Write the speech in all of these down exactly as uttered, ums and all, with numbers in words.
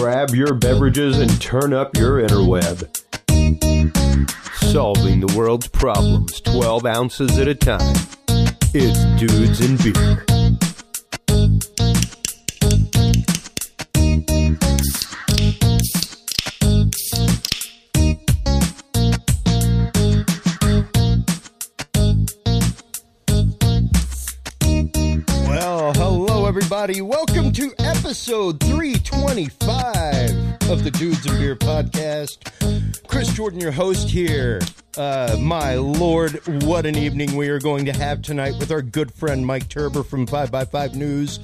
grab your beverages and turn up your interweb. Solving the world's problems twelve ounces at a time. It's Dudes and Beer. Well, hello everybody. Welcome to episode three twenty-five of the Dudes and Beer podcast. Chris Jordan, your host here. Uh, my lord, what an evening we are going to have tonight with our good friend Mike Turber from five by five News.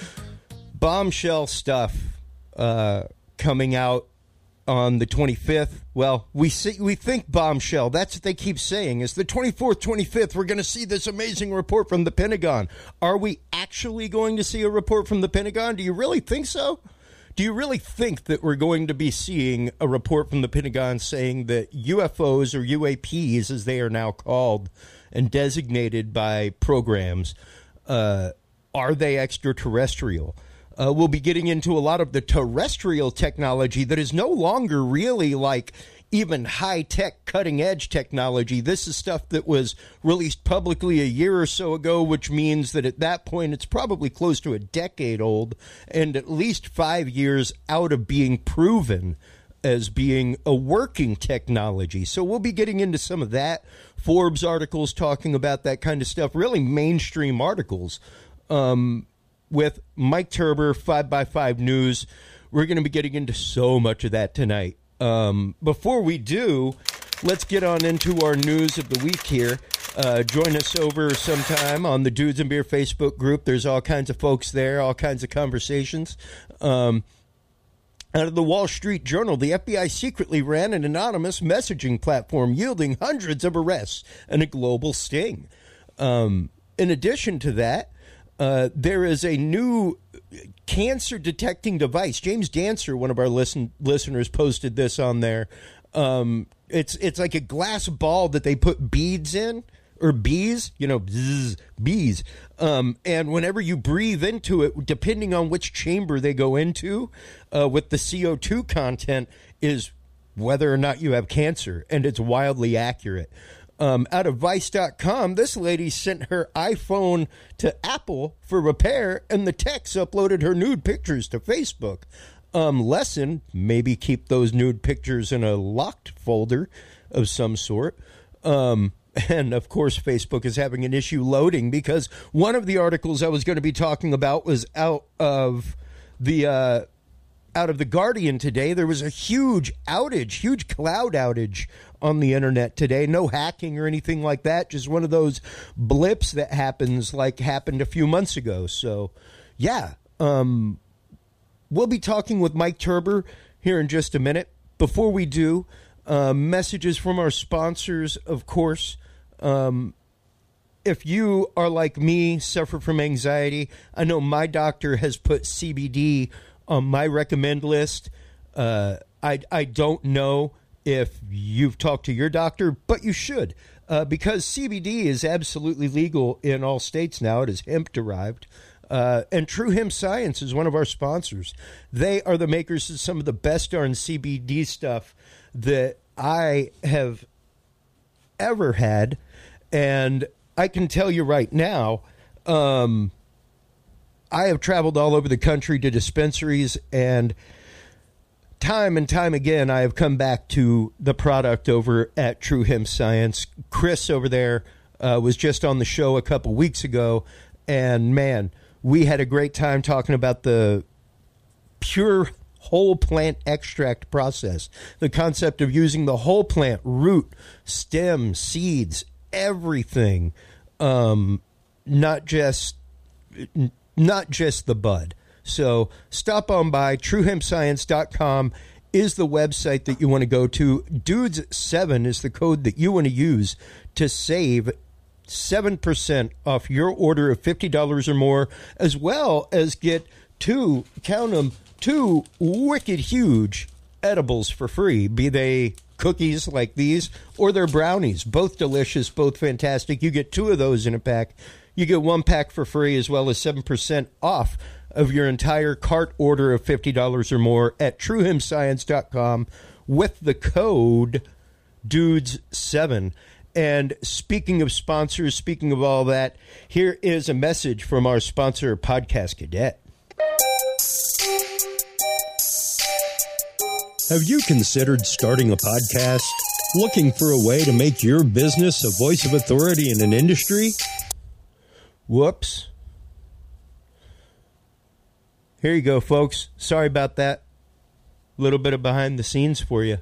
Bombshell stuff uh, coming out on the twenty-fifth. Well, we see, we think bombshell. That's what they keep saying. Is the twenty-fourth, twenty-fifth, we're going to see this amazing report from the Pentagon. Are we actually going to see a report from the Pentagon? Do you really think so? Do you really think that we're going to be seeing a report from the Pentagon saying that U F Os or U A Ps, as they are now called and designated by programs, uh, are they extraterrestrial? Uh, we'll be getting into a lot of the terrestrial technology that is no longer really like even high-tech, cutting-edge technology. This is stuff that was released publicly a year or so ago, which means that at that point it's probably close to a decade old and at least five years out of being proven as being a working technology. So we'll be getting into some of that. Forbes articles talking about that kind of stuff, really mainstream articles. Um... With Mike Turber, five by five News. We're going to be getting into so much of that tonight. Um, before we do, let's get on into our news of the week here. Uh, join us over sometime on the Dudes and Beer Facebook group. There's all kinds of folks there, all kinds of conversations. Um, out of the Wall Street Journal, the F B I secretly ran an anonymous messaging platform yielding hundreds of arrests and a global sting. Um, in addition to that, Uh, there is a new cancer detecting device. James Dancer, one of our listen, listeners, posted this on there. Um, it's it's like a glass ball that they put beads in, or bees, you know, bzz, bees. Um, and whenever you breathe into it, depending on which chamber they go into, uh, with the C O two content, is whether or not you have cancer. And it's wildly accurate. Um, out of Vice dot com, this lady sent her iPhone to Apple for repair, and the techs uploaded her nude pictures to Facebook. Um, lesson, maybe keep those nude pictures in a locked folder of some sort. Um, and, of course, Facebook is having an issue loading because one of the articles I was going to be talking about was out of the... Uh, Out of the Guardian today. There was a huge outage, huge cloud outage on the internet today. No hacking or anything like that. Just one of those blips that happens like happened a few months ago. So, yeah, um, we'll be talking with Mike Turber here in just a minute. Before we do, uh, messages from our sponsors, of course. Um, if you are like me, suffer from anxiety, I know my doctor has put C B D on my recommend list. uh, I, I don't know if you've talked to your doctor, but you should, uh, because C B D is absolutely legal in all states now. It is hemp-derived. Uh, and True Hemp Science is one of our sponsors. They are the makers of some of the best darn C B D stuff that I have ever had. And I can tell you right now, um, I have traveled all over the country to dispensaries, and time and time again, I have come back to the product over at True Hemp Science. Chris over there uh, was just on the show a couple weeks ago, and man, we had a great time talking about the pure whole plant extract process, the concept of using the whole plant, root, stem, seeds, everything, um, not just... Not just the bud. So stop on by. True Hemp Science dot com is the website that you want to go to. Dudes seven is the code that you want to use to save seven percent off your order of fifty dollars or more, as well as get two, count them, two wicked huge edibles for free, be they cookies like these or they're brownies. Both delicious, both fantastic. You get two of those in a pack. You get one pack for free as well as seven percent off of your entire cart order of fifty dollars or more at true him science dot com with the code dudes seven. And speaking of sponsors, speaking of all that, here is a message from our sponsor, Podcast Cadet. Have you considered starting a podcast? Looking for a way to make your business a voice of authority in an industry? Whoops. Here you go, folks. Sorry about that. A little bit of behind the scenes for you.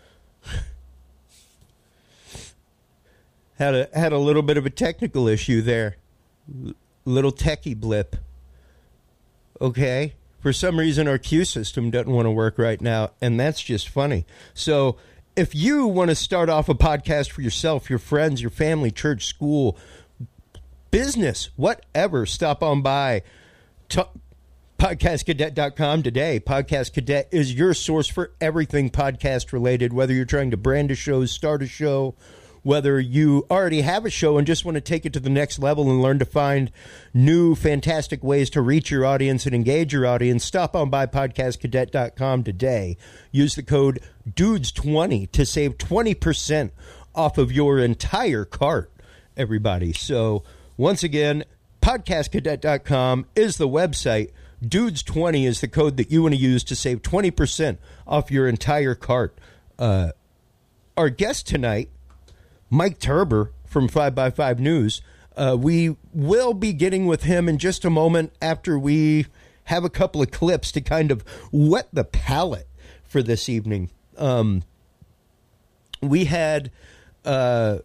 Had a had a little bit of a technical issue there. Little techie blip. Okay. For some reason, our queue system doesn't want to work right now, and that's just funny. So if you want to start off a podcast for yourself, your friends, your family, church, school, business, whatever, stop on by to- podcast cadet dot com today. Podcast Cadet is your source for everything podcast related, whether you're trying to brand a show, start a show, whether you already have a show and just want to take it to the next level and learn to find new, fantastic ways to reach your audience and engage your audience. Stop on by podcast cadet dot com today. Use the code dudes twenty to save twenty percent off of your entire cart, everybody. So, once again, podcast cadet dot com is the website. dudes twenty is the code that you want to use to save twenty percent off your entire cart. Uh, our guest tonight, Mike Turber from five by five News. Uh, we will be getting with him in just a moment after we have a couple of clips to kind of wet the palate for this evening. Um, we had uh,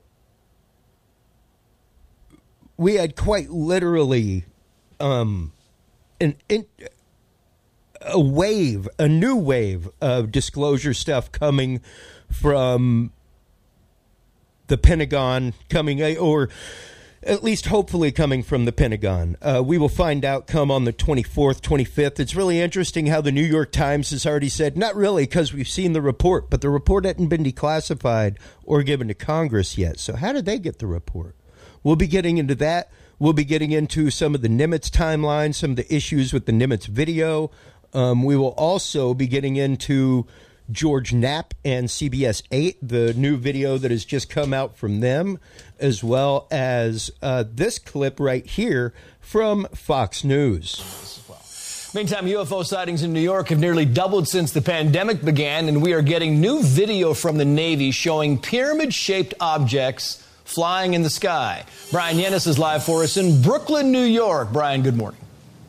we had quite literally um, an in, a wave, a new wave of disclosure stuff coming from the Pentagon, coming, or at least hopefully coming from the Pentagon. Uh, we will find out come on the twenty-fourth, twenty-fifth. It's really interesting how the New York Times has already said, not really, because we've seen the report, but the report hadn't been declassified or given to Congress yet. So how did they get the report? We'll be getting into that. We'll be getting into some of the Nimitz timeline, some of the issues with the Nimitz video. Um, we will also be getting into George Knapp and C B S eight, the new video that has just come out from them, as well as uh, this clip right here from Fox News. Meantime, U F O sightings in New York have nearly doubled since the pandemic began, and we are getting new video from the Navy showing pyramid-shaped objects flying in the sky. Brian Yennis is live for us in Brooklyn, New York. Brian, good morning.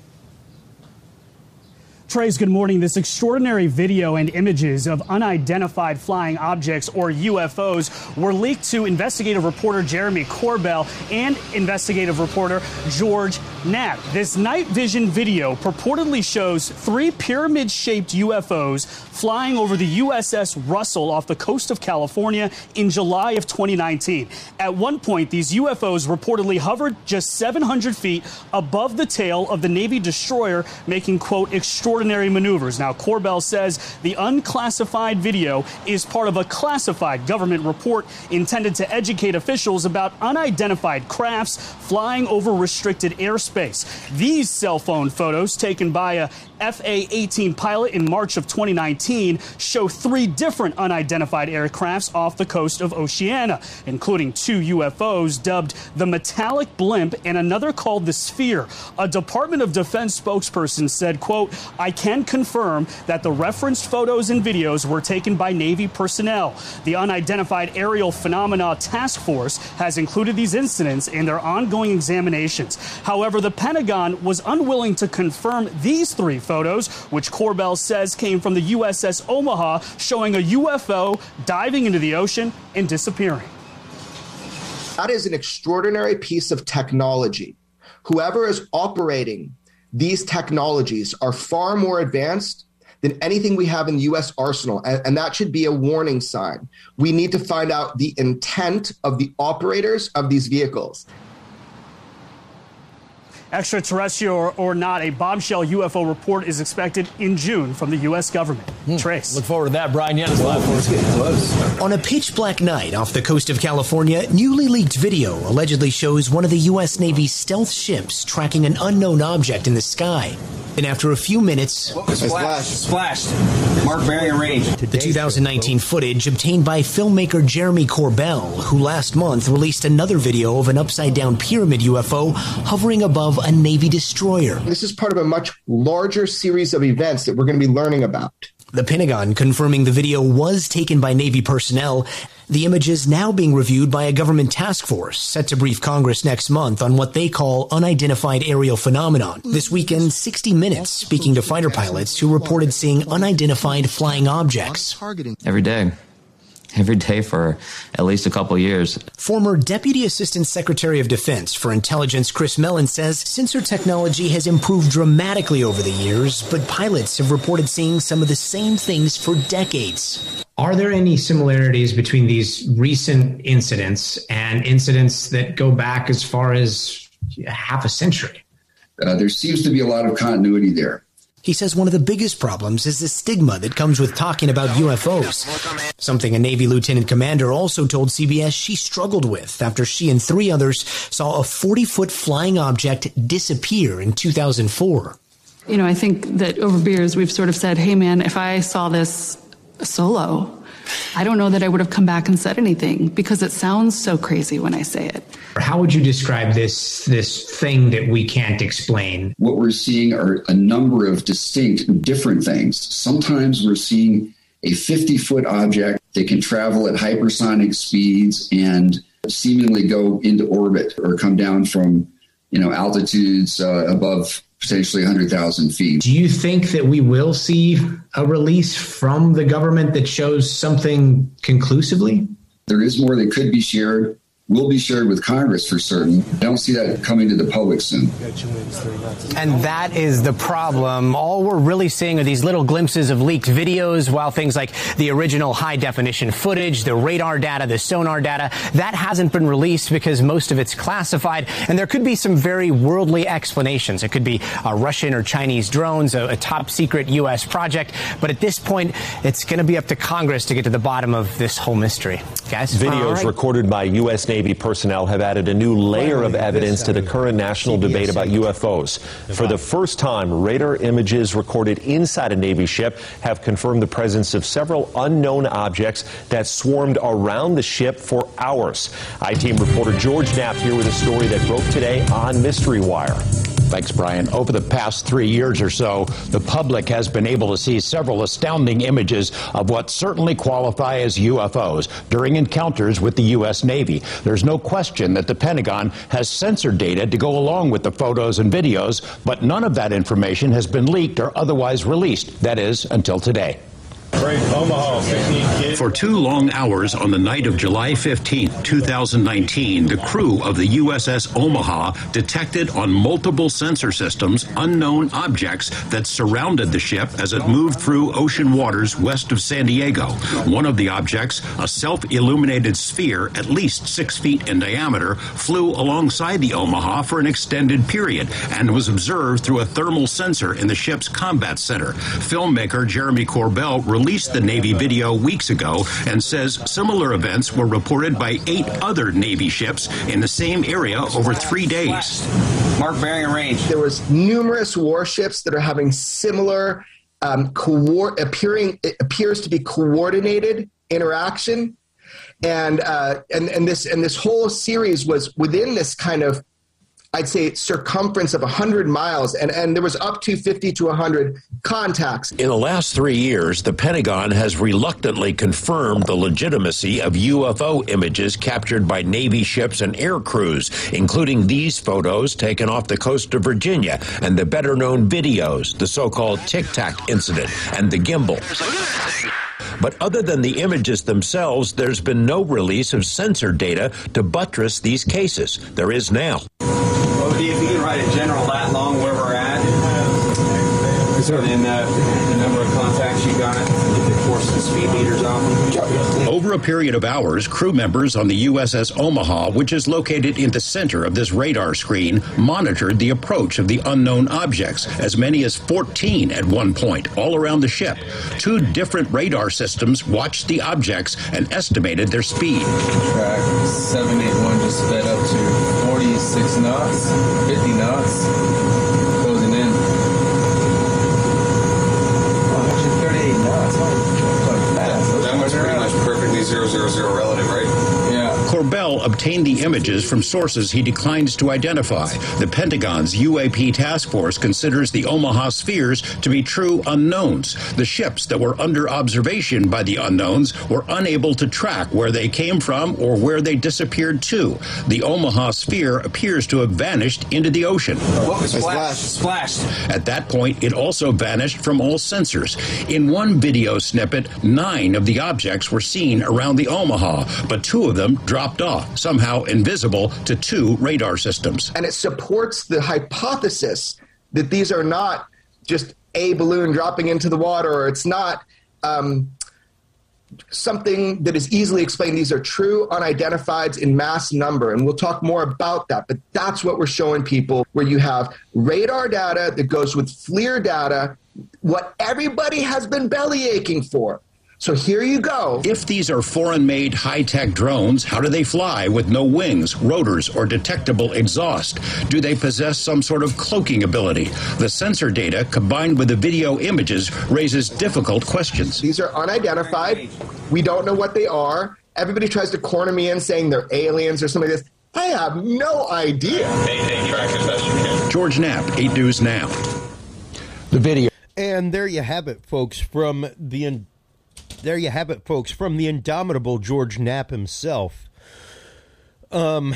Trace, good morning. This extraordinary video and images of unidentified flying objects, or U F Os, were leaked to investigative reporter Jeremy Corbell and investigative reporter George Knapp. This night vision video purportedly shows three pyramid-shaped U F Os flying over the U S S Russell off the coast of California in July of twenty nineteen. At one point, these U F Os reportedly hovered just seven hundred feet above the tail of the Navy destroyer, making, quote, extraordinary maneuvers. Now, Corbell says the unclassified video is part of a classified government report intended to educate officials about unidentified crafts flying over restricted airspace. These cell phone photos taken by a F A eighteen pilot in March of twenty nineteen show three different unidentified aircrafts off the coast of Oceania, including two U F Os dubbed the Metallic Blimp and another called the Sphere. A Department of Defense spokesperson said, quote, "I can confirm that the referenced photos and videos were taken by Navy personnel. The Unidentified Aerial Phenomena Task Force has included these incidents in their ongoing examinations." However, the Pentagon was unwilling to confirm these three photos, which Corbell says came from the U S S Omaha, showing a U F O diving into the ocean and disappearing. That is an extraordinary piece of technology. Whoever is operating these technologies are far more advanced than anything we have in the U S arsenal, and, and that should be a warning sign. We need to find out the intent of the operators of these vehicles. Extraterrestrial or, or not, a bombshell U F O report is expected in June from the U S government. Hmm. Trace. Look forward to that. Brian Yen is live for us. On a pitch-black night off the coast of California, newly leaked video allegedly shows one of the U S Navy's stealth ships tracking an unknown object in the sky. And after a few minutes, Splash. Splashed. Mark bearing range. The two thousand nineteen footage obtained by filmmaker Jeremy Corbell, who last month released another video of an upside-down pyramid U F O hovering above a Navy destroyer. This is part of a much larger series of events that we're going to be learning about. The Pentagon confirming the video was taken by Navy personnel. The images now being reviewed by a government task force set to brief Congress next month on what they call unidentified aerial phenomenon. This weekend, sixty minutes speaking to fighter pilots who reported seeing unidentified flying objects. Every day. Every day for at least a couple years. Former Deputy Assistant Secretary of Defense for Intelligence Chris Mellon says sensor technology has improved dramatically over the years, but pilots have reported seeing some of the same things for decades. Are there any similarities between these recent incidents and incidents that go back as far as half a century? Uh, there seems to be a lot of continuity there. He says one of the biggest problems is the stigma that comes with talking about U F Os, something a Navy lieutenant commander also told C B S she struggled with after she and three others saw a forty-foot flying object disappear in two thousand four. You know, I think that over beers we've sort of said, hey, man, if I saw this solo, I don't know that I would have come back and said anything because it sounds so crazy when I say it. How would you describe this this thing that we can't explain? What we're seeing are a number of distinct different things. Sometimes we're seeing a fifty-foot object that can travel at hypersonic speeds and seemingly go into orbit or come down from, you know, altitudes uh, above potentially one hundred thousand feet. Do you think that we will see a release from the government that shows something conclusively? There is more that could be shared. Will be shared with Congress for certain. I don't see that coming to the public soon. And that is the problem. All we're really seeing are these little glimpses of leaked videos, while things like the original high-definition footage, the radar data, the sonar data, that hasn't been released because most of it's classified. And there could be some very worldly explanations. It could be uh, Russian or Chinese drones, a, a top-secret U S project. But at this point, it's going to be up to Congress to get to the bottom of this whole mystery. Guys? Videos right. recorded by U S Navy personnel have added a new layer of evidence to the current national debate about U F Os. For the first time, radar images recorded inside a Navy ship have confirmed the presence of several unknown objects that swarmed around the ship for hours. I-Team reporter George Knapp here with a story that broke today on Mystery Wire. Thanks, Brian. Over the past three years or so, the public has been able to see several astounding images of what certainly qualify as U F Os during encounters with the U S Navy. There's no question that the Pentagon has censored data to go along with the photos and videos, but none of that information has been leaked or otherwise released. That is, until today. For two long hours on the night of July fifteenth, two thousand nineteen, the crew of the U S S Omaha detected on multiple sensor systems unknown objects that surrounded the ship as it moved through ocean waters west of San Diego. One of the objects, a self-illuminated sphere at least six feet in diameter, flew alongside the Omaha for an extended period and was observed through a thermal sensor in the ship's combat center. Filmmaker Jeremy Corbell released the Navy video weeks ago and says similar events were reported by eight other Navy ships in the same area over three days. Mark bearing range. There was numerous warships that are having similar um, co- appearing it appears to be coordinated interaction, and uh, and and this and this whole series was within this kind of, I'd say, circumference of one hundred miles, and, and there was up to fifty to one hundred contacts. In the last three years, the Pentagon has reluctantly confirmed the legitimacy of U F O images captured by Navy ships and air crews, including these photos taken off the coast of Virginia and the better-known videos, the so-called Tic Tac incident and the gimbal. But other than the images themselves, there's been no release of sensor data to buttress these cases. There is now. What would be if you could write a general that long where we're at? And then uh, the number of contacts you got, the four power some speed meters off them. Over a period of hours, crew members on the U S S Omaha, which is located in the center of this radar screen, monitored the approach of the unknown objects, as many as fourteen at one point, all around the ship. Two different radar systems watched the objects and estimated their speed. Track seven eight one just sped up to forty-six knots, fifty knots, closing in. Oh, one hundred thirty-eight knots. Oh, fast. That was pretty much perfectly zero zero zero relative, right? Yeah. Corbell obtained the images from sources he declines to identify. The Pentagon's U A P task force considers the Omaha spheres to be true unknowns. The ships that were under observation by the unknowns were unable to track where they came from or where they disappeared to. The Omaha sphere appears to have vanished into the ocean. What was splashed? Splashed. At that point, it also vanished from all sensors. In one video snippet, nine of the objects were seen around the Omaha, but two of them dropped off, somehow invisible to two radar systems. And it supports the hypothesis that these are not just a balloon dropping into the water, or it's not um, something that is easily explained. These are true unidentifieds in mass number, and we'll talk more about that. But that's what we're showing people, where you have radar data that goes with FLIR data, what everybody has been belly aching for. So here you go. If these are foreign-made high-tech drones, how do they fly with no wings, rotors, or detectable exhaust? Do they possess some sort of cloaking ability? The sensor data, combined with the video images, raises difficult questions. These are unidentified. We don't know what they are. Everybody tries to corner me in saying they're aliens or something like this. I have no idea. Maintain track as best you can. George Knapp, eight News Now. The video. And there you have it, folks, from the... There you have it, folks, from the indomitable George Knapp himself. Um,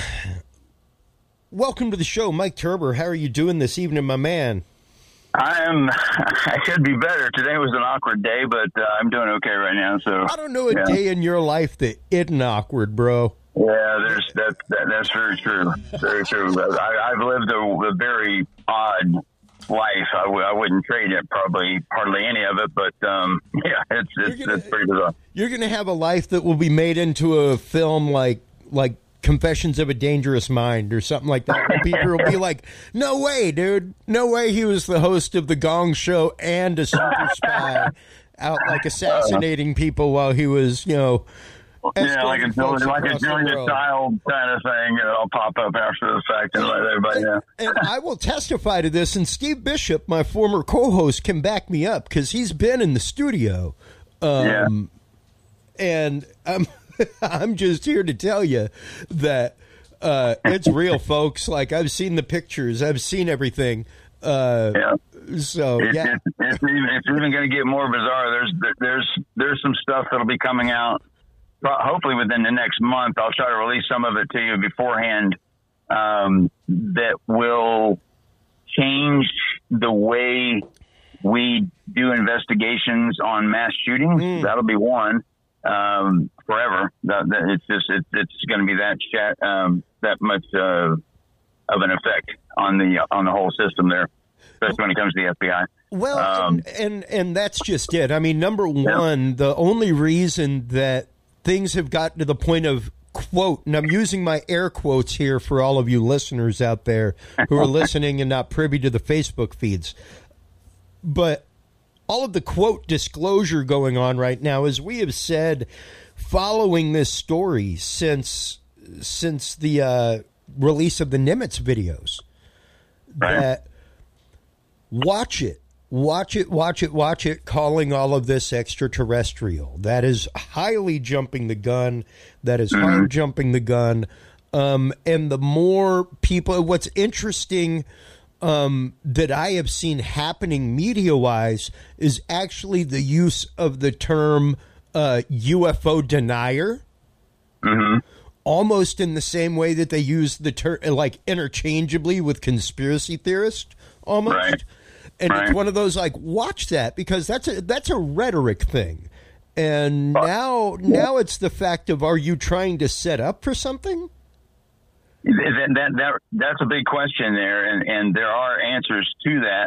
welcome to the show, Mike Turber. How are you doing this evening, my man? I'm. I should be better. Today was an awkward day, but uh, I'm doing okay right now. So I don't know a yeah. day in your life that isn't awkward, bro. Yeah, there's that. that that's very true. Very true. I, I've lived a, a very odd life. I, w- I wouldn't trade it probably hardly any of it, but um, yeah, it's it's, gonna, it's pretty bizarre. You're going to have a life that will be made into a film like like Confessions of a Dangerous Mind or something like that. Where people will be like, "No way, dude! No way! He was the host of the Gong Show and a super spy, out like assassinating people while he was, you know." Yeah, like a Julia, like a Julia Child kind of thing. It'll pop up after the fact and let everybody know. And I will testify to this, and Steve Bishop, my former co-host, can back me up because he's been in the studio. Um, yeah. And I'm, I'm just here to tell you that uh, it's real, folks. Like, I've seen the pictures. I've seen everything. Uh, yeah. So, it, yeah. It, it's even, it's even going to get more bizarre. There's, there's, there's some stuff that'll be coming out. Hopefully within the next month. I'll try to release some of it to you beforehand, um, that will change the way we do investigations on mass shootings. Mm. That'll be one, um, forever. That, that it's just, it, it's going to be that chat, um, that much, uh, of an effect on the, on the whole system there, especially when it comes to the F B I. Well, um, and, and, and that's just it. I mean, number one, yeah. the only reason that things have gotten to the point of, quote, and I'm using my air quotes here for all of you listeners out there who are listening and not privy to the Facebook feeds, but all of the, quote, disclosure going on right now, as we have said, following this story since since the uh, release of the Nimitz videos, that watch it. Watch it, watch it, watch it, calling all of this extraterrestrial. That is highly jumping the gun. That is mm-hmm. hard jumping the gun. Um, and the more people, what's interesting um, that I have seen happening media-wise is actually the use of the term uh, U F O denier. Mm-hmm. Almost in the same way that they use the term, like, interchangeably with conspiracy theorist, almost. Right. And right. it's one of those, like, watch that, because that's a that's a rhetoric thing. And now now it's the fact of, are you trying to set up for something? That, that, that, that's a big question there, and, and there are answers to that.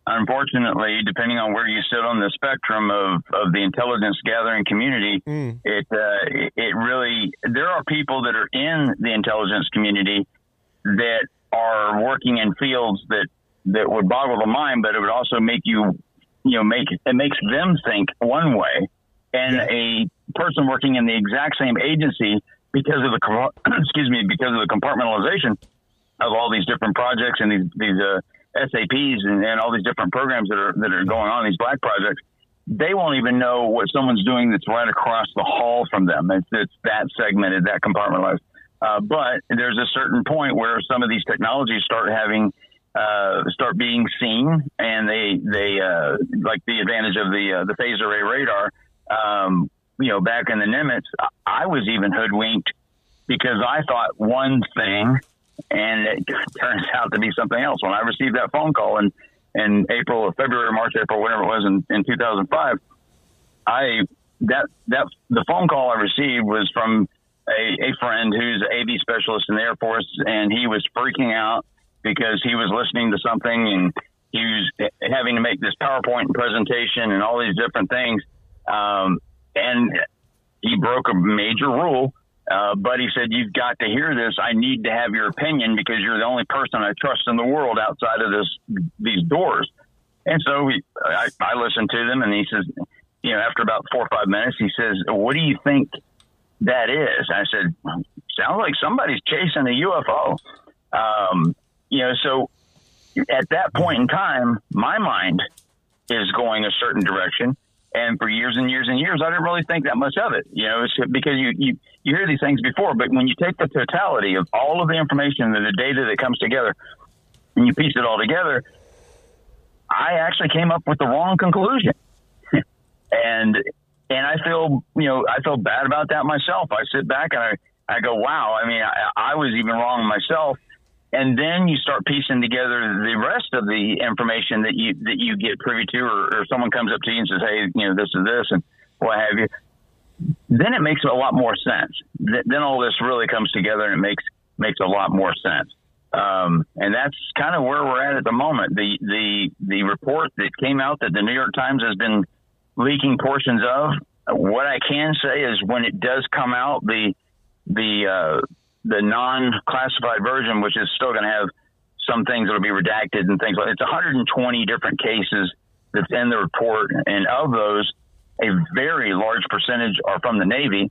unfortunately, depending on where you sit on the spectrum of, of the intelligence gathering community, mm. it, uh, it really, there are people that are in the intelligence community that are working in fields that, that would boggle the mind, but it would also make you, you know, make, it makes them think one way. And yeah. a person working in the exact same agency, because of the, excuse me, because of the compartmentalization of all these different projects and these, these, uh, S A Ps and, and all these different programs that are that are going on, these black projects, they won't even know what someone's doing that's right across the hall from them. It's, it's that segmented, that compartmentalized. Uh, but there's a certain point where some of these technologies start having, uh, start being seen, and they they uh, like the advantage of the uh, the phased array radar. Um, you know, back in the Nimitz, I was even hoodwinked because I thought one thing, and it turns out to be something else. When I received that phone call in, in April or February, March, April, whatever it was in, in two thousand five, I, that, that, the phone call I received was from a, a friend who's an A V specialist in the Air Force, and he was freaking out because he was listening to something and he was having to make this PowerPoint presentation and all these different things. Um, and he broke a major rule. Uh, but he said, you've got to hear this. I need to have your opinion because you're the only person I trust in the world outside of this, these doors. And so we, I, I listened to them, and he says, you know, after about four or five minutes, he says, what do you think that is? I said, sounds like somebody's chasing a U F O. Um, you know, so at that point in time, my mind is going a certain direction. And for years and years and years, I didn't really think that much of it, you know, it's because you, you, you hear these things before, but when you take the totality of all of the information and the data that comes together and you piece it all together, I actually came up with the wrong conclusion. and, and I feel, you know, I feel bad about that myself. I sit back and I, I go, wow, I mean, I, I was even wrong myself. And then you start piecing together the rest of the information that you that you get privy to, or, or someone comes up to you and says, hey, you know, this is this and what have you. Then it makes a lot more sense. Th- then all this really comes together and it makes makes a lot more sense. Um, and that's kind of where we're at at the moment. The, the, the report that came out that the New York Times has been leaking portions of, what I can say is when it does come out, the the uh, the non-classified version, which is still going to have some things that will be redacted and things like it's one hundred twenty different cases that's in the report. And of those, a very large percentage are from the Navy.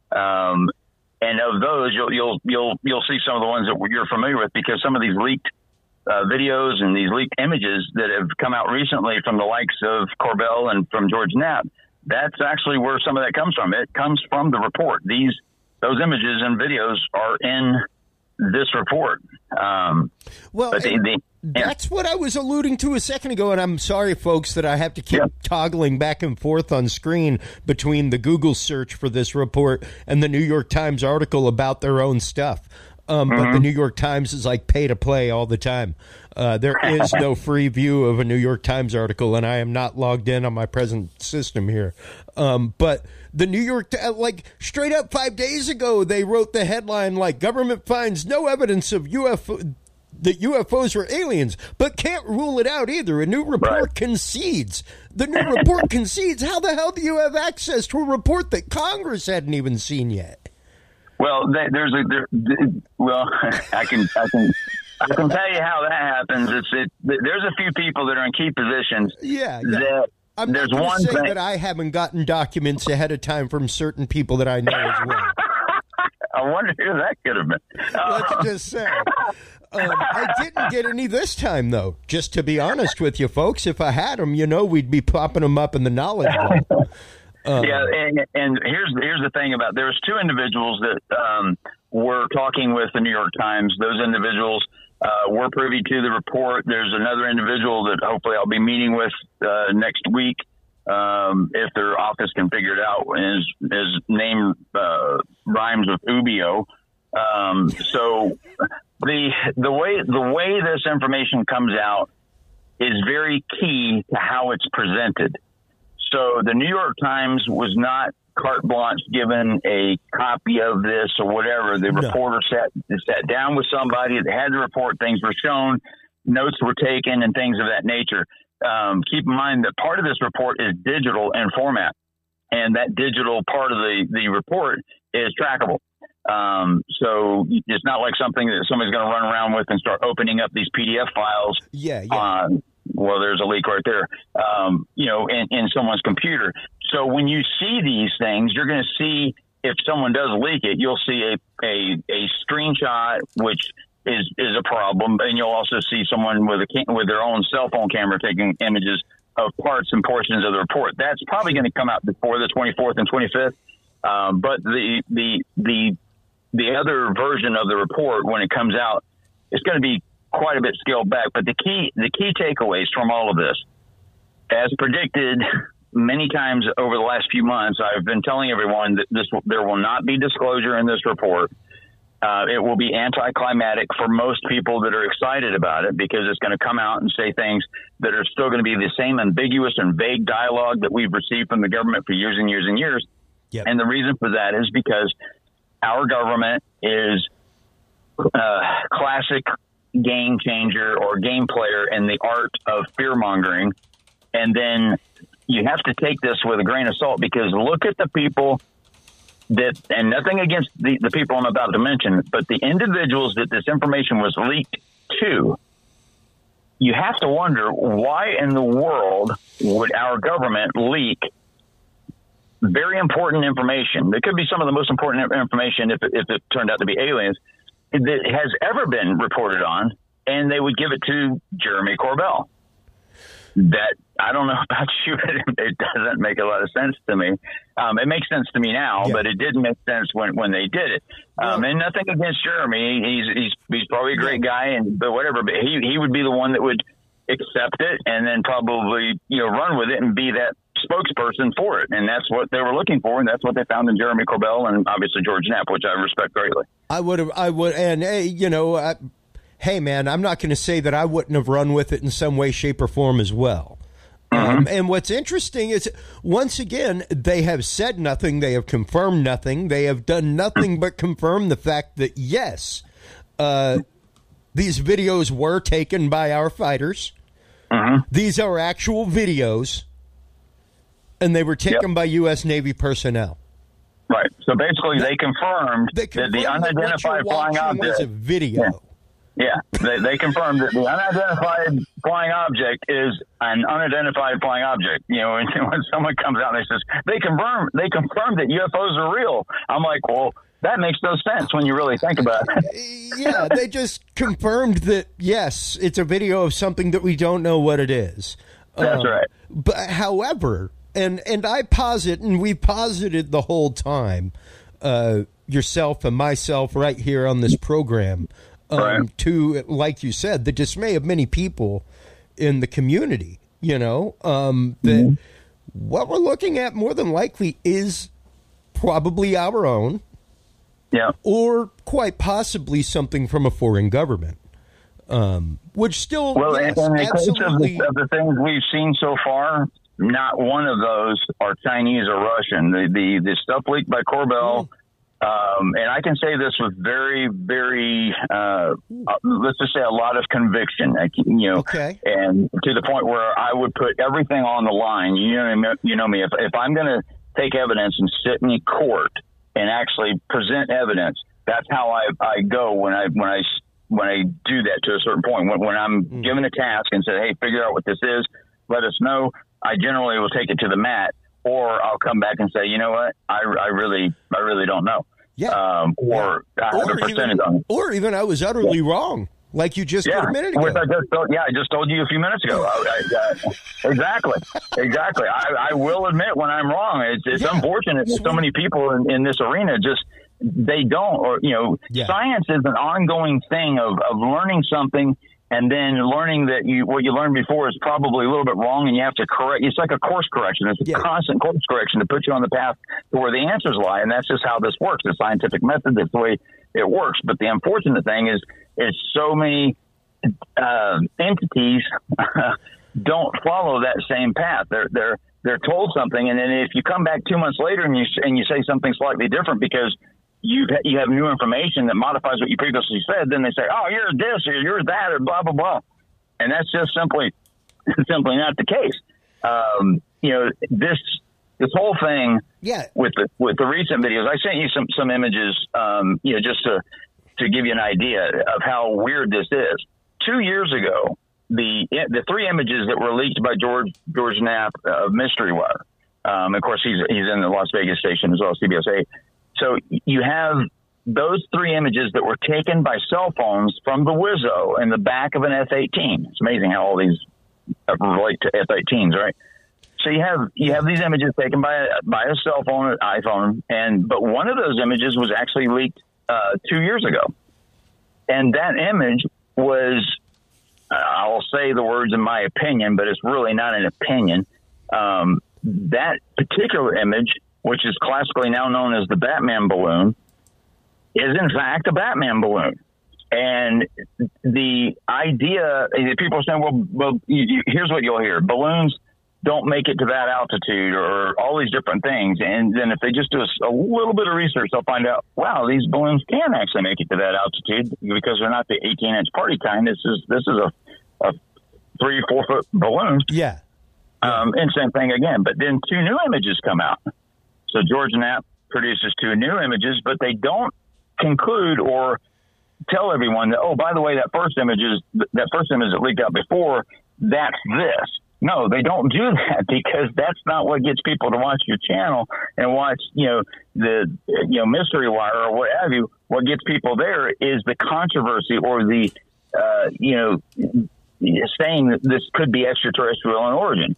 Um, and of those, you'll, you'll, you'll, you'll see some of the ones that you're familiar with because some of these leaked uh, videos and these leaked images that have come out recently from the likes of Corbell and from George Knapp, that's actually where some of that comes from. It comes from the report. These, Those images and videos are in this report. Um, well, but they, they, that's yeah. what I was alluding to a second ago, and I'm sorry, folks, that I have to keep yeah. toggling back and forth on screen between the Google search for this report and the New York Times article about their own stuff. Um, mm-hmm. But the New York Times is like pay to play all the time. Uh, there is no free view of a New York Times article, and I am not logged in on my present system here. Um, but the New York, like straight up five days ago, they wrote the headline like government finds no evidence of U F O, that U F Os were aliens, but can't rule it out either. A new report right. concedes. The new report concedes. How the hell do you have access to a report that Congress hadn't even seen yet? Well, there's a there, well, I can I can I can tell you how that happens. It's it. There's a few people that are in key positions. Yeah, yeah. That I'm there's not going one to say thing. that I haven't gotten documents ahead of time from certain people that I know as well. I wonder who that could have been. Let's uh, just say. Um, I didn't get any this time, though. Just to be honest with you, folks, if I had them, you know, we'd be popping them up in the knowledge vault. Um, yeah, and, and here's here's the thing about there's two individuals that um, were talking with the New York Times. Those individuals uh, were privy to the report. There's another individual that hopefully I'll be meeting with uh, next week um, if their office can figure it out. His his name uh, rhymes with Ubio. Um, so the the way the way this information comes out is very key to how it's presented. So the New York Times was not carte blanche given a copy of this or whatever. The no. reporter sat sat down with somebody that had the report. Things were shown, notes were taken, and things of that nature. um, keep in mind that part of this report is digital in format, and that digital part of the, the report is trackable. Um, so it's not like something that somebody's going to run around with and start opening up these P D F files. Yeah, yeah. Uh, well, there's a leak right there, um, you know, in, in someone's computer. So when you see these things, you're going to see, if someone does leak it, you'll see a, a, a screenshot, which is, is a problem. And you'll also see someone with a with their own cell phone camera taking images of parts and portions of the report. That's probably going to come out before the twenty-fourth and twenty-fifth. Um, but the, the, the, the other version of the report, when it comes out, it's going to be quite a bit scaled back. But the key, the key takeaways from all of this, as predicted many times over the last few months, I've been telling everyone that this, there will not be disclosure in this report. Uh, it will be anticlimactic for most people that are excited about it, because it's going to come out and say things that are still going to be the same ambiguous and vague dialogue that we've received from the government for years and years and years. Yep. And the reason for that is because our government is uh, classic game changer or game player in the art of fear mongering. And then you have to take this with a grain of salt, because look at the people that, and nothing against the, the people I'm about to mention, but the individuals that this information was leaked to, you have to wonder, why in the world would our government leak very important information? That could be some of the most important information, if it, if it turned out to be aliens, that has ever been reported on, and they would give it to Jeremy Corbell. That, I don't know about you, but it doesn't make a lot of sense to me. Um, it makes sense to me now, yeah. but it didn't make sense when, when they did it. Um, and nothing against Jeremy. He's, he's, he's probably a great guy, and but whatever, but he, he would be the one that would accept it and then probably, you know, run with it and be that spokesperson for it. And that's what they were looking for. And that's what they found in Jeremy Corbell and obviously George Knapp, which I respect greatly. I would have, I would, and, hey, you know, I, hey, man, I'm not going to say that I wouldn't have run with it in some way, shape, or form as well. Mm-hmm. Um, and what's interesting is, once again, they have said nothing. They have confirmed nothing. They have done nothing but confirm the fact that, yes, uh, these videos were taken by our fighters. Mm-hmm. These are actual videos, and they were taken yep. by U S Navy personnel. Right. So basically, they confirmed, they confirmed that the unidentified that flying object was a video. Yeah. Yeah, they, they confirmed that the unidentified flying object is an unidentified flying object. You know, and when someone comes out and they says they confirm they confirmed that U F Os are real, I'm like, well, that makes no sense when you really think about it. Yeah, they just confirmed that, yes, it's a video of something that we don't know what it is. That's um, right. But however, and and I posit, and we posited the whole time, uh, yourself and myself right here on this program. Um, right. To, like you said, the dismay of many people in the community, you know, um, that mm-hmm. what we're looking at more than likely is probably our own, yeah, or quite possibly something from a foreign government, um, which still, well, yes, in the absolutely. case of the, of the things we've seen so far, not one of those are Chinese or Russian. The the, the stuff leaked by Corbell. Mm. Um, and I can say this with very, very, uh, uh, let's just say a lot of conviction, you know, okay. and to the point where I would put everything on the line. You know, you know me, if, if I'm going to take evidence and sit in court and actually present evidence, that's how I, I go when I, when I, when I do that to a certain point. When, when I'm mm. given a task and say, hey, figure out what this is, let us know, I generally will take it to the mat. Or I'll come back and say, you know what, I, I really, I really don't know. Yeah. Um, or yeah. I have or a percentage even, on it. Or even I was utterly yeah. wrong, like you just yeah. did a minute ago. Which I just told, yeah, I just told you a few minutes ago. I, I, uh, exactly, exactly. I, I will admit when I'm wrong. It's, it's yeah. unfortunate that so many people in, in this arena just they don't, or you know, yeah. science is an ongoing thing of, of learning something. And then learning that you what you learned before is probably a little bit wrong, and you have to correct. It's like a course correction. It's a yeah. constant course correction to put you on the path to where the answers lie, and that's just how this works. The scientific method, that's the way it works. But the unfortunate thing is, is so many uh, entities don't follow that same path. They're they're they're told something, and then if you come back two months later and you and you say something slightly different because you you have new information that modifies what you previously said, then they say, oh, you're this or you're that or blah, blah, blah. And that's just simply simply not the case. Um, you know, this this whole thing yeah. with the with the recent videos. I sent you some some images, um, you know, just to to give you an idea of how weird this is. Two years ago, the the three images that were leaked by George George Knapp of Mystery Wire. Um, of course, he's he's in the Las Vegas station as well as C B S eight. So you have those three images that were taken by cell phones from the Wizzo in the back of an F eighteen. It's amazing how all these relate to F eighteens, right? So you have you have these images taken by a, by a cell phone, an iPhone, and but one of those images was actually leaked uh, two years ago, and that image was, uh, I'll say the words in my opinion, but it's really not an opinion. Um, that particular image, which is classically now known as the Batman balloon, is in fact a Batman balloon. And the idea, people are saying, well, well you, you, here's what you'll hear. Balloons don't make it to that altitude or all these different things. And then if they just do a, a little bit of research, they'll find out, wow, these balloons can actually make it to that altitude because they're not the eighteen inch party kind. This is, this is a, a three, four foot balloon. Yeah. Um, and same thing again. But then two new images come out. So George Knapp produces two new images, but they don't conclude or tell everyone that, oh, by the way, that first image is that first image that leaked out before, that's this. No, they don't do that because that's not what gets people to watch your channel and watch, you know, the, you know, Mystery Wire or what have you. What gets people there is the controversy or the, uh, you know, saying that this could be extraterrestrial in origin.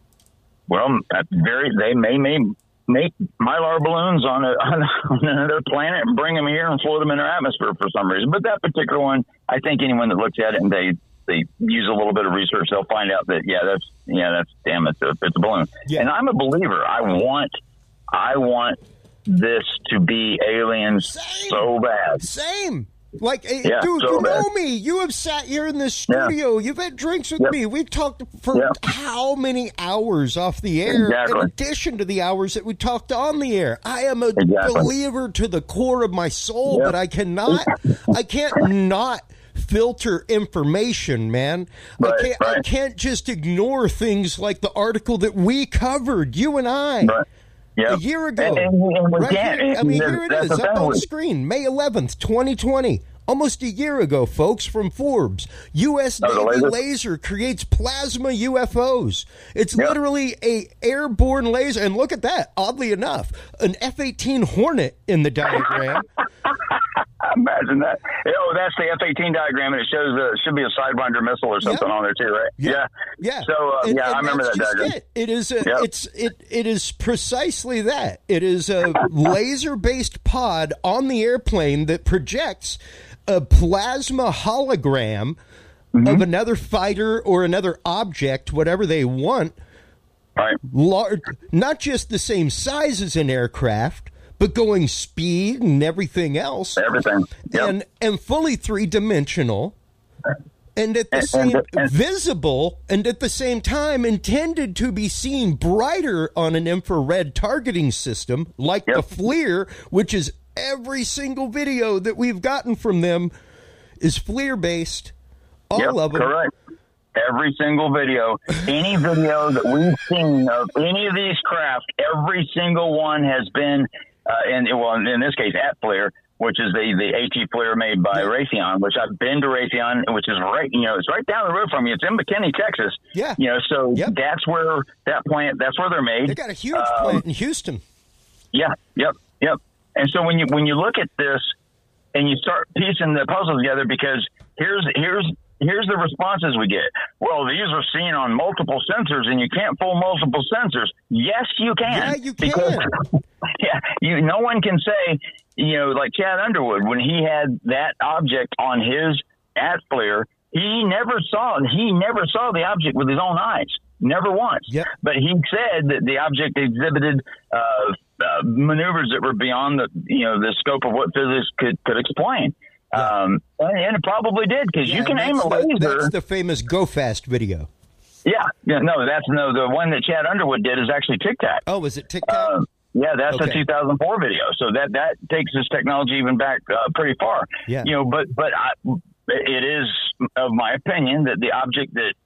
Well, that's very, they may, may make Mylar balloons on, a, on another planet and bring them here and float them in our atmosphere for some reason. But that particular one, I think anyone that looks at it and they, they use a little bit of research, they'll find out that, yeah, that's, yeah, that's, damn, it's a, it's a balloon. Yeah. And I'm a believer. I want, I want this to be aliens Same. so bad. Same. Like, yeah, dude, so you bad. know me. You have sat here in this studio. Yeah. You've had drinks with yep. me. We've talked for yep. how many hours off the air, exactly. in addition to the hours that we talked on the air. I am a exactly. believer to the core of my soul, yep. but I cannot, I can't not filter information, man. Right, I can't, right. I can't just ignore things like the article that we covered, you and I. Right. Yep. A year ago. And, and, and we right can't. here, I mean, That's, here it that's is, the up on thing. the screen, May eleventh, twenty twenty. Almost a year ago, folks, from Forbes. U S Oh, the Navy laser? laser creates plasma U F Os. It's Yep. literally a airborne laser. And look at that, oddly enough, an F eighteen Hornet in the diagram. Imagine that. Oh, that's the F eighteen diagram, and it shows uh, should be a Sidewinder missile or something Yep. on there too, right? Yeah, yeah. yeah. So uh, And- yeah, and I remember that's that just diagram. It. it is a, Yep. it's it it is precisely that. It is a laser-based pod on the airplane that projects a plasma hologram Mm-hmm. of another fighter or another object, whatever they want. Right. Large, not just the same size as an aircraft, but going speed and everything else. Everything. Yep. And and fully three-dimensional. And at the And- same and- and- visible and at the same time intended to be seen brighter on an infrared targeting system like Yep. the FLIR, which is every single video that we've gotten from them is FLIR based. All Yep, of them. correct. Every single video, any video that we've seen of any of these craft, every single one has been, uh, in, well, in this case, at FLIR, which is the, the AT FLIR made by Raytheon, which I've been to Raytheon, which is right, you know, it's right down the road from you. It's in McKinney, Texas. Yeah. You know, so Yep. that's where that plant, that's where they're made. They got a huge Um, plant in Houston. Yeah, yep, yep. And so when you when you look at this and you start piecing the puzzle together, because here's here's here's the responses we get. Well, these are seen on multiple sensors, and you can't fool multiple sensors. Yes, you can. Yeah, you can. Because, yeah, you. No one can say, you know, like Chad Underwood when he had that object on his at FLIR, he never saw he never saw the object with his own eyes. Never once. Yep. But he said that the object exhibited uh, uh, maneuvers that were beyond the you know the scope of what physics could, could explain. Yeah. Um, and, and it probably did because Yeah, you can aim a the, laser. That's the famous Go Fast video. Yeah, yeah, no, that's no the one that Chad Underwood did is actually Tic Tac. Oh, was it Tic Tac? Um, yeah, that's Okay. a two thousand four video. So that that takes this technology even back uh, pretty far. Yeah. You know, but but I, it is of my opinion that the object that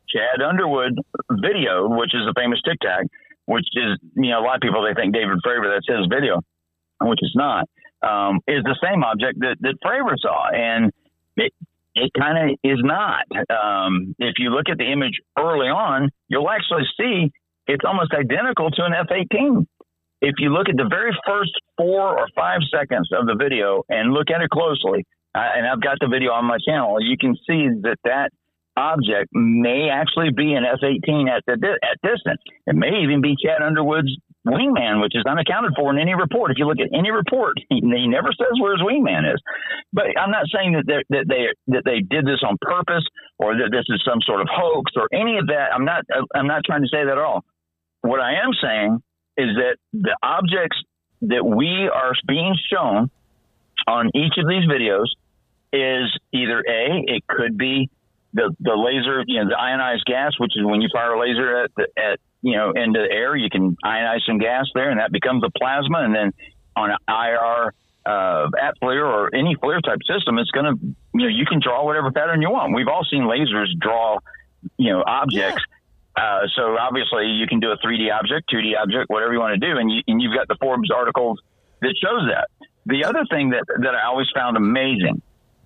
Chad Underwood video, which is a famous Tic Tac, which is, you know, a lot of people, they think David Fravor, that's his video, which is not, um, is the same object that, that Fravor saw. And it, it kind of is not. Um, if you look at the image early on, you'll actually see it's almost identical to an F eighteen. If you look at the very first four or five seconds of the video and look at it closely, uh, and I've got the video on my channel, you can see that that object may actually be an F eighteen at the at distance. It may even be Chad Underwood's wingman, which is unaccounted for in any report. If you look at any report, he, he never says where his wingman is. But I'm not saying that they, that they that they did this on purpose or that this is some sort of hoax or any of that. I'm not I'm not trying to say that at all. What I am saying is that the objects that we are being shown on each of these videos is either A, it could be the, the laser, you know, the ionized gas, which is when you fire a laser at, the, at you know, into the air, you can ionize some gas there, and that becomes a plasma. And then on an I R uh, at FLIR or any FLIR type system, it's going to, you know, you can draw whatever pattern you want. We've all seen lasers draw, you know, objects. Yeah. Uh, so obviously you can do a three D object, two D object, whatever you want to do. And, you, and you've got the Forbes articles that shows that. The other thing that, that I always found amazing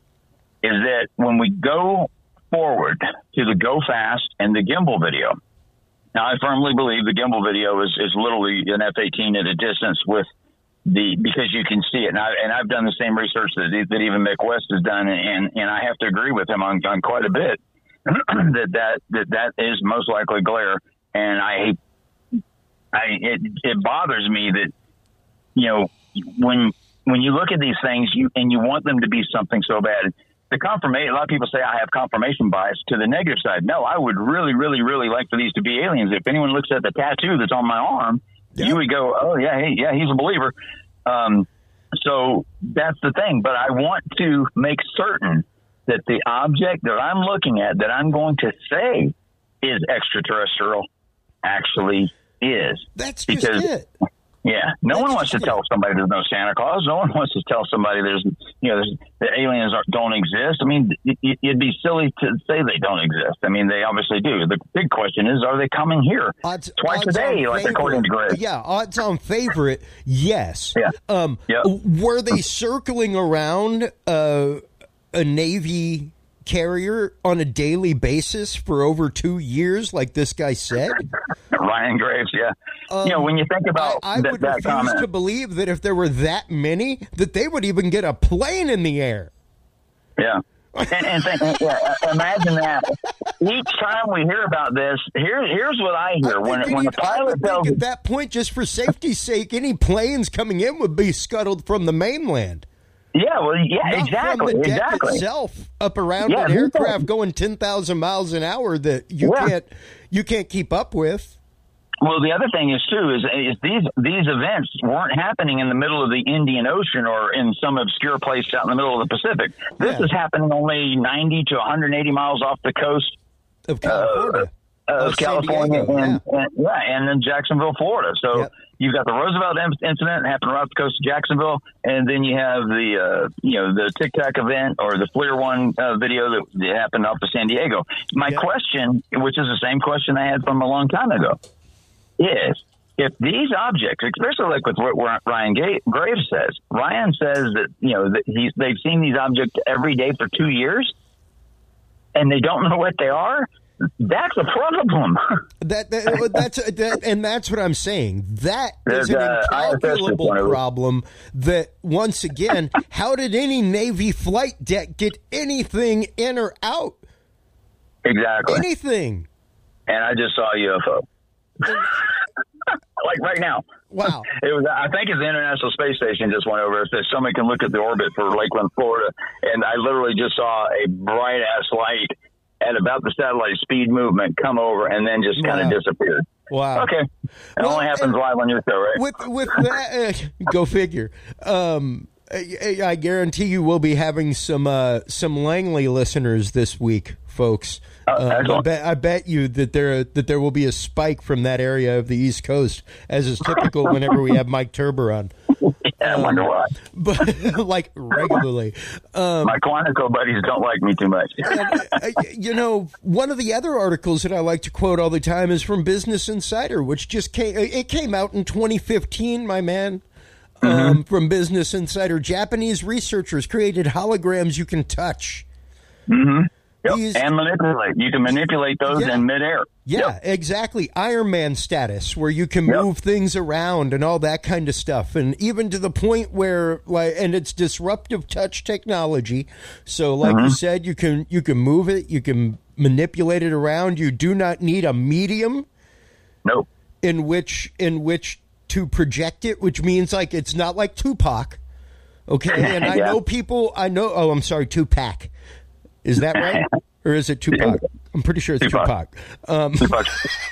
is that when we go forward to the Go Fast and the gimbal video, now I firmly believe the gimbal video is, is literally an F eighteen at a distance with the, because you can see it. And, I, and I've done the same research that, that even Mick West has done. And, and I have to agree with him on, on quite a bit. that, that that that is most likely glare, and I, I it, it bothers me that, you know, when when you look at these things, you and you want them to be something so bad. The confirmation, a lot of people say I have confirmation bias to the negative side. No, I would really, really, really like for these to be aliens. If anyone looks at the tattoo that's on my arm, yeah. you would go, oh yeah, hey, yeah, he's a believer. Um, so that's the thing. But I want to make certain that the object that I'm looking at, that I'm going to say is extraterrestrial, actually is. That's because, just it. Yeah. No That's one wants to it. tell somebody there's no Santa Claus. No one wants to tell somebody there's, you know, there's, the aliens are, don't exist. I mean, it, it'd be silly to say they don't exist. I mean, they obviously do. The big question is, are they coming here odds, twice odds a day, like favorite. according to Greg? Yeah, odds on favorite, yes. Yeah. Um, yep. Were they circling around uh, a Navy carrier on a daily basis for over two years, like this guy said? Ryan Graves, yeah. Um, you know, when you think about I, I that, would that refuse comment, to believe that if there were that many, that they would even get a plane in the air. Yeah. And, and think, yeah, imagine that. Each time we hear about this, here, here's what I hear. I when when the pilot tells at that point, just for safety's sake, any planes coming in would be scuttled from the mainland. Yeah, well, yeah, Not exactly, from the deck exactly. itself, up around yeah, an aircraft going ten thousand miles an hour that you yeah. can't you can't keep up with. Well, the other thing is too is, is these these events weren't happening in the middle of the Indian Ocean or in some obscure place out in the middle of the Pacific. This yeah. is happening only ninety to one hundred eighty miles off the coast of California, uh, of, of California, Diego, and, yeah. and yeah, and in Jacksonville, Florida. So yep. you've got the Roosevelt incident happened right off the coast of Jacksonville, and then you have the uh, you know the Tic Tac event or the FLIR one uh, video that, that happened off of San Diego. My yep. question, which is the same question I had from a long time ago, is if these objects, especially like with what Ryan Graves says, Ryan says that, you know, that he's, they've seen these objects every day for two years and they don't know what they are. That's a problem. that, that that's that, and that's what I'm saying. That There's is an a, incalculable problem. That once again, how did any Navy flight deck get anything in or out? Exactly. Anything. And I just saw a U F O. Like right now. Wow. It was, I think it's the International Space Station just went over. It says somebody can look at the orbit for Lakeland, Florida. And I literally just saw a bright ass light at about the satellite speed movement come over and then just kind of wow. disappeared. Wow. Okay. It well, only happens live on your show, right? With, with that, uh, go figure. Um, I, I guarantee you we'll be having some uh, some Langley listeners this week, folks. Uh, I, bet, I bet you that there that there will be a spike from that area of the East Coast, as is typical whenever we have Mike Turber on. I wonder why. But like regularly. Um, My Quantico buddies don't like me too much. and, uh, you know, one of the other articles that I like to quote all the time is from Business Insider, which just came, it came out in twenty fifteen, my man. Um, mm-hmm. From Business Insider, Japanese researchers created holograms you can touch. Mm-hmm. Yep. These, and manipulate. You can manipulate those yeah, in midair. Yeah, yep. Exactly. Iron Man status, where you can yep. move things around and all that kind of stuff. And even to the point where, like, and it's disruptive touch technology. So, like mm-hmm. you said, you can you can move it, you can manipulate it around. You do not need a medium. Nope. In which in which to project it, which means like it's not like Tupac. Okay, and I yeah. know people. I know. Oh, I'm sorry, Tupac. Is that right? Or is it Tupac? I'm pretty sure it's Tupac. Tupac. Um, Tupac.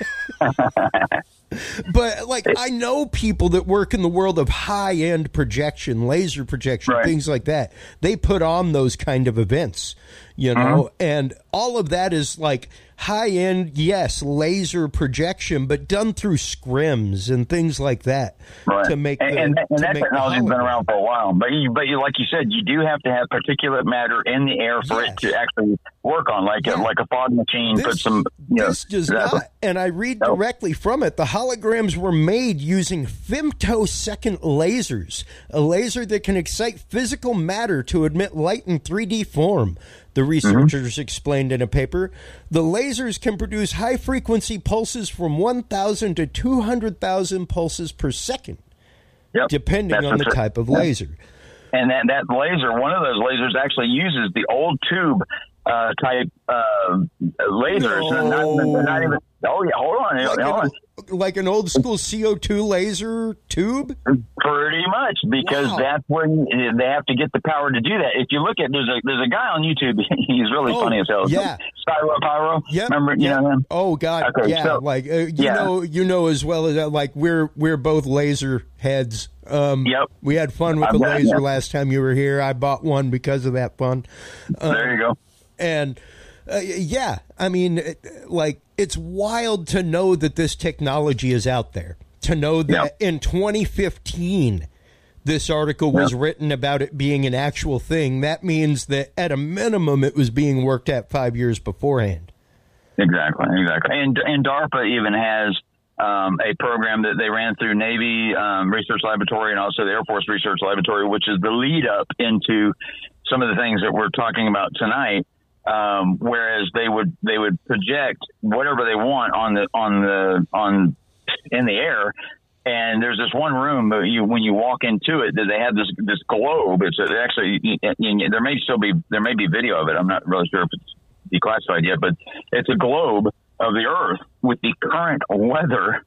But, like, I know people that work in the world of high-end projection, laser projection, right. things like that. They put on those kind of events, you know, uh-huh. and all of that is, like, high-end, yes, laser projection, but done through scrims and things like that. Right. To make and, the, and, and to that make technology has been around for a while. But, you, but you, like you said, you do have to have particulate matter in the air for yes. it to actually work on, like, yeah. a, like a fog machine. This, put some, you know, this does not, and I read nope. directly from it, the holograms were made using femtosecond lasers, a laser that can excite physical matter to emit light in three D form. The researchers mm-hmm. explained in a paper, the lasers can produce high-frequency pulses from one thousand to two hundred thousand pulses per second, yep. depending That's on the true. type of yep. laser. And that, that laser, one of those lasers actually uses the old tube uh, type uh, lasers. No. Not, not even, oh, yeah, hold on. Like, hold an, on. like an old school C O two laser tube? Pretty much, because wow. that's where you, they have to get the power to do that. If you look at, there's a there's a guy on YouTube, he's really oh, funny as hell. Yeah. Spyro Pyro. Yep. Remember, you yep. know him? Oh, God. Okay, yeah. So, like, uh, you yeah. know, you know as well as, uh, like, we're, we're both laser heads. Um, yep. We had fun with the I'm laser glad, last time you were here. I bought one because of that fun. Um, there you go. And, uh, yeah, I mean, like, it's wild to know that this technology is out there. To know that yep. in twenty fifteen, this article was yep. written about it being an actual thing. That means that at a minimum, it was being worked at five years beforehand. Exactly, exactly. And, and DARPA even has um, a program that they ran through Navy um, Research Laboratory and also the Air Force Research Laboratory, which is the lead up into some of the things that we're talking about tonight. Um, whereas they would they would project whatever they want on the on the on in the air, and there's this one room that you when you walk into it that they have this this globe. It's actually there may still be there may be video of it. I'm not really sure if it's declassified yet, but it's a globe of the Earth with the current weather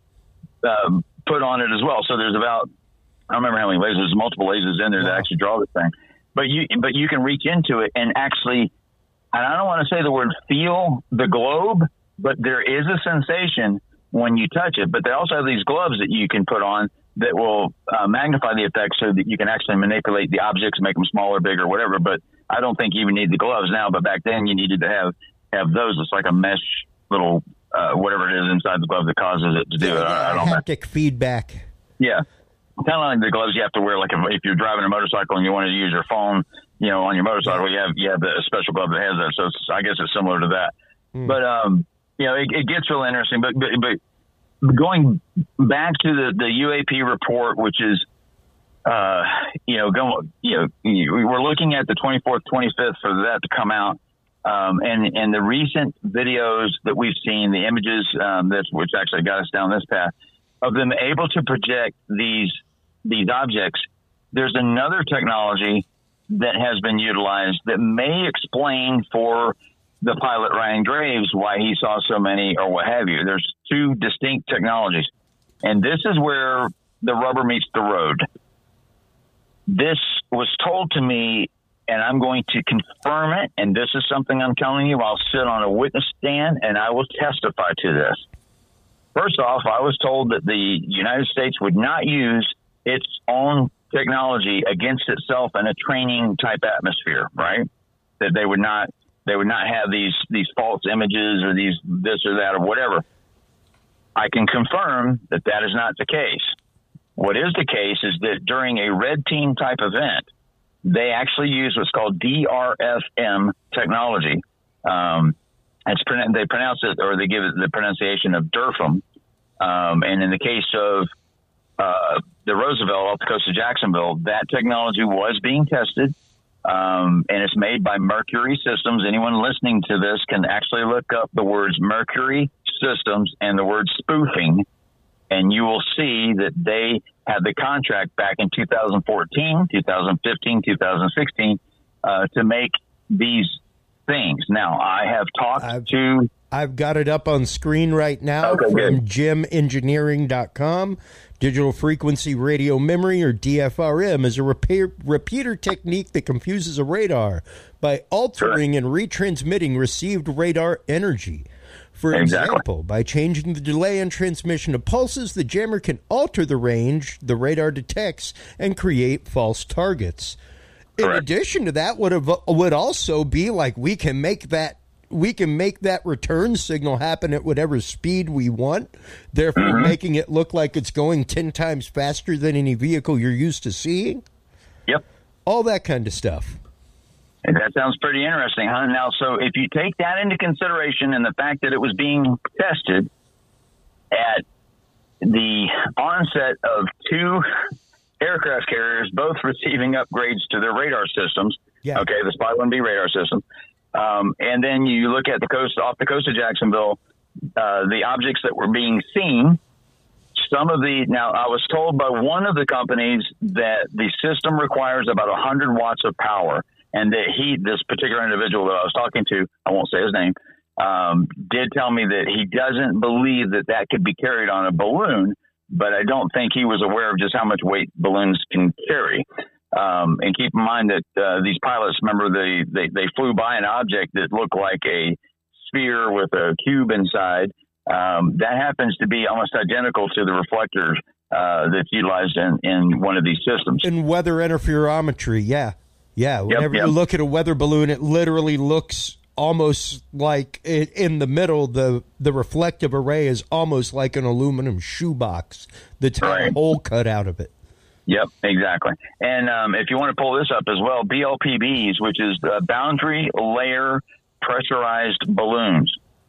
um, put on it as well. So there's about I don't remember how many lasers, there's multiple lasers in there wow. that actually draw this thing, but you but you can reach into it and actually. And I don't want to say the word feel the globe, but there is a sensation when you touch it. But they also have these gloves that you can put on that will uh, magnify the effect so that you can actually manipulate the objects, make them smaller, bigger, whatever. But I don't think you even need the gloves now. But back then you needed to have, have those. It's like a mesh little uh, whatever it is inside the glove that causes it to do yeah, it. I, I don't haptic know. feedback. Yeah. Kind of like the gloves you have to wear, like if, if you're driving a motorcycle and you want to use your phone, you know, on your motorcycle, you have you have a special glove that has that. So it's, I guess it's similar to that. Mm. But um, you know, it, it gets real interesting. But, but but going back to the, the U A P report, which is uh, you know, going, you know, we're looking at the twenty-fourth, twenty-fifth for that to come out. Um, and and the recent videos that we've seen, the images um, that's which actually got us down this path. Of them able to project these these objects, there's another technology that has been utilized that may explain for the pilot Ryan Graves why he saw so many or what have you. There's two distinct technologies, and this is where the rubber meets the road. This was told to me, and I'm going to confirm it, and this is something I'm telling you. I'll sit on a witness stand, and I will testify to this. First off, I was told that the United States would not use its own technology against itself in a training type atmosphere, right? That they would not they would not have these these false images or these this or that or whatever. I can confirm that that is not the case. What is the case is that during a red team type event, they actually use what's called D R F M technology. Um, it's they pronounce it, or they give it the pronunciation of D R F M. Um, and in the case of uh, the Roosevelt off the coast of Jacksonville, that technology was being tested, um, and it's made by Mercury Systems. Anyone listening to this can actually look up the words Mercury Systems and the word spoofing, and you will see that they had the contract back in two thousand fourteen, two thousand fifteen, two thousand sixteen uh, to make these things. Now, I have talked I've, to... I've got it up on screen right now okay, from good. gem engineering dot com. Digital frequency radio memory, or D F R M, is a repair, repeater technique that confuses a radar by altering sure. and retransmitting received radar energy. For exactly. example, by changing the delay in transmission of pulses, the jammer can alter the range the radar detects and create false targets. Correct. In addition to that, would have, would also be like we can make that we can make that return signal happen at whatever speed we want, therefore mm-hmm. making it look like it's going ten times faster than any vehicle you're used to seeing. Yep. All that kind of stuff. And that sounds pretty interesting, huh? Now, so if you take that into consideration and the fact that it was being tested at the onset of two aircraft carriers, both receiving upgrades to their radar systems, yeah. okay, the Spy one B radar system, um, and then you look at the coast, off the coast of Jacksonville, uh, the objects that were being seen, some of the, now I was told by one of the companies that the system requires about one hundred watts of power. And that he, this particular individual that I was talking to, I won't say his name, um, did tell me that he doesn't believe that that could be carried on a balloon, but I don't think he was aware of just how much weight balloons can carry. Um, and keep in mind that uh, these pilots, remember, they, they, they flew by an object that looked like a sphere with a cube inside. Um, that happens to be almost identical to the reflectors uh, that's utilized in, in one of these systems. In weather interferometry, yeah. Yeah, whenever yep, yep. you look at a weather balloon, it literally looks almost like it, in the middle, the, the reflective array is almost like an aluminum shoebox that's had right. a hole cut out of it. Yep, exactly. And um, if you want to pull this up as well, B L P Bs, which is the boundary layer pressurized balloons.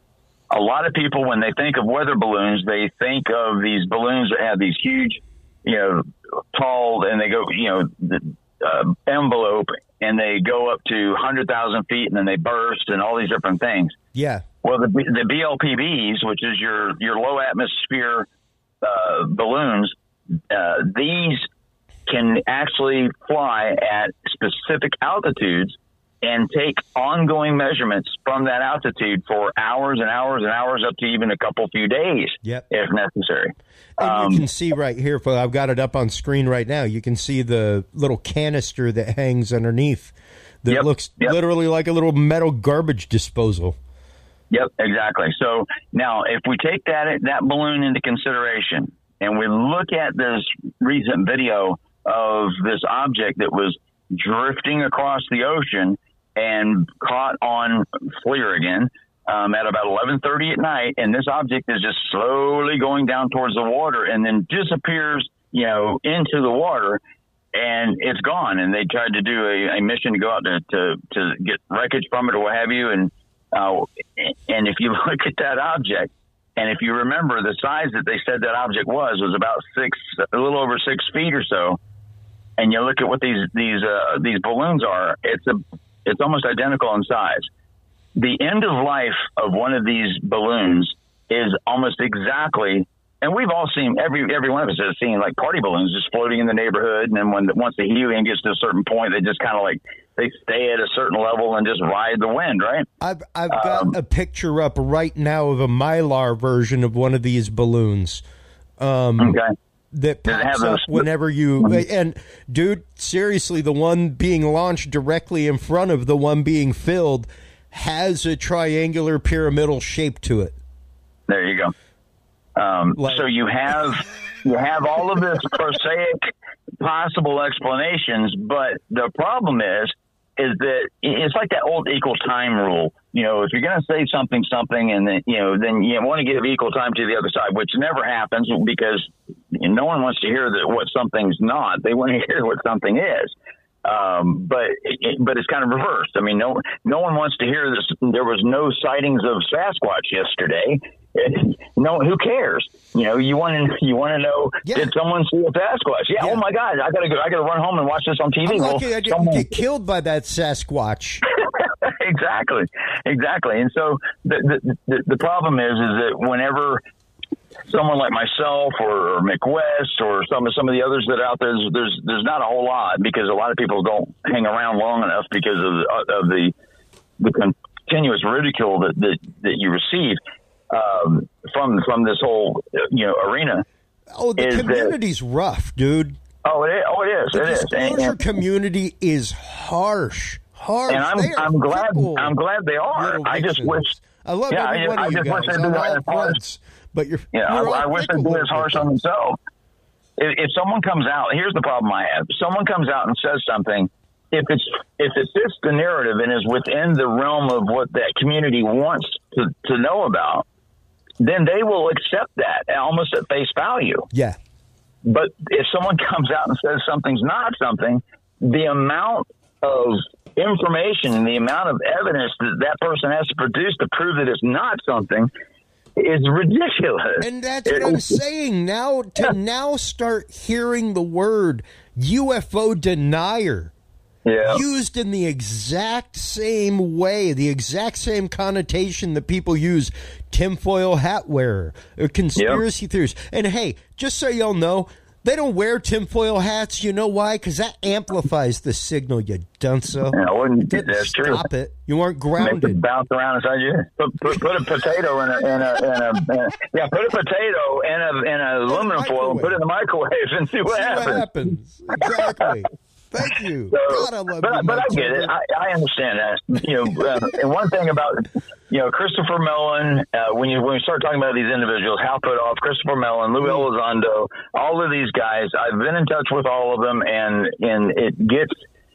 A lot of people, when they think of weather balloons, they think of these balloons that have these huge, you know, tall, and they go, you know, the, Uh, envelope, and they go up to one hundred thousand feet, and then they burst, and all these different things. Yeah. Well, the, the B L P Bs, which is your, your low atmosphere uh, balloons, uh, these can actually fly at specific altitudes and take ongoing measurements from that altitude for hours and hours and hours, up to even a couple few days, yep. if necessary. And um, you can see right here, I've got it up on screen right now, you can see the little canister that hangs underneath that yep, looks yep. literally like a little metal garbage disposal. Yep, exactly. So now if we take that that balloon into consideration and we look at this recent video of this object that was drifting across the ocean and caught on FLIR again um, at about eleven thirty at night, and this object is just slowly going down towards the water and then disappears, you know, into the water, and it's gone. And they tried to do a, a mission to go out to, to, to get wreckage from it or what have you. And, uh, and if you look at that object, and if you remember the size that they said that object was, was about six, a little over six feet or so. And you look at what these, these, uh, these balloons are, it's a, it's almost identical in size. The end of life of one of these balloons is almost exactly, and we've all seen, every every one of us has seen like party balloons just floating in the neighborhood, and then when once the helium gets to a certain point, they just kind of like they stay at a certain level and just ride the wind, right? I've I've got um, a picture up right now of a Mylar version of one of these balloons. Um, okay. That pops up whenever you and dude, seriously, the one being launched directly in front of the one being filled has a triangular pyramidal shape to it. There you go. Um, like, so you have you have all of this prosaic possible explanations, but the problem is is that it's like that old equal time rule. You know, if you're going to say something, something, and then, you know, then you want to give equal time to the other side, which never happens because no one wants to hear that what something's not. They want to hear what something is. Um, but it, but it's kind of reversed. I mean, no no one wants to hear this. There was no sightings of Sasquatch yesterday. No, who cares? You know, you want to you want to know, yeah. Did someone see a Sasquatch? Yeah, yeah. Oh my God, I gotta go. I gotta run home and watch this on T V. I'm lucky well, I didn't someone... get killed by that Sasquatch. exactly, exactly. And so the, the the the problem is is that whenever someone like myself or, or McWest or some of some of the others that are out there, there's, there's there's not a whole lot because a lot of people don't hang around long enough because of the, of the the continuous ridicule that that, that you receive um, from from this whole you know arena. Oh, the community's that, rough, dude. Oh, it is. Oh, it is. The it disclosure is. And, community is harsh, harsh. And I'm I'm glad I'm glad they are. I just wish. I love yeah, every I, one I of you just guys. wish they'd do that as harsh. But you're, yeah, you're I, I wish they'd do as harsh on themselves. If, if someone comes out, here's the problem I have. If someone comes out and says something, if it's if it fits the narrative and is within the realm of what that community wants to, to know about, then they will accept that almost at face value. Yeah. But if someone comes out and says something's not something, the amount of information and the amount of evidence that that person has to produce to prove that it's not something is ridiculous. And that's what I'm saying. Now to now start hearing the word U F O denier yeah. used in the exact same way, the exact same connotation that people use tinfoil hat wearer or conspiracy yep. theories. And hey, just so y'all know, they don't wear tinfoil hats. You know why? Because that amplifies the signal, you dunzo. Yeah, I wouldn't, that's Stop true. Stop it. You weren't grounded. Make it bounce around inside you. Put, put, put a potato in a, in a, in a, in a yeah, put a potato in a, in a aluminum foil and put it in the microwave and see what see happens. What happens. Exactly. Thank you. So, God, I love but, you. But I get it. I, I understand that. You know, uh, and one thing about you know Christopher Mellon, uh, when you when we start talking about these individuals, Hal Puthoff, Christopher Mellon, Lou Elizondo, all of these guys, I've been in touch with all of them, and and it gets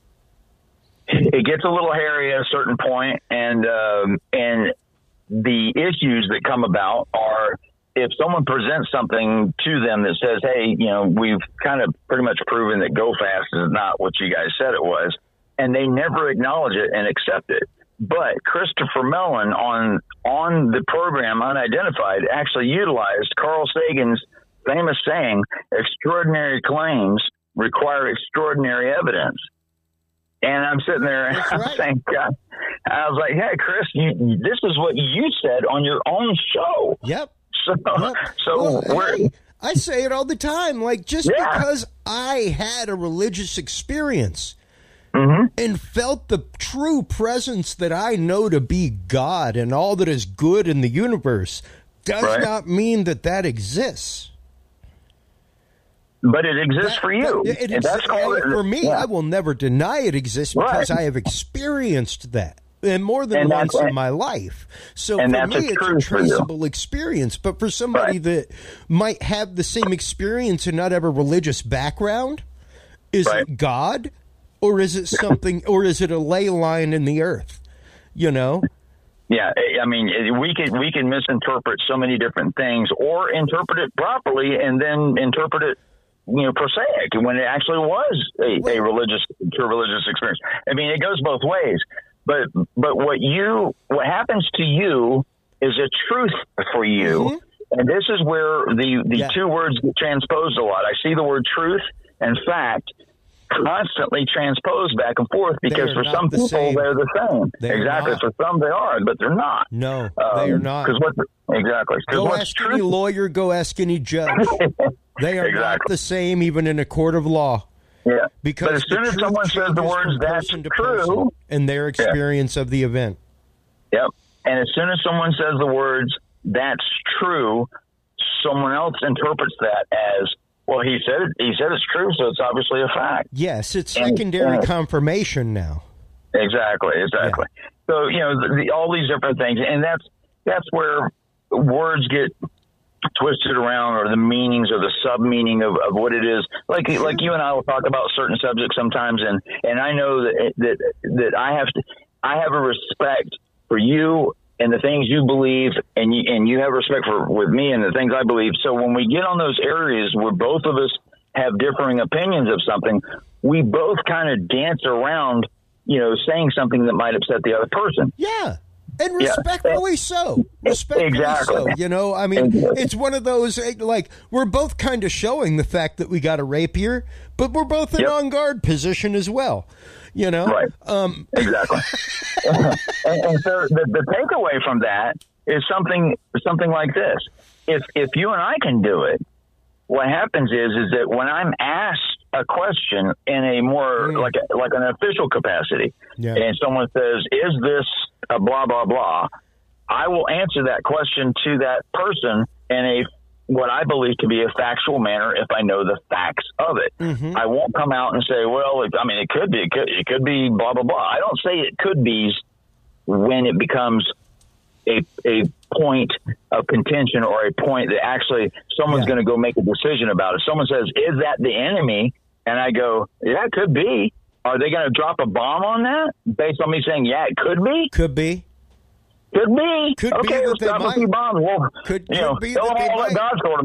it gets a little hairy at a certain point, and um, and the issues that come about are. If someone presents something to them that says, hey, you know, we've kind of pretty much proven that Go Fast is not what you guys said it was, and they never acknowledge it and accept it. But Christopher Mellon on on the program Unidentified actually utilized Carl Sagan's famous saying, extraordinary claims require extraordinary evidence. And I'm sitting there and I'm right. saying, God, I was like, hey, Chris, you, this is what you said on your own show. Yep. So, yep. so well, we're, hey, I say it all the time. Like, just yeah. because I had a religious experience mm-hmm. and felt the true presence that I know to be God and all that is good in the universe does right. not mean that that exists. But it exists that, for you. That, it and that's called it, for me, yeah. I will never deny it exists because right. I have experienced that. And more than and once in my life. So for me, a it's a traceable experience. But for somebody right. that might have the same experience and not have a religious background, is right. it God? Or is it something, or is it a ley line in the earth? You know? Yeah, I mean, we can, we can misinterpret so many different things or interpret it properly and then interpret it, you know, prosaic when it actually was a, well, a religious, true religious experience. I mean, it goes both ways. But but what you what happens to you is a truth for you, mm-hmm. and this is where the the yeah. two words get transposed a lot. I see the word truth and fact constantly transposed back and forth because for some the people same. they're the same. They exactly. For some they are, but they're not. No, um, they are not. Because what exactly? Go what's ask truth? any lawyer. Go ask any judge. They are exactly. not the same, even in a court of law. Yeah, because but as soon as someone says the words "that's true" and their experience yeah. of the event, yep, and as soon as someone says the words "that's true," someone else interprets that as, well, he said it. He said it's true, so it's obviously a fact. Yes, it's secondary and, and, confirmation now. Exactly, exactly. Yeah. So you know, the, the, all these different things, and that's that's where words get twisted around, or the meanings or the sub meaning of, of what it is. Like like you and I will talk about certain subjects sometimes, and, and I know that that that I have to I have a respect for you and the things you believe, and you, and you have respect for with me and the things I believe. So when we get on those areas where both of us have differing opinions of something, we both kind of dance around, you know, saying something that might upset the other person. Yeah. And respectfully yeah. so. Respectfully exactly. so. You know, I mean, it's one of those, like, we're both kind of showing the fact that we got a rapier, but we're both in yep. on guard position as well. You know? Right. Um, exactly. and, and so the, the takeaway from that is something something like this. If if you and I can do it, what happens is is that when I'm asked a question in a more mm. like a, like an official capacity, yeah. and someone says, "Is this a blah blah blah?" I will answer that question to that person in a what I believe to be a factual manner if I know the facts of it. Mm-hmm. I won't come out and say, "Well, it, I mean, it could be, it could, it could be blah blah blah." I don't say it could be when it becomes a a point of contention or a point that actually someone's yeah. going to go make a decision about it. Someone says, "Is that the enemy?" And I go, "Yeah, it could be." Are they going to drop a bomb on that based on me saying, "Yeah, it could be"? Could be. Could be. Could okay, be let's drop a few bombs. Well, could, you could know, be don't that all they let God sort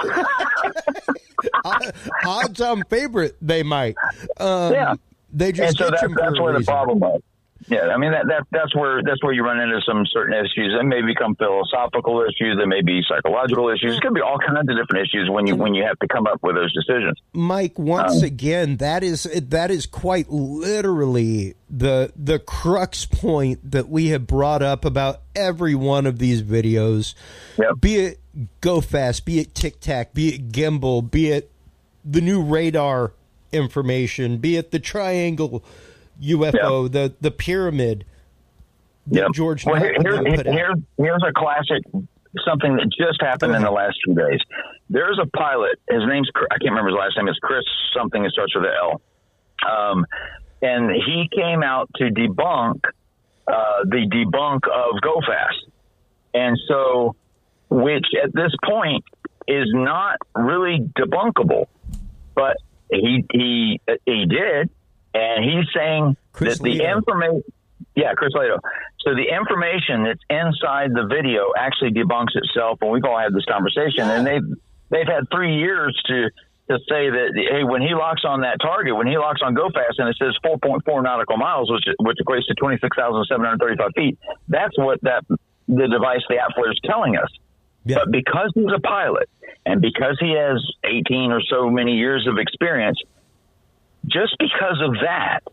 them out. Odds on favorite, they might. Um, yeah. They just and so that, that's where reason. the problem is. Yeah, I mean that, that that's where that's where you run into some certain issues. They may become philosophical issues. They may be psychological issues. It could be all kinds of different issues when you when you have to come up with those decisions. Mike, once um, again, that is that is quite literally the the crux point that we have brought up about every one of these videos. Yep. Be it Go Fast, be it Tic Tac, be it Gimbal, be it the new radar information, be it the triangle U F O, yep. the the pyramid. Yep. George. Well, here, here, here, here's a classic, something that just happened in the last few days. There's a pilot. His name's I can't remember his last name. It's Chris something. It starts with an L. Um, and he came out to debunk uh, the debunk of Go Fast, and so which at this point is not really debunkable, but he he he did. And he's saying Chris that the Leo. information, yeah, Chris Leto. So the information that's inside the video actually debunks itself. And we've all had this conversation, yeah. and they've they've had three years to to say that hey, when he locks on that target, when he locks on Go Fast, and it says four point four nautical miles, which which equates to twenty six thousand seven hundred thirty five feet. That's what that the device, the app flare, is telling us. Yeah. But because he's a pilot, and because he has eighteen or so many years of experience. Just because of that,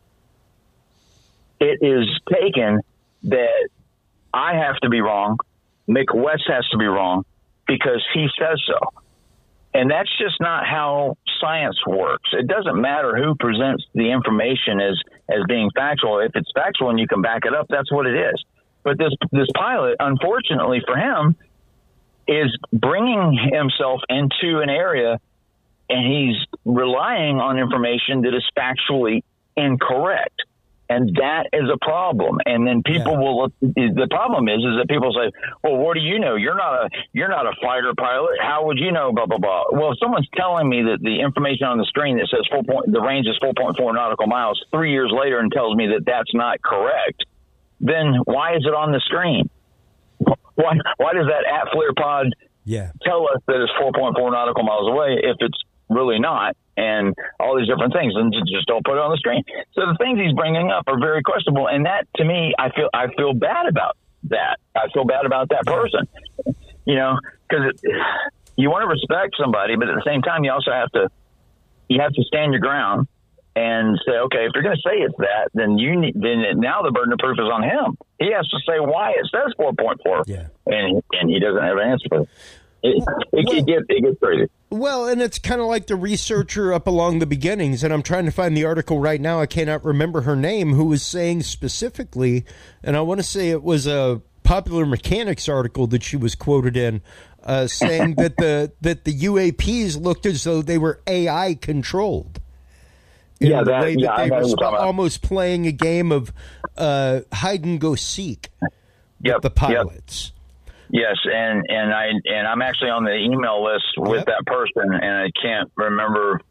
it is taken that I have to be wrong, Mick West has to be wrong, because he says so. And that's just not how science works. It doesn't matter who presents the information as, as being factual. If it's factual and you can back it up, that's what it is. But this this pilot, unfortunately for him, is bringing himself into an area and he's relying on information that is factually incorrect. And that is a problem. And then people yeah. will, the problem is, is that people say, well, what do you know? You're not a, you're not a fighter pilot. How would you know? Blah, blah, blah. Well, if someone's telling me that the information on the screen that says four point, the range is four point four nautical miles three years later and tells me that that's not correct, then why is it on the screen? Why, why does that at Flare Pod yeah. tell us that it's four point four nautical miles away if it's really not, and all these different things, and just don't put it on the screen. So the things he's bringing up are very questionable, and that, to me, I feel I feel bad about that. I feel bad about that person, you know, because you want to respect somebody, but at the same time, you also have to you have to stand your ground and say, okay, if you're going to say it's that, then you need, then now the burden of proof is on him. He has to say why it says four point four, yeah. and and he doesn't have an answer for it. It, it, well, it, gets, it gets crazy. Well, and it's kind of like the researcher up along the beginnings, and I'm trying to find the article right now. I cannot remember her name, who was saying specifically, and I want to say it was a Popular Mechanics article that she was quoted in, uh, saying that the that the U A Ps looked as though they were A I controlled. In yeah, the that, way that yeah, they I were know almost playing a game of uh, hide and go seek yep, with the pilots. Yep. Yes, and, and I and I'm actually on the email list with yep. that person, and I can't remember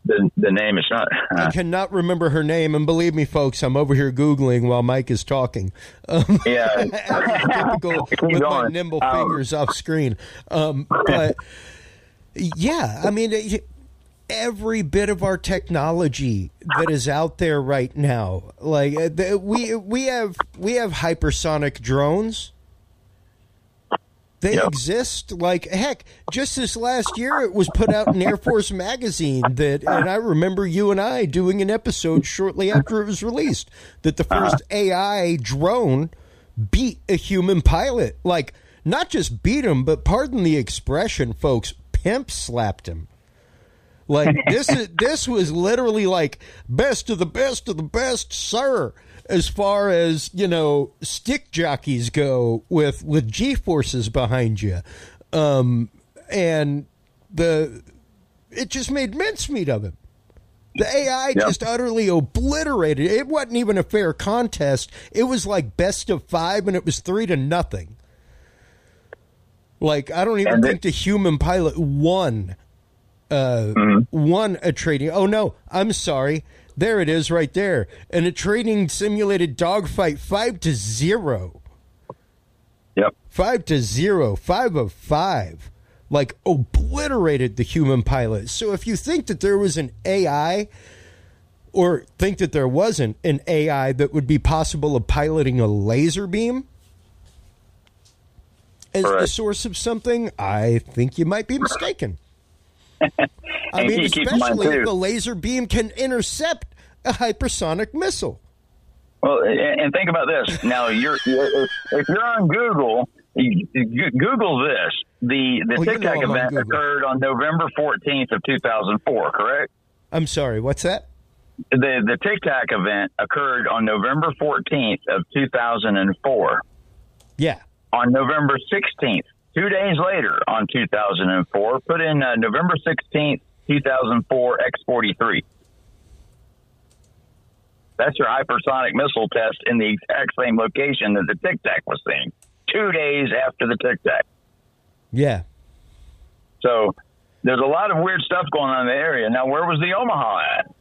the, the name. It's not. Uh, I cannot remember her name, and believe me, folks, I'm over here Googling while Mike is talking. Um, yeah. typical with going. my nimble um, fingers off screen. Um, but, yeah, I mean, every bit of our technology that is out there right now, like we we have we have hypersonic drones. They yep. exist. Like, heck, just this last year it was put out in Air Force Magazine that, and I remember you and I doing an episode shortly after it was released, that the first uh-huh. A I drone beat a human pilot. Like, not just beat him, but pardon the expression, folks, pimp slapped him. Like, this is this was literally like best of the best of the best, sir. As far as, you know, stick jockeys go with, with G-forces behind you. Um, and the it just made mincemeat of him. The A I yep. just utterly obliterated. It wasn't even a fair contest. It was like best of five, and it was three to nothing. Like, I don't even and think the human pilot won, uh, mm-hmm. won a trading. Oh, no, I'm sorry. There it is right there. And a training simulated dogfight five to zero. Yep. Five to zero. Five of five. Like obliterated the human pilot. So if you think that there was an A I or think that there wasn't an A I that would be possible of piloting a laser beam as right. the source of something, I think you might be mistaken. I mean, especially if the laser beam can intercept a hypersonic missile. Well, and think about this. Now, you're, you're if you're on Google, you, you Google this. The the oh, Tic Tac event occurred on November fourteenth of two thousand four, correct? I'm sorry, what's that? The the Tic Tac event occurred on November fourteenth of two thousand four. Yeah. On November sixteenth. Two days later, on two thousand four, put in uh, November sixteenth, two thousand four, X forty-three. That's your hypersonic missile test in the exact same location that the Tic Tac was seen. Two days after the Tic Tac. Yeah. So there's a lot of weird stuff going on in the area. Now, where was the Omaha at?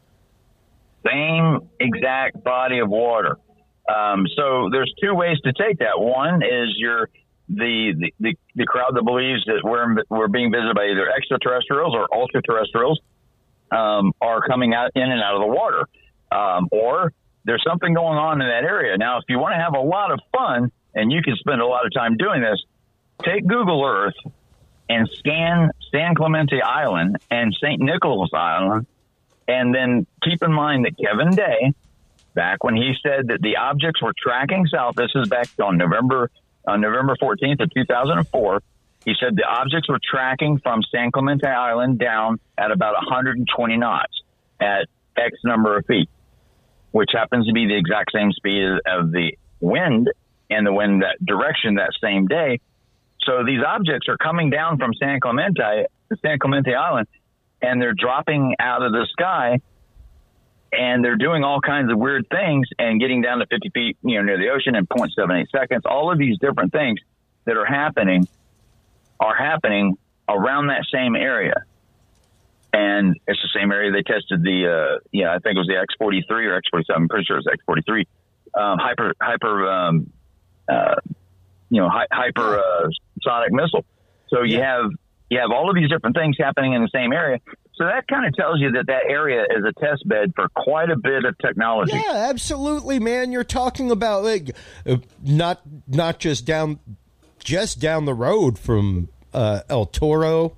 Same exact body of water. Um, so there's two ways to take that. One is your the, the, the, the crowd that believes that we're we're being visited by either extraterrestrials or ultra-terrestrials um, are coming out in and out of the water. Um, or there's something going on in that area. Now, if you want to have a lot of fun, and you can spend a lot of time doing this, take Google Earth and scan San Clemente Island and Saint Nicholas Island, and then keep in mind that Kevin Day, back when he said that the objects were tracking south, this is back on November on November fourteenth of two thousand four, he said the objects were tracking from San Clemente Island down at about one hundred twenty knots at X number of feet, which happens to be the exact same speed of the wind and the wind that direction that same day. So these objects are coming down from San Clemente, San Clemente Island, and they're dropping out of the sky, and they're doing all kinds of weird things and getting down to fifty feet, you know, near the ocean in zero point seven eight seconds. All of these different things that are happening are happening around that same area. And it's the same area they tested the, uh, yeah, I think it was the X forty-three or X forty-seven. I'm pretty sure it was X forty-three. Um, hyper, hyper, um, uh, you know, hi- hyper uh, sonic missile. So you have you have all of these different things happening in the same area. So that kind of tells you that that area is a test bed for quite a bit of technology. Yeah, absolutely, man. You're talking about like uh, not not just down just down the road from uh, El Toro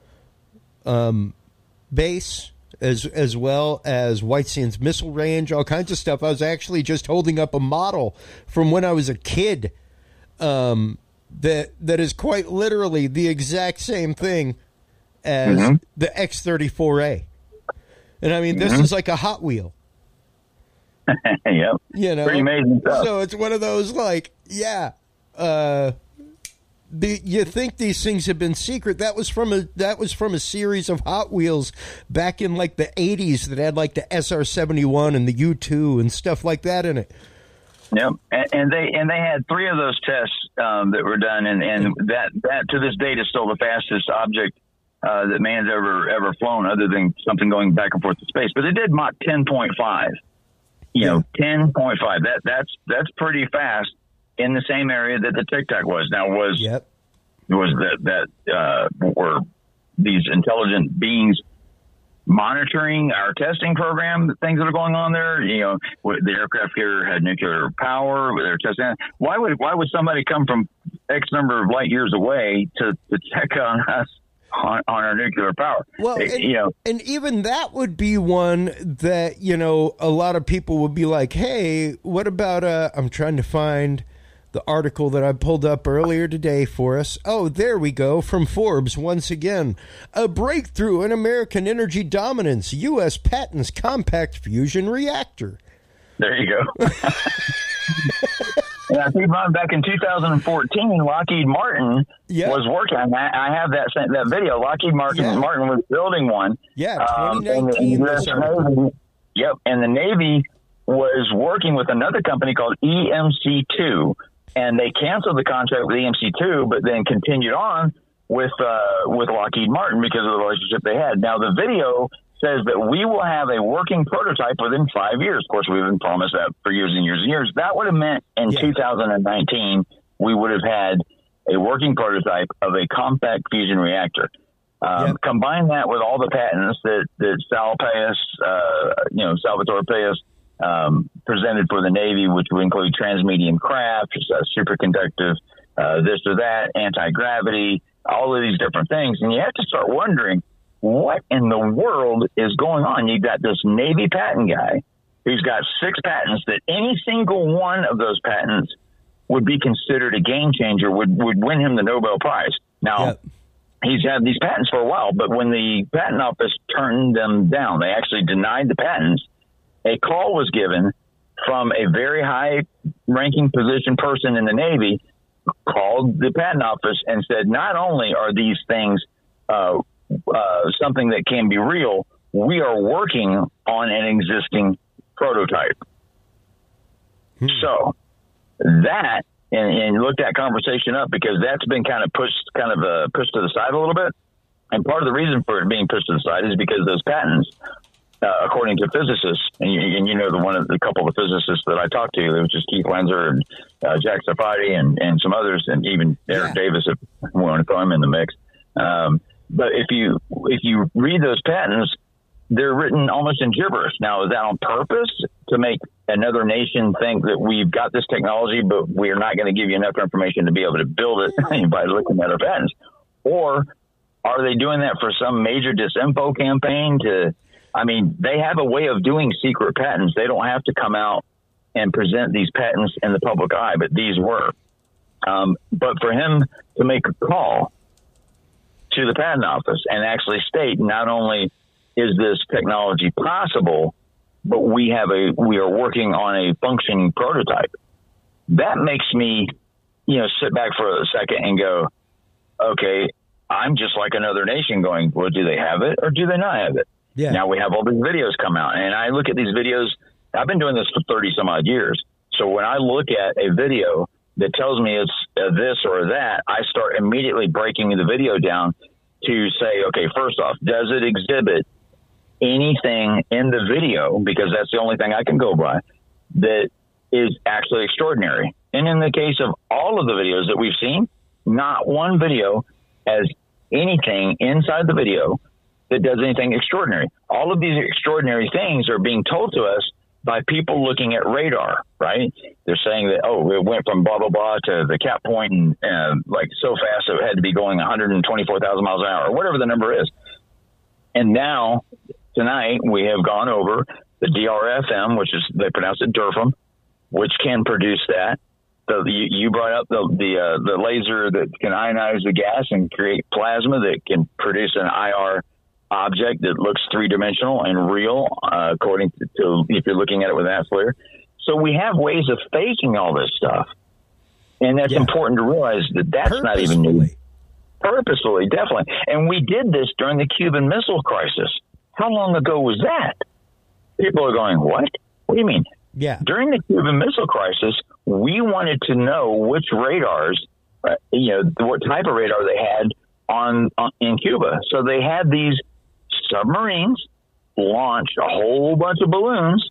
um, base, as as well as White Sands Missile Range, all kinds of stuff. I was actually just holding up a model from when I was a kid. Um, that that is quite literally the exact same thing as mm-hmm. the X thirty-four A. And I mean, this mm-hmm. is like a Hot Wheel. Yep. You know, pretty amazing stuff. So it's one of those like, yeah, uh, the, you think these things have been secret. That was from a that was from a series of Hot Wheels back in like the eighties that had like the S R seventy-one and the U two and stuff like that in it. Yep, and, and they and they had three of those tests um, that were done, and, and that, that to this date is still the fastest object uh, that man's ever ever flown, other than something going back and forth to space. But it did Mach ten point five. You know, ten point five. That that's that's pretty fast in the same area that the Tic Tac was. Now, was yep. was that that uh, were these intelligent beings monitoring our testing program, the things that are going on there? You know, the aircraft here had nuclear power. They're testing. Why would why would somebody come from X number of light years away to, to check on us on, on our nuclear power? Well, it, and, you know, and even that would be one that, you know, a lot of people would be like, hey, what about, uh, I'm trying to find the article that I pulled up earlier today for us. Oh, there we go, from Forbes once again. A breakthrough in American energy dominance. U S patents compact fusion reactor. There you go. And I think back in two thousand fourteen, Lockheed Martin yeah. was working on that. I have that that video. Lockheed Martin, yeah. Martin was building one. Yeah, twenty nineteen. Um, and the, Navy, yep, and the Navy was working with another company called E M C two. And they canceled the contract with E M C two, but then continued on with uh, with Lockheed Martin because of the relationship they had. Now, the video says that we will have a working prototype within five years. Of course, we've been promised that for years and years and years. That would have meant in yeah. two thousand nineteen, we would have had a working prototype of a compact fusion reactor. Um, yep. Combine that with all the patents that, that Sal Payas, uh, you know, Salvatore Payas, Um, presented for the Navy, which would include transmedium craft, uh, superconductive, uh, this or that, anti-gravity, all of these different things. And you have to start wondering, what in the world is going on? You've got this Navy patent guy who's got six patents that any single one of those patents would be considered a game changer, would, would win him the Nobel Prize. Now, yep. he's had these patents for a while, but when the patent office turned them down, they actually denied the patents. A call was given from a very high-ranking position person in the Navy, called the patent office and said, not only are these things uh, uh, something that can be real, we are working on an existing prototype. Hmm. So that, and, and look that conversation up, because that's been kind of pushed, kind of uh, pushed to the side a little bit. And part of the reason for it being pushed to the side is because those patents, Uh, according to physicists, and you, and you know the one of the couple of physicists that I talked to, it was just Keith Lenzer and uh, Jack Safadi and, and some others, and even Eric yeah. Davis, if we want to throw him in the mix. Um, but if you if you read those patents, they're written almost in gibberish. Now, is that on purpose to make another nation think that we've got this technology, but we're not going to give you enough information to be able to build it by looking at our patents? Or are they doing that for some major disinfo campaign to? I mean, they have a way of doing secret patents. They don't have to come out and present these patents in the public eye, but these were. Um, but for him to make a call to the patent office and actually state, not only is this technology possible, but we have a we are working on a functioning prototype. That makes me, you know, sit back for a second and go, okay, I'm just like another nation going, well, do they have it or do they not have it? Yeah. Now we have all these videos come out, and I look at these videos. I've been doing this for thirty some odd years. So when I look at a video that tells me it's uh, this or that, I start immediately breaking the video down to say, okay, first off, does it exhibit anything in the video? Because that's the only thing I can go by that is actually extraordinary. And in the case of all of the videos that we've seen, not one video has anything inside the video that does anything extraordinary. All of these extraordinary things are being told to us by people looking at radar, right? They're saying that, oh, it went from blah, blah, blah to the cap point and uh, like so fast it had to be going one hundred twenty-four thousand miles an hour, or whatever the number is. And now, tonight, we have gone over the D R F M, which is, they pronounce it D R F M, which can produce that. So you, you brought up the the, uh, the laser that can ionize the gas and create plasma that can produce an I R object that looks three-dimensional and real, uh, according to, to if you're looking at it with that FLIR. So we have ways of faking all this stuff, and that's yeah. important to realize that that's not even new. Purposefully, definitely. And we did this during the Cuban Missile Crisis. How long ago was that? People are going, what? What do you mean? Yeah. During the Cuban Missile Crisis, we wanted to know which radars, uh, you know, what type of radar they had on, on in Cuba. So they had these submarines launch a whole bunch of balloons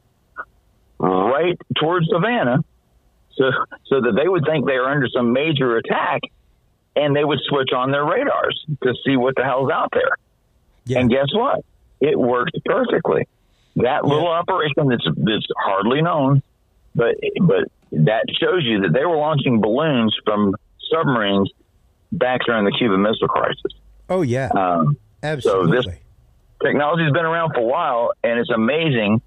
right towards Havana, so so that they would think they were under some major attack, and they would switch on their radars to see what the hell's out there. Yeah. And guess what? It worked perfectly. That little yeah. operation that's that's hardly known, but but that shows you that they were launching balloons from submarines back during the Cuban Missile Crisis. Oh yeah, um, absolutely. So this technology's been around for a while, and it's amazing.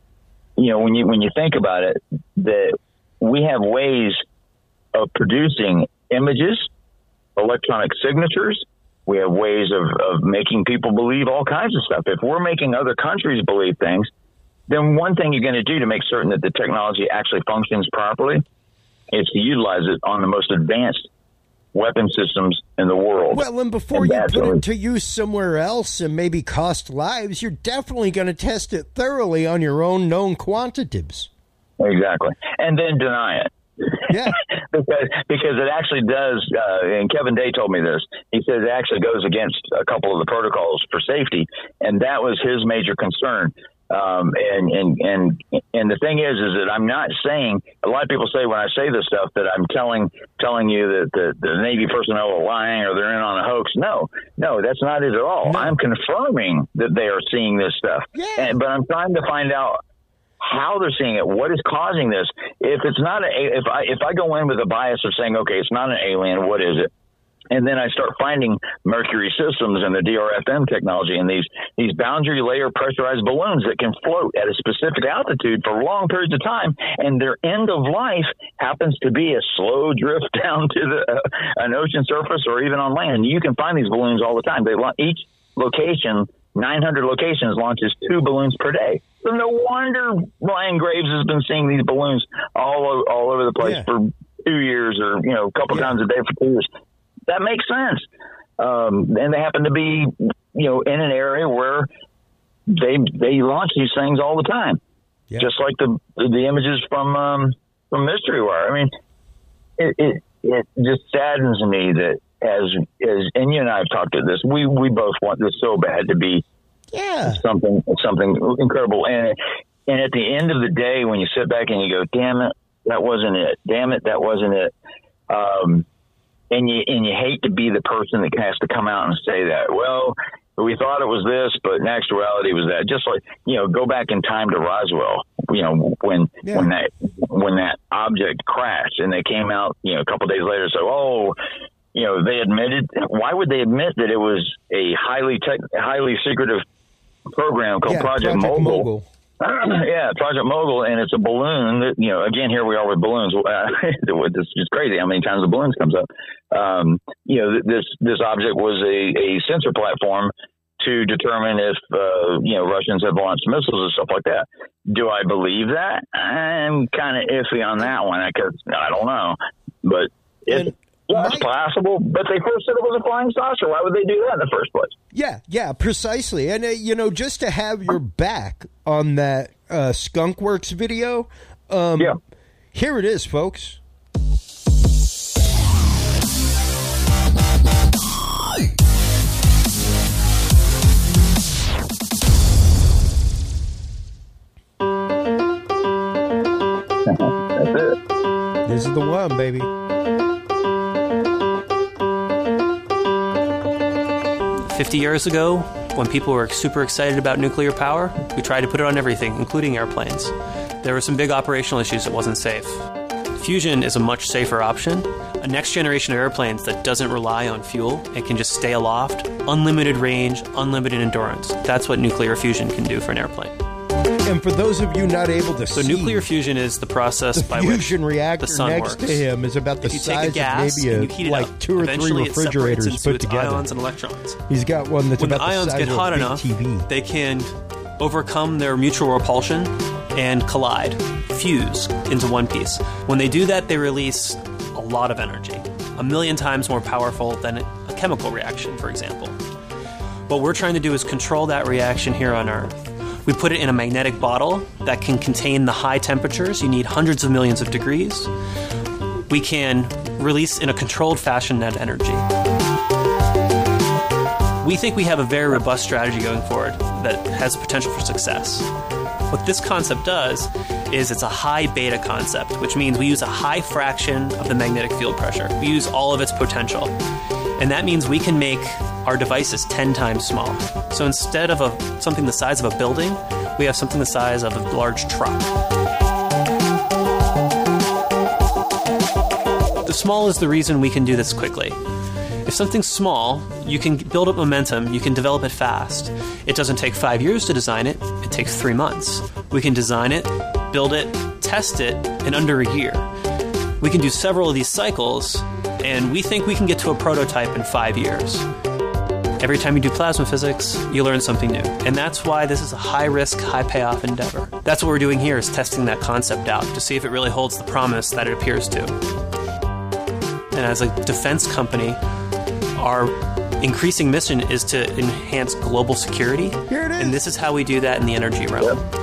You know, when you when you think about it, that we have ways of producing images, electronic signatures. We have ways of, of making people believe all kinds of stuff. If we're making other countries believe things, then one thing you're going to do to make certain that the technology actually functions properly is to utilize it on the most advanced weapon systems in the world. Well, and before and you put really, it to use somewhere else and maybe cost lives, you're definitely going to test it thoroughly on your own known quantitatives. Exactly. And then deny it. Yeah. because, because it actually does, uh, and Kevin Day told me this, he says it actually goes against a couple of the protocols for safety, and that was his major concern. Um, and, and, and, and the thing is, is that I'm not saying, a lot of people say when I say this stuff that I'm telling, telling you that the, the Navy personnel are lying or they're in on a hoax. No, no, that's not it at all. No. I'm confirming that they are seeing this stuff, yeah. and, but I'm trying to find out how they're seeing it, what is causing this. If it's not a, if I, if I go in with a bias of saying, okay, it's not an alien, what is it? And then I start finding Mercury systems and the D R F M technology and these, these boundary layer pressurized balloons that can float at a specific altitude for long periods of time. And their end of life happens to be a slow drift down to the, uh, an ocean surface or even on land. You can find these balloons all the time. They each location, nine hundred locations, launches two balloons per day. So no wonder Ryan Graves has been seeing these balloons all, all over the place yeah. for two years or, you know, a couple yeah. times a day for two years. That makes sense. Um, and they happen to be, you know, in an area where they they launch these things all the time, yeah. just like the the images from um, from Mystery Wire. I mean, it, it it just saddens me that as as and you and I have talked about this, we we both want this so bad to be yeah something something incredible. And and at the end of the day, when you sit back and you go, "Damn it, that wasn't it. Damn it, that wasn't it." Um, And you and you hate to be the person that has to come out and say that. Well, we thought it was this, but in actuality was that. Just like, you know, go back in time to Roswell. You know, when yeah. when that when that object crashed, and they came out, you know, a couple of days later. So, oh, you know, they admitted. Why would they admit that it was a highly tech, highly secretive program called yeah, Project, Project Mogul? Mogul. Yeah, Project Mogul, and it's a balloon that, you know, again, here we are with balloons. This is crazy how many times the balloons comes up. Um, you know, this this object was a, a sensor platform to determine if, uh, you know, Russians have launched missiles and stuff like that. Do I believe that? I'm kind of iffy on that one because I don't know. But it, yeah, it's possible. But they first said it was a flying saucer. Why would they do that in the first place? Yeah, yeah, precisely. And, uh, you know, just to have your back on that uh, Skunk Works video, um, yeah. here it is, folks. That's it. This is the one, baby. Fifty years ago, when people were super excited about nuclear power, we tried to put it on everything, including airplanes. There were some big operational issues. It wasn't safe. Fusion is a much safer option. A next generation of airplanes that doesn't rely on fuel and can just stay aloft, unlimited range, unlimited endurance. That's what nuclear fusion can do for an airplane. And for those of you not able to so see, nuclear fusion is the process the by which fusion reactor the sun next works. to him is about the if you size take a gas of maybe and a, you heat it like up, two or three eventually it refrigerators separates put into together. Ions and electrons. He's got one that's when about the ions the size get of hot a big enough, T V. They can overcome their mutual repulsion and collide, fuse into one piece. When they do that, they release a lot of energy, a million times more powerful than a chemical reaction, for example. What we're trying to do is control that reaction here on Earth. We put it in a magnetic bottle that can contain the high temperatures. You need hundreds of millions of degrees. We can release in a controlled fashion that energy. We think we have a very robust strategy going forward that has the potential for success. What this concept does is it's a high beta concept, which means we use a high fraction of the magnetic field pressure. We use all of its potential. And that means we can make our devices ten times smaller. So instead of a, something the size of a building, we have something the size of a large truck. The small is the reason we can do this quickly. If something's small, you can build up momentum, you can develop it fast. It doesn't take five years to design it, it takes three months. We can design it, build it, test it in under a year. We can do several of these cycles, and we think we can get to a prototype in five years. Every time you do plasma physics, you learn something new. And that's why this is a high-risk, high-payoff endeavor. That's what we're doing here, is testing that concept out to see if it really holds the promise that it appears to. And as a defense company, our increasing mission is to enhance global security. Here it is. And this is how we do that in the energy realm. Yep.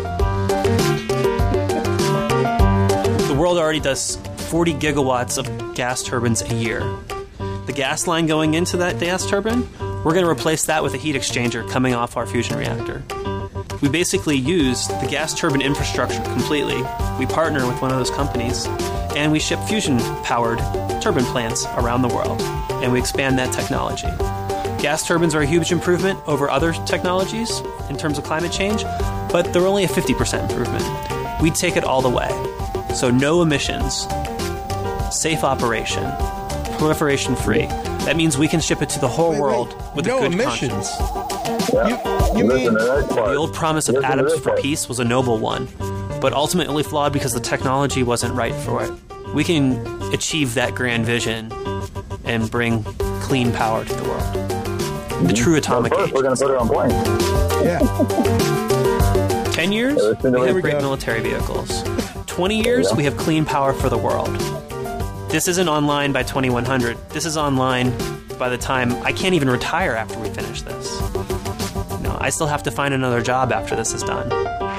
The world already does forty gigawatts of gas turbines a year. The gas line going into that gas turbine, we're going to replace that with a heat exchanger coming off our fusion reactor. We basically use the gas turbine infrastructure completely. We partner with one of those companies, and we ship fusion-powered turbine plants around the world, and we expand that technology. Gas turbines are a huge improvement over other technologies in terms of climate change, but they're only a fifty percent improvement. We take it all the way. So no emissions, safe operation, proliferation-free. That means we can ship it to the whole wait, world wait. with no a good emissions. conscience. Yeah. You, you mean the old promise of atoms for peace was a noble one, but ultimately flawed because the technology wasn't right for it. We can achieve that grand vision and bring clean power to the world. Mm-hmm. The true atomic well, first, age. We're going to put it on planes. Yeah. Ten years, yeah, we have we great go. military vehicles. Twenty years, we have clean power for the world. This isn't online by twenty-one hundred. This is online by the time I can't even retire after we finish this. You know, I still have to find another job after this is done.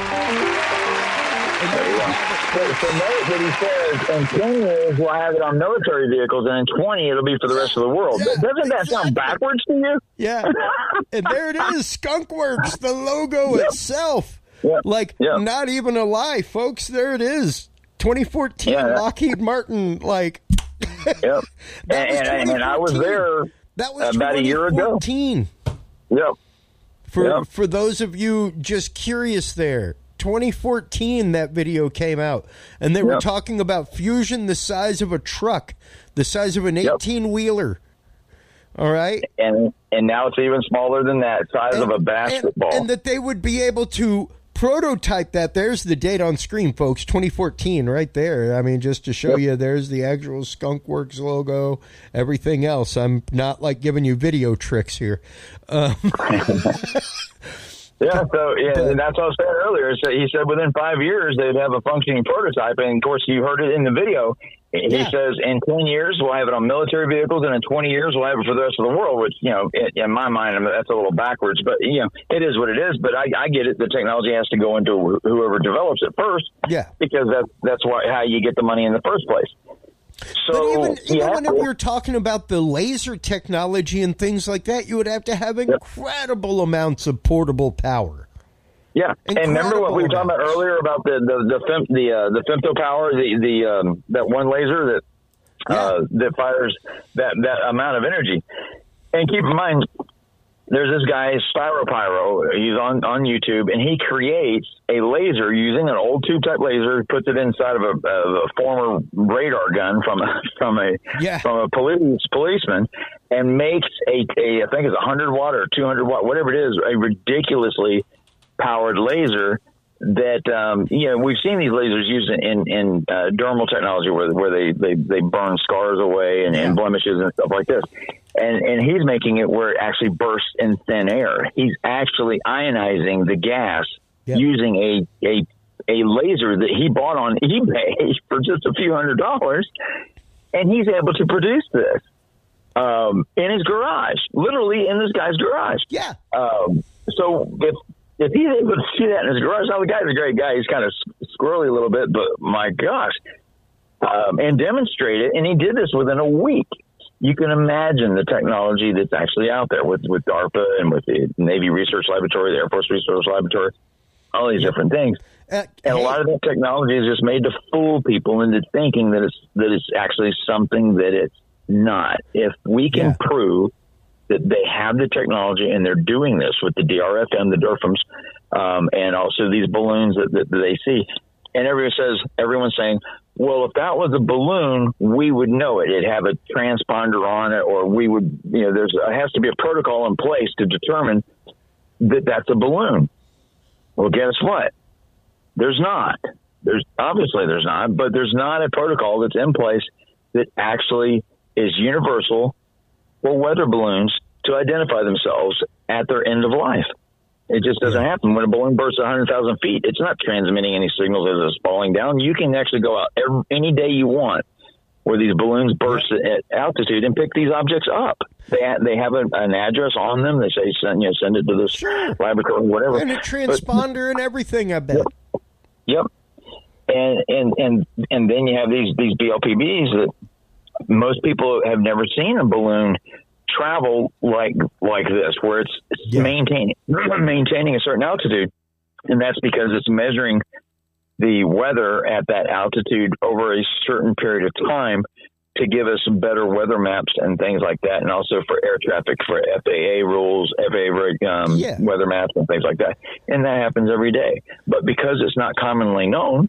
So, so notice that he says, in ten years, we'll have it on military vehicles, and in twenty, it'll be for the rest of the world. Yeah, Doesn't that exactly. sound backwards to you? Yeah. And there it is, Skunkworks, the logo yep. itself. Yep. Like, yep. not even a lie, folks. There it is. twenty fourteen yeah, Lockheed Martin, like. Yep. and, and, and I was there that was about a year ago. Yep. For, yep. for those of you just curious there, twenty fourteen that video came out, and they were yep. talking about fusion the size of a truck, the size of an eighteen-wheeler. All right? And and now it's even smaller than that, size and, of a basketball. And, and that they would be able to prototype that. There's the date on screen, folks, twenty fourteen right there. I mean, just to show yep. you, there's the actual Skunkworks logo, everything else. I'm not like giving you video tricks here. Um, Yeah, so yeah, but, and that's what I was saying earlier. So he said within five years they'd have a functioning prototype, and of course you heard it in the video. He yeah. says in ten years we'll have it on military vehicles, and in twenty years we'll have it for the rest of the world. Which, you know, in, in my mind, I mean, that's a little backwards, but you know, it is what it is. But I, I get it. The technology has to go into whoever develops it first. Yeah, because that's that's why how you get the money in the first place. So, but even, even yeah, whenever you're talking about the laser technology and things like that, you would have to have incredible yep. amounts of portable power. Yeah, incredible. And remember what we were talking about earlier about the the the fem, the, uh, the femto power, the the um, that one laser that uh, yeah. that fires that that amount of energy. And keep in mind, there's this guy Styropyro. He's on on YouTube, and he creates a laser using an old tube type laser. Puts it inside of a, of a former radar gun from a from a yeah. from a police policeman, and makes a, a I think it's a hundred watt or two hundred watt, whatever it is, a ridiculously powered laser that um, you know we've seen these lasers used in in uh, dermal technology where where they, they, they burn scars away and, yeah. and blemishes and stuff like this. And and he's making it where it actually bursts in thin air. He's actually ionizing the gas yep. using a, a a laser that he bought on eBay for just a few hundred dollars, and he's able to produce this um, in his garage, literally in this guy's garage. Yeah. Um, so if if he's able to see that in his garage, now the guy's a great guy. He's kind of squirrely a little bit, but my gosh, um, and demonstrate it. And he did this within a week. you can imagine the technology that's actually out there with, with DARPA and with the Navy Research Laboratory, the Air Force Research Laboratory, all these different things. Uh, and hey. a lot of that technology is just made to fool people into thinking that it's that it's actually something that it's not. If we can Yeah. prove that they have the technology and they're doing this with the D R F M, the D R F Ms, um, and also these balloons that, that, that they see, and everyone says, everyone's saying, well, if that was a balloon, we would know it. It'd have a transponder on it, or we would, you know, there's there has to be a protocol in place to determine that that's a balloon. Well, guess what? There's not. There's obviously there's not, but there's not a protocol that's in place that actually is universal for weather balloons to identify themselves at their end of life. It just doesn't happen. When a balloon bursts one hundred thousand feet, it's not transmitting any signals as it's falling down. You can actually go out every, any day you want where these balloons burst at altitude and pick these objects up. They they have a, an address on them. They say, send, you know, send it to this sure. laboratory, whatever. And a transponder but, and everything, I bet. Yep. yep. And, and, and, and then you have these, these B L P Bs that most people have never seen a balloon travel like like this, where it's, it's yeah. maintaining maintaining a certain altitude, and that's because it's measuring the weather at that altitude over a certain period of time to give us better weather maps and things like that, and also for air traffic, for F A A rules, F A A um, yeah. weather maps and things like that, and that happens every day. But because it's not commonly known,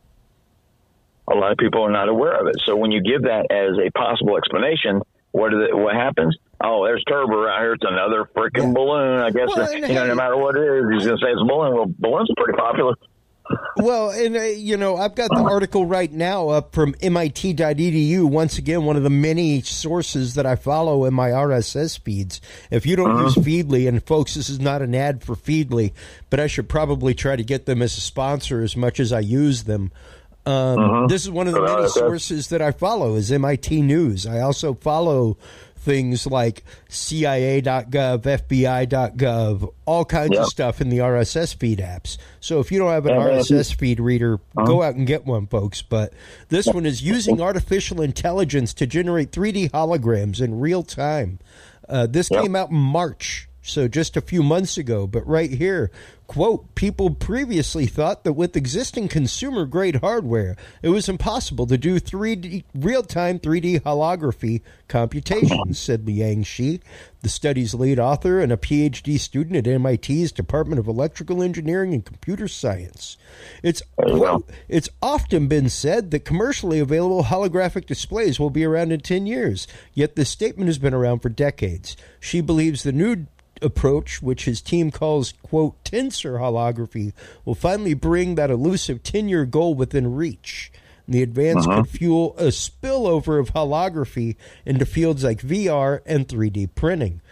a lot of people are not aware of it. So when you give that as a possible explanation, what is it, what happens? Oh, there's Turbo out here. It's another freaking yeah. balloon. I guess, well, you know, no matter what it is, he's going to say it's a balloon. Well, balloons are pretty popular. Well, and, uh, you know, I've got the article right now up from M I T dot E D U. Once again, one of the many sources that I follow in my R S S feeds. If you don't uh-huh. use Feedly, and folks, this is not an ad for Feedly, but I should probably try to get them as a sponsor as much as I use them. Um, uh-huh. This is one of the many sources that I follow is M I T News. I also follow things like C I A dot gov, F B I dot gov, all kinds yep. of stuff in the R S S feed apps. So if you don't have an R S S feed reader, uh-huh. go out and get one, folks. But this one is using artificial intelligence to generate three D holograms in real time. Uh, this yep. came out in March, so just a few months ago. But right here, quote, people previously thought that with existing consumer-grade hardware, it was impossible to do three D real-time three D holography computations, said Liang Shi, the study's lead author and a P H D student at M I T's Department of Electrical Engineering and Computer Science. It's, quote, it's often been said that commercially available holographic displays will be around in ten years, yet this statement has been around for decades. She believes the new approach, which his team calls, quote, tensor holography, will finally bring that elusive ten-year goal within reach. And the advance uh-huh. could fuel a spillover of holography into fields like V R and three D printing.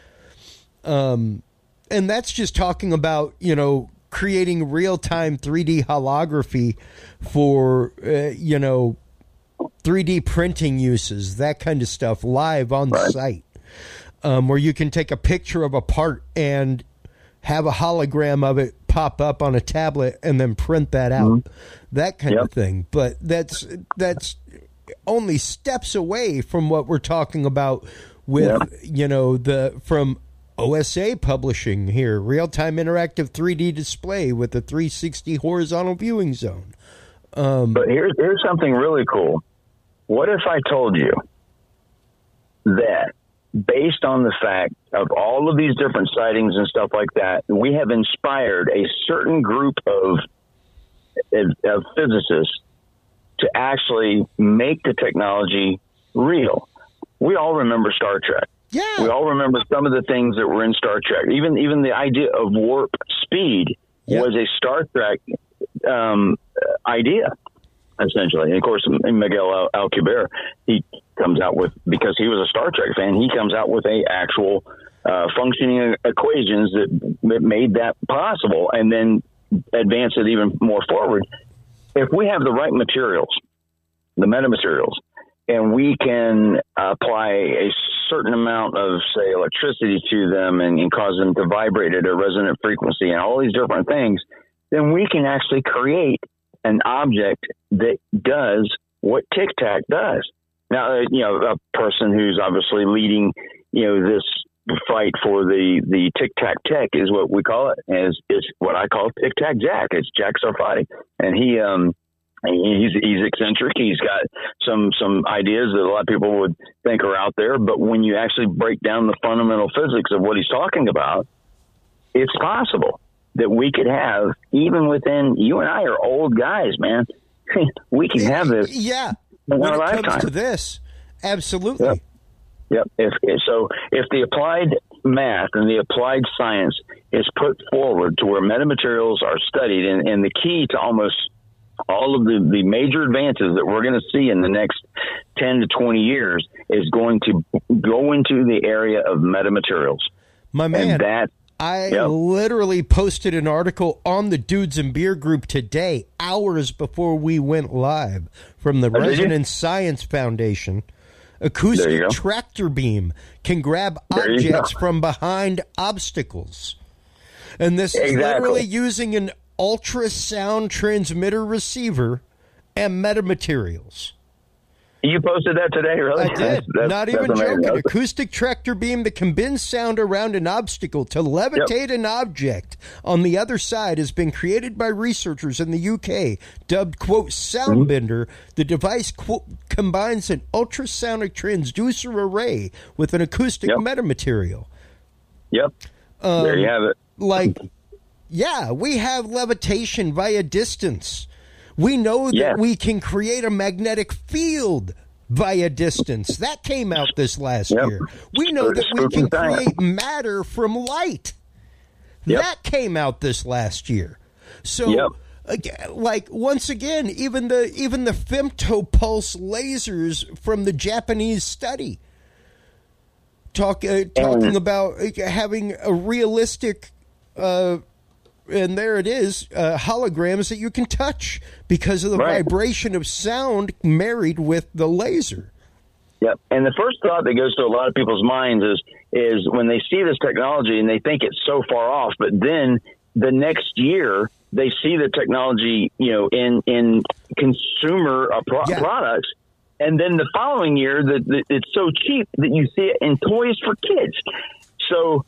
Um, and that's just talking about, you know, creating real-time three D holography for, uh, you know, three D printing uses, that kind of stuff, live on right. site. Um, where you can take a picture of a part and have a hologram of it pop up on a tablet and then print that out, mm-hmm. that kind yep. of thing. But that's that's only steps away from what we're talking about with, yep. you know, the from O S A Publishing here, real-time interactive three D display with a three sixty horizontal viewing zone. Um, but here's here's something really cool. What if I told you that, based on the fact of all of these different sightings and stuff like that, we have inspired a certain group of, of physicists to actually make the technology real? We all remember Star Trek. Yeah. We all remember some of the things that were in Star Trek. Even even the idea of warp speed yep. was a Star Trek um, idea, essentially. And of course, Miguel Alcubierre, he comes out with, because he was a Star Trek fan, he comes out with a actual uh, functioning equations that, that made that possible, and then advance it even more forward. If we have the right materials, the metamaterials, and we can apply a certain amount of, say, electricity to them and, and cause them to vibrate at a resonant frequency and all these different things, then we can actually create an object that does what Tic Tac does. Now, uh, you know, a person who's obviously leading, you know, this fight for the, the Tic Tac Tech is what we call it, is is what I call Tic Tac Jack. It's Jack Sarfati. And he, um, he's, he's eccentric. He's got some, some ideas that a lot of people would think are out there. But when you actually break down the fundamental physics of what he's talking about, it's possible that we could have, even within, you and I are old guys, man. We can have this. Yeah. In when our it lifetime. comes to this, absolutely. Yep. Yep. If, if so, if the applied math and the applied science is put forward to where metamaterials are studied, and, and the key to almost all of the, the major advances that we're going to see in the next ten to twenty years is going to go into the area of metamaterials. My man, and that, I yep. literally posted an article on the Dudes and Beer group today, hours before we went live, from the Oh, did you? Resonance Science Foundation. Acoustic tractor beam can grab There you objects go. from behind obstacles. And this is Exactly. literally using an ultrasound transmitter receiver and metamaterials. You posted that today, really? I did. That's- that's- Not that's even amazing. joking. That's- Acoustic tractor beam that can bend sound around an obstacle to levitate an object on the other side has been created by researchers in the U K. Dubbed, quote, Soundbender, the device, quote, combines an ultrasonic transducer array with an acoustic metamaterial. Yep. Um, there you have it. Like, yeah, we have levitation via distance. We know that Yeah. we can create a magnetic field via distance. That came out this last Yep. year. We know that we Spooky can science. create matter from light. Yep. That came out this last year. So, Yep. aga- like once again, even the even the femtopulse lasers from the Japanese study talk uh, talking about uh, having a realistic. Uh, And there it is, uh, holograms that you can touch because of the Right. vibration of sound married with the laser. Yep. And the first thought that goes to a lot of people's minds is is when they see this technology and they think it's so far off, but then the next year they see the technology, you know, in in consumer uh, pro- Yeah. products, and then the following year that, that it's so cheap that you see it in toys for kids. So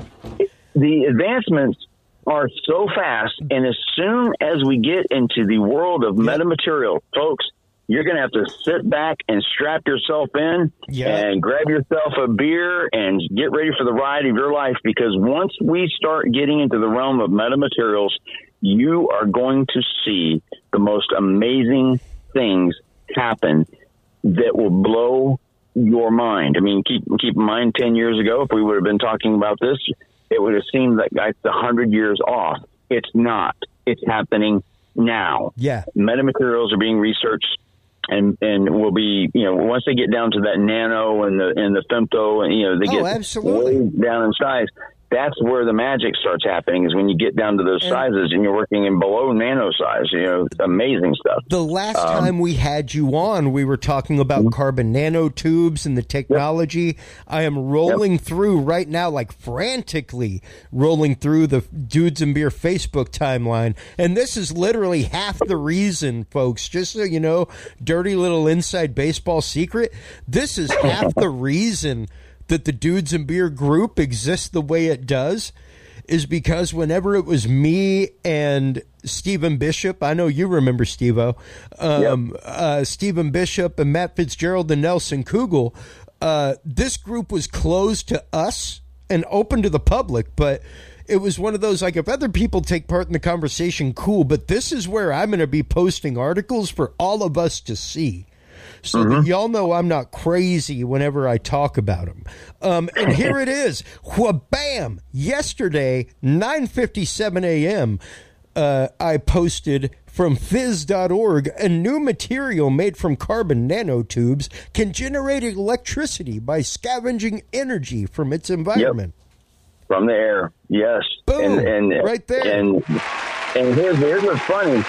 the advancements are so fast, and as soon as we get into the world of metamaterial, folks, you're going to have to sit back and strap yourself in Yeah. and grab yourself a beer and get ready for the ride of your life, because once we start getting into the realm of metamaterials, you are going to see the most amazing things happen that will blow your mind. I mean, keep keep in mind, ten years ago, if we would have been talking about this, it would have seemed like that's a hundred years off. It's not. It's happening now. Yeah. Metamaterials are being researched, and and will be, you know, once they get down to that nano and the and the femto, and you know they Oh, get absolutely. way down in size. That's where the magic starts happening, is when you get down to those And- sizes and you're working in below nano size. You know, amazing stuff. The last Um, time we had you on, we were talking about carbon nanotubes and the technology. I am rolling through right now, like frantically rolling through the Dudes and Beer Facebook timeline. And this is literally half the reason, folks, just so you know, dirty little inside baseball secret. This is half the reason that the Dudes and Beer group exists the way it does, is because whenever it was me and Stephen Bishop, I know you remember Steve-O, um, yep. uh, Stephen Bishop and Matt Fitzgerald and Nelson Kugel, uh, this group was closed to us and open to the public, but it was one of those, like, if other people take part in the conversation, cool, but this is where I'm going to be posting articles for all of us to see. So mm-hmm. that y'all know I'm not crazy whenever I talk about them. Um, and here it is. Wha-bam! Yesterday, nine fifty-seven a.m., uh, I posted from phys dot org, a new material made from carbon nanotubes can generate electricity by scavenging energy from its environment. Yep. From the air, yes. Boom! And, and, right there. And, and here's, here's what's funny.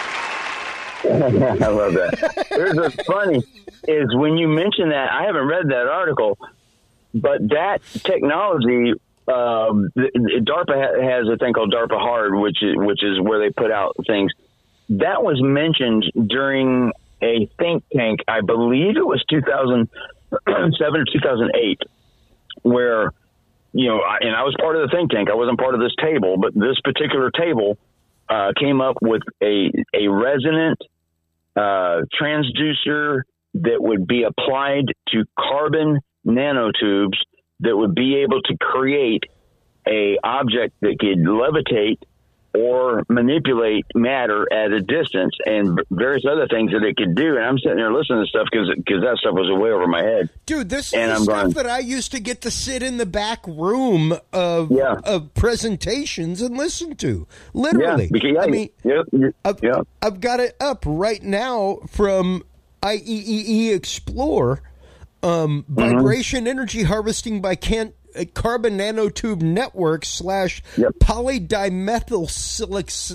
I love that. Here's what's funny is when you mention that, I haven't read that article, but that technology, um, DARPA has a thing called DARPA Hard, which is, which is where they put out things. That was mentioned during a think tank. I believe it was two thousand seven or two thousand eight, where, you know, I, and I was part of the think tank. I wasn't part of this table, but this particular table uh, came up with a, a resonant uh, transducer that would be applied to carbon nanotubes that would be able to create a object that could levitate or manipulate matter at a distance, and various other things that it could do. And I'm sitting there listening to stuff because that stuff was way over my head. Dude, this and is I'm stuff going, that I used to get to sit in the back room of yeah. of presentations and listen to. Literally. Yeah, because, yeah, I mean, yeah, yeah, I've, yeah. I've got it up right now from I E E E Explore, um, mm-hmm. vibration energy harvesting by Kent. A carbon nanotube network slash yep. polydimethyl silox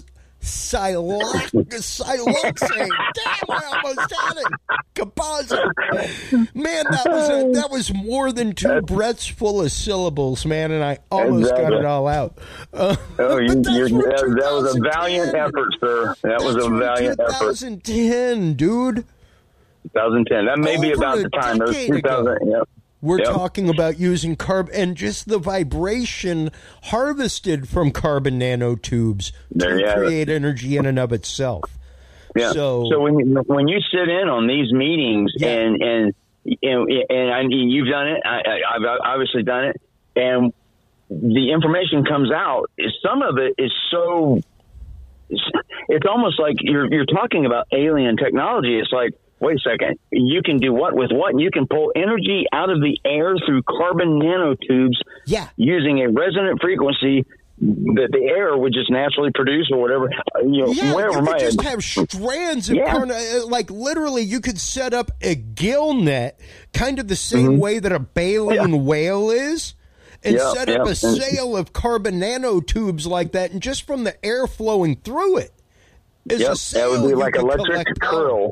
siloxane. Damn, I almost had it. Composite. Man, that was a, that was more than two breaths full of syllables, man, and I almost exactly. got it all out. Uh, oh, you, you're, that, that was a valiant effort, sir. That was a valiant effort. twenty ten, dude. twenty ten. That may Over be about the time. Those two thousand. Yep. We're yep. talking about using carb and just the vibration harvested from carbon nanotubes there to create it. energy in and of itself. Yeah. So, so when you, when you sit in on these meetings yeah. and and and, and I mean, you've done it, I, I, I've obviously done it, and the information comes out. Some of it is so. It's, it's almost like you're you're talking about alien technology. It's like, wait a second, you can do what with what? You can pull energy out of the air through carbon nanotubes yeah. using a resonant frequency that the air would just naturally produce or whatever. You know, yeah, where you could just head. have strands of yeah. carbon. Like literally, you could set up a gill net, kind of the same mm-hmm. way that a baleen yeah. whale is, and yeah, set yeah. up a sail of carbon nanotubes like that, and just from the air flowing through it, is yep, a sail that would be like you electric curl.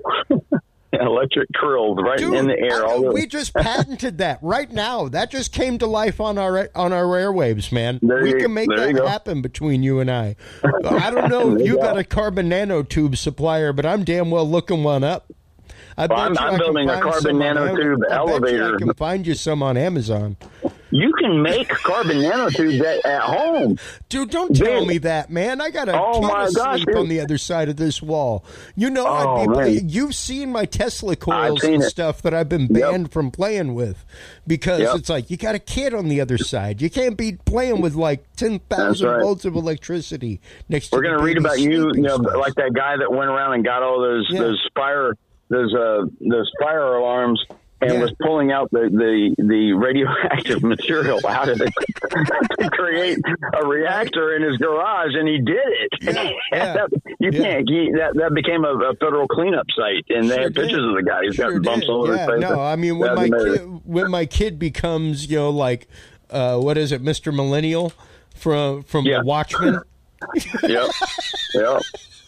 Electric curls right Dude, in the air. I mean, we just patented that right now. That just came to life on our on our airwaves, man. There we you, can make that happen between you and I. I don't know if you got a carbon nanotube supplier, but I'm damn well looking one up. I well, I'm, I'm building a carbon nanotube I elevator. Bet you I can find you some on Amazon. You can make carbon nanotubes at, at home. Dude, don't tell dude. me that, man. I got a oh kid my asleep gosh, on the other side of this wall. You know, oh, I'd be, man. you've seen my Tesla coils and it. stuff that I've been banned yep. from playing with because yep. it's like you got a kid on the other side. You can't be playing with like ten thousand right. volts of electricity next to We're going to read about you, you know, space. like that guy that went around and got all those yeah. those fire those uh those fire alarms. And yeah. was pulling out the, the, the radioactive material out of it to create a reactor in his garage, and he did it. Yeah. Yeah. that, you yeah. can't. He, that that became a, a federal cleanup site, and they sure have did. pictures of the guy. He's sure got bumps did. all over yeah, his face. No, I mean when That's my amazing. kid, when my kid becomes, you know, like uh, what is it, Mister Millennial from from yeah. The Watchmen. yep. Yep.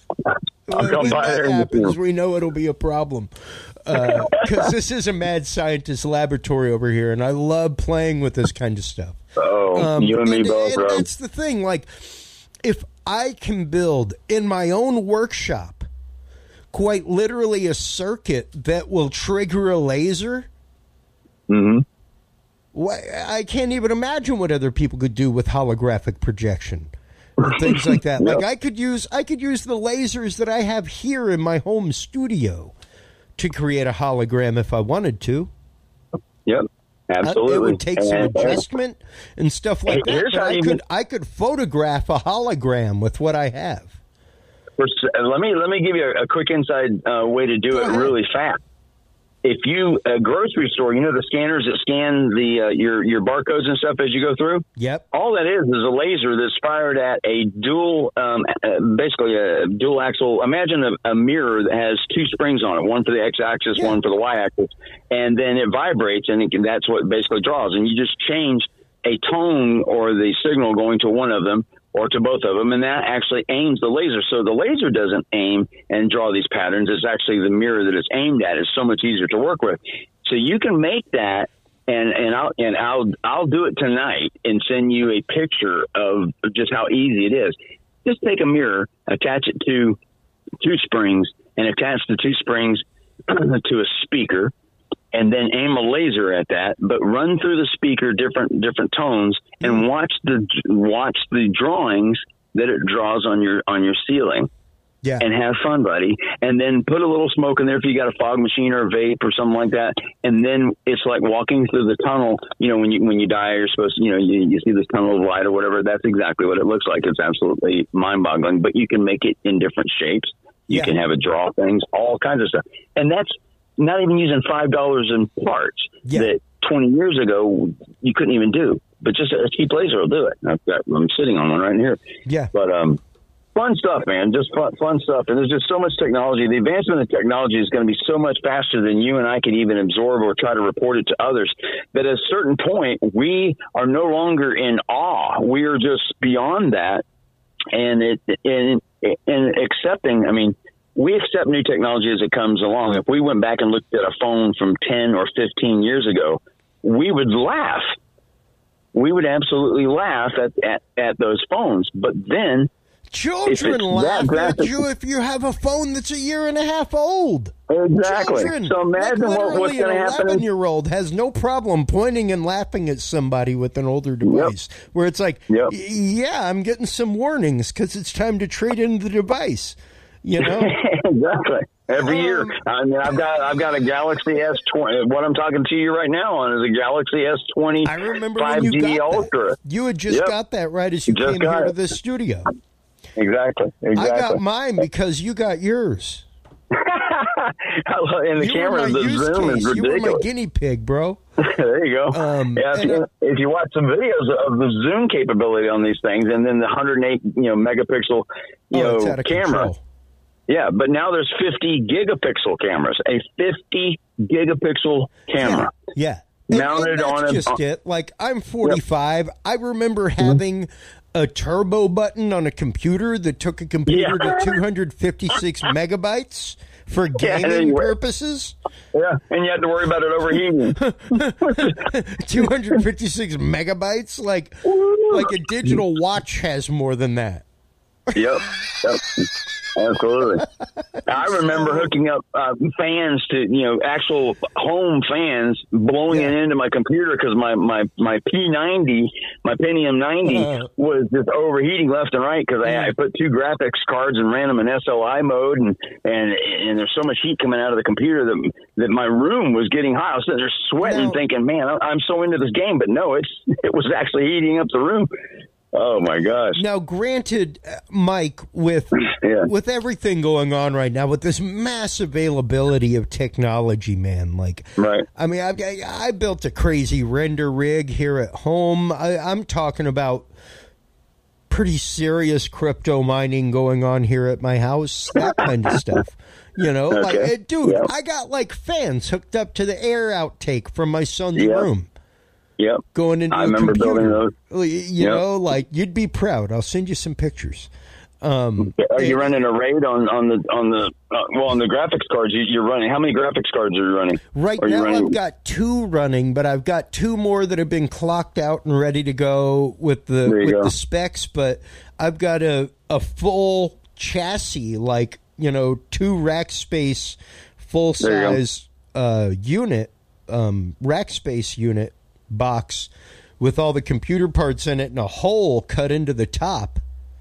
I'll come when by that there happens, we know it'll be a problem. Because uh, this is a mad scientist laboratory over here, and I love playing with this kind of stuff. Oh, um, you and me and, both, and bro. That's the thing. Like, if I can build in my own workshop, quite literally a circuit that will trigger a laser, mm-hmm. why, I can't even imagine what other people could do with holographic projection. And things like that. Yep. Like I could use, I could use the lasers that I have here in my home studio to create a hologram if I wanted to. Yep, absolutely. It would take some adjustment and stuff like that. Here's But how I you could, can, I could photograph a hologram with what I have. Let me let me give you a, a quick inside uh, way to do Go it ahead. really fast. If you a grocery store, you know the scanners that scan the uh, your your barcodes and stuff as you go through. Yep. All that is is a laser that's fired at a dual, um, uh, basically a dual axle. Imagine a, a mirror that has two springs on it, one for the x-axis, yeah. one for the y-axis, and then it vibrates, and it can, that's what it basically draws. And you just change a tone or the signal going to one of them or to both of them, and that actually aims the laser. So the laser doesn't aim and draw these patterns. It's actually the mirror that it's aimed at. It's so much easier to work with. So you can make that, and, and I'll and I'll I'll do it tonight and send you a picture of just how easy it is. Just take a mirror, attach it to two springs, and attach the two springs to a speaker, and then aim a laser at that, but run through the speaker different different tones and watch the watch the drawings that it draws on your on your ceiling. Yeah. And have fun, buddy. And then put a little smoke in there if you got a fog machine or a vape or something like that. And then it's like walking through the tunnel. You know, when you when you die, you're supposed to, you know, you, you see this tunnel of light or whatever. That's exactly what it looks like. It's absolutely mind-boggling. But you can make it in different shapes. You yeah. can have it draw things, all kinds of stuff. And that's not even using five dollars in parts yeah. that twenty years ago you couldn't even do. But just a cheap laser will do it. I've got, I'm sitting on one right here. Yeah. But, um, fun stuff, man. Just fun, fun stuff. And there's just so much technology. The advancement of technology is going to be so much faster than you and I can even absorb or try to report it to others. That at a certain point, we are no longer in awe. We are just beyond that. And it, and, and accepting, I mean, we accept new technology as it comes along. If we went back and looked at a phone from ten or fifteen years ago, we would laugh. We would absolutely laugh at, at, at those phones. But then, children laugh at you if you have a phone that's a year and a half old. Exactly. Children, so imagine like what, what's going to happen. An eleven-year-old has no problem pointing and laughing at somebody with an older device, yep. where it's like, yep. yeah, I'm getting some warnings because it's time to trade in the device. You know, exactly. Every um, year, I mean, I've got I've got a Galaxy S twenty. What I'm talking to you right now on is a Galaxy S twenty. I remember five G when you got Ultra. That. You had just yep. got that right as you just came here it. to the studio. Exactly. Exactly. I got mine because you got yours. And the you camera, the zoom case. is ridiculous. You were my guinea pig, bro. There you go. Um, yeah, if, you, if you watch some videos of the zoom capability on these things, and then the one hundred eight, you know, megapixel, you oh, know, camera. Control. Yeah, but now there's fifty gigapixel cameras. A fifty gigapixel camera. Yeah. yeah. Mounted and, and on that's a. just it. Like, I'm forty-five. Yep. I remember having mm-hmm. a turbo button on a computer that took a computer yeah. to two hundred fifty-six megabytes for gaming yeah, purposes. Yeah, and you had to worry about it overheating. two hundred fifty-six megabytes? Like, like a digital watch has more than that. Yep. Yep. Absolutely. I remember hooking up uh, fans to, you know, actual home fans, blowing yeah. it into my computer because my, my, my P ninety, my Pentium ninety uh, was just overheating left and right because I, I put two graphics cards and ran them in S L I mode, and, and and there's so much heat coming out of the computer that that my room was getting hot. I was sitting there sweating, now, thinking, man, I'm so into this game, but no, it's it was actually heating up the room. Oh my gosh! Now, granted, Mike, with yeah. with everything going on right now, with this mass availability of technology, man, like, right? I mean, I, I built a crazy render rig here at home. I, I'm talking about pretty serious crypto mining going on here at my house, that kind of stuff. You know, okay. like, dude, yep. I got like fans hooked up to the air outtake from my son's yep. room. Yep. Going into I a remember computer. building those. You yep. know, like, you'd be proud. I'll send you some pictures. Um, Are you and, running a RAID on, on the on the uh, well on the graphics cards? You, you're running. How many graphics cards are you running? Right are now, running? I've got two running, but I've got two more that have been clocked out and ready to go with the with go. the specs. But I've got a a full chassis, like, you know, two rack space, full size uh, unit, um, rack space unit box with all the computer parts in it and a hole cut into the top.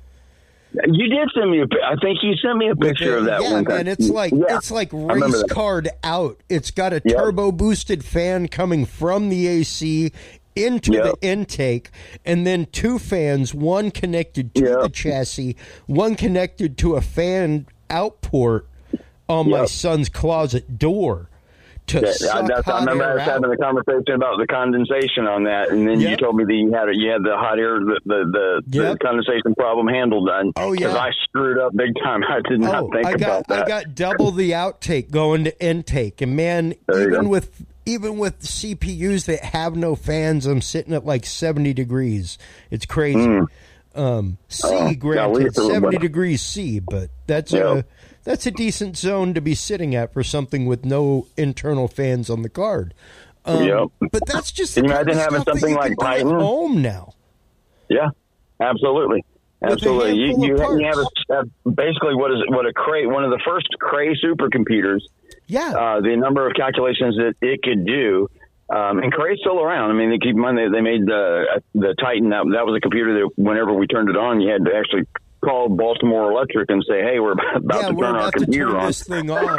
You did send me a. I think you sent me a picture the, of that yeah, one time. Man, it's like yeah, it's like race card out. It's got a yep. turbo boosted fan coming from the A C into yep. the intake, and then two fans, one connected to yep. the chassis, one connected to a fan outport on yep. my son's closet door. To yeah, suck that's, hot I remember air us having out. a conversation about the condensation on that, and then yep. you told me that you had a, you had the hot air, the the, the, yep. the condensation problem handled. And, oh yeah, because I screwed up big time. I did not oh, think I got, about that. I got double the outtake going to intake, and man, there even with even with C P Us that have no fans, I'm sitting at like seventy degrees. It's crazy. Mm. Um, C, oh, granted, seventy better. degrees C, but that's yep. a that's a decent zone to be sitting at for something with no internal fans on the card. Um, yep. But that's just Can the you kind imagine of having stuff something that like you can do Titan at home now. Yeah, absolutely. Absolutely, you, you, of you have a, uh, basically what is what a Cray, one of the first Cray supercomputers Yeah. Uh, the number of calculations that it could do. Um, and Cray's still around. I mean, they keep in mind they, they made the the Titan. That, that was a computer that whenever we turned it on, you had to actually call Baltimore Electric and say, "Hey, we're about yeah, to we're turn about our to computer turn on." this thing on.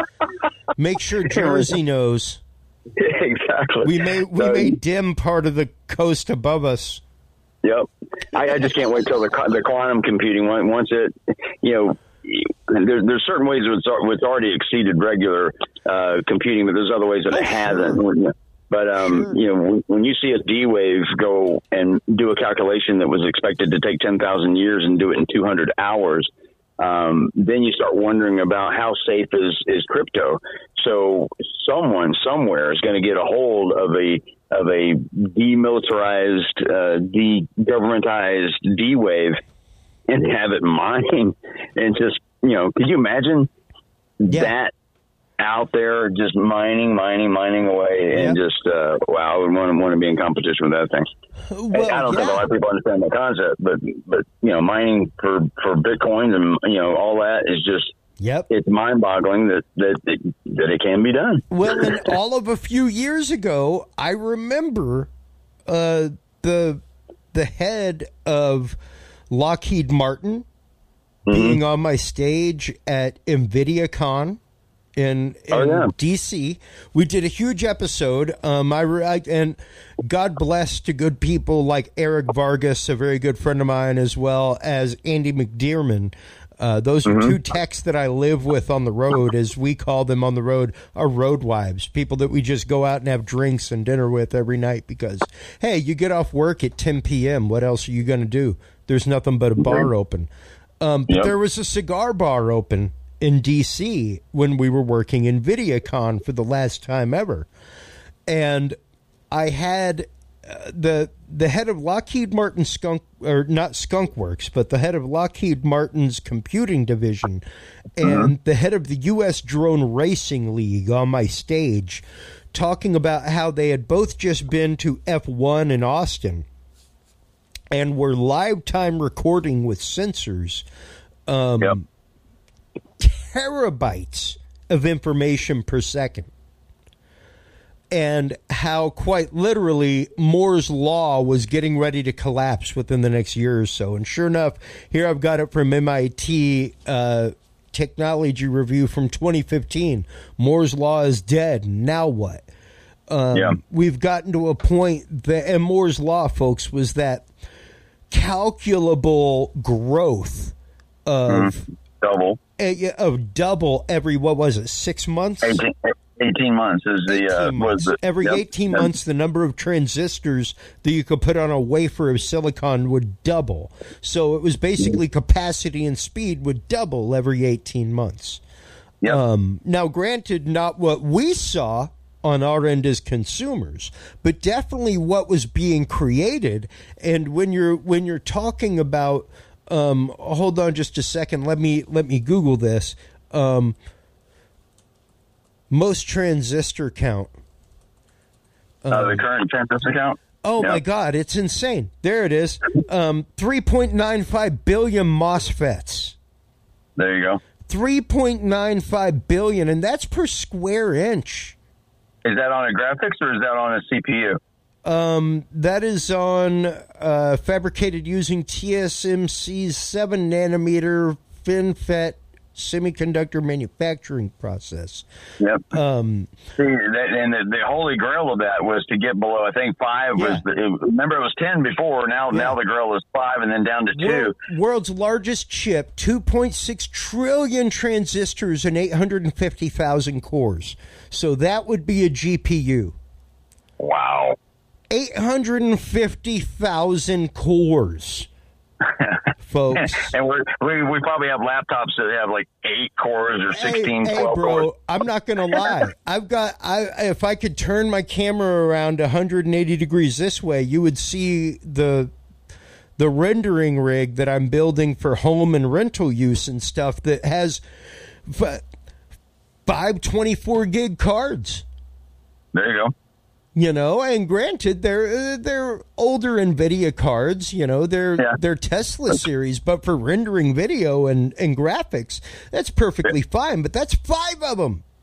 Make sure Jersey knows. Exactly. We may we So- may dim part of the coast above us. Yep. I, I just can't wait till the the quantum computing once once it, you know, there, there's certain ways it's, it's already exceeded regular uh, computing, but there's other ways that it hasn't. But um, you know, when you see a D wave go and do a calculation that was expected to take ten thousand years and do it in two hundred hours, um, then you start wondering about how safe is is crypto. So someone somewhere is going to get a hold of a of a demilitarized, uh, de-governmentized D wave and have it mine and just, you know, could you imagine yeah. that out there just mining, mining, mining away and yep. just, uh, wow, I would want to, want to be in competition with that thing. Well, I don't yeah. think a lot of people understand the concept, but, but, you know, mining for, for Bitcoins and, you know, all that is just, Yep. It's mind-boggling that, that, that, that it can be done. Well, and all of a few years ago, I remember uh, the the head of Lockheed Martin mm-hmm. being on my stage at NVIDIA-Con in, in oh, yeah. D C. We did a huge episode. Um, I, I and God bless to good people like Eric Vargas, a very good friend of mine, as well as Andy McDearman. Uh, those are mm-hmm. two techs that I live with on the road, as we call them on the road, are road wives, people that we just go out and have drinks and dinner with every night because, hey, you get off work at ten p.m. What else are you going to do? There's nothing but a bar open. Um, but yep. there was a cigar bar open in D C when we were working in NVIDIA-Con for the last time ever. And I had uh, the the head of Lockheed Martin Skunk, or not Skunk Works, but the head of Lockheed Martin's computing division and uh-huh. the head of the U S Drone Racing League on my stage talking about how they had both just been to F one in Austin and were live time recording with sensors um, yep. terabytes of information per second. And how quite literally Moore's Law was getting ready to collapse within the next year or so. And sure enough, here I've got it from M I T uh, Technology Review from twenty fifteen. Moore's Law is dead. Now what? Um, yeah. We've gotten to a point that, and Moore's Law, folks, was that calculable growth of mm-hmm. double uh, of double every, what was it, six months? eighteen, eighteen months is the uh, was the, every yep. eighteen months the number of transistors that you could put on a wafer of silicon would double. So it was basically capacity and speed would double every eighteen months. Yep. Um, now, granted, not what we saw on our end as consumers, but definitely what was being created. And when you're when you're talking about, um, hold on just a second, let me let me Google this. Um, most transistor count. Um, uh, the current transistor count. Oh yep. my God, it's insane! There it is. Um, three point nine five billion MOSFETs. There you go. Three point nine five billion, and that's per square inch. Is that on a graphics or is that on a C P U? Um, that is on uh, fabricated using T S M C's seven nanometer FinFET semiconductor manufacturing process. Yep. Um, See, that, and the, the holy grail of that was to get below. I think five yeah. was. The, it, remember, it was ten before. Now, yeah. now the grail is five, and then down to two. World, world's largest chip, two point six trillion transistors and eight hundred fifty thousand cores. So that would be a G P U. Wow. eight hundred fifty thousand cores. Folks, and we're, we we probably have laptops that have like eight cores or sixteen, hey, twelve hey, bro, cores. I'm not gonna lie. I've got I if I could turn my camera around one hundred eighty degrees this way, you would see the the rendering rig that I'm building for home and rental use and stuff that has five twenty-four gig cards. There you go. You know, and granted, they're they're older NVIDIA cards. You know, they're yeah. they're Tesla series, but for rendering video and, and graphics, that's perfectly fine. But that's five of them.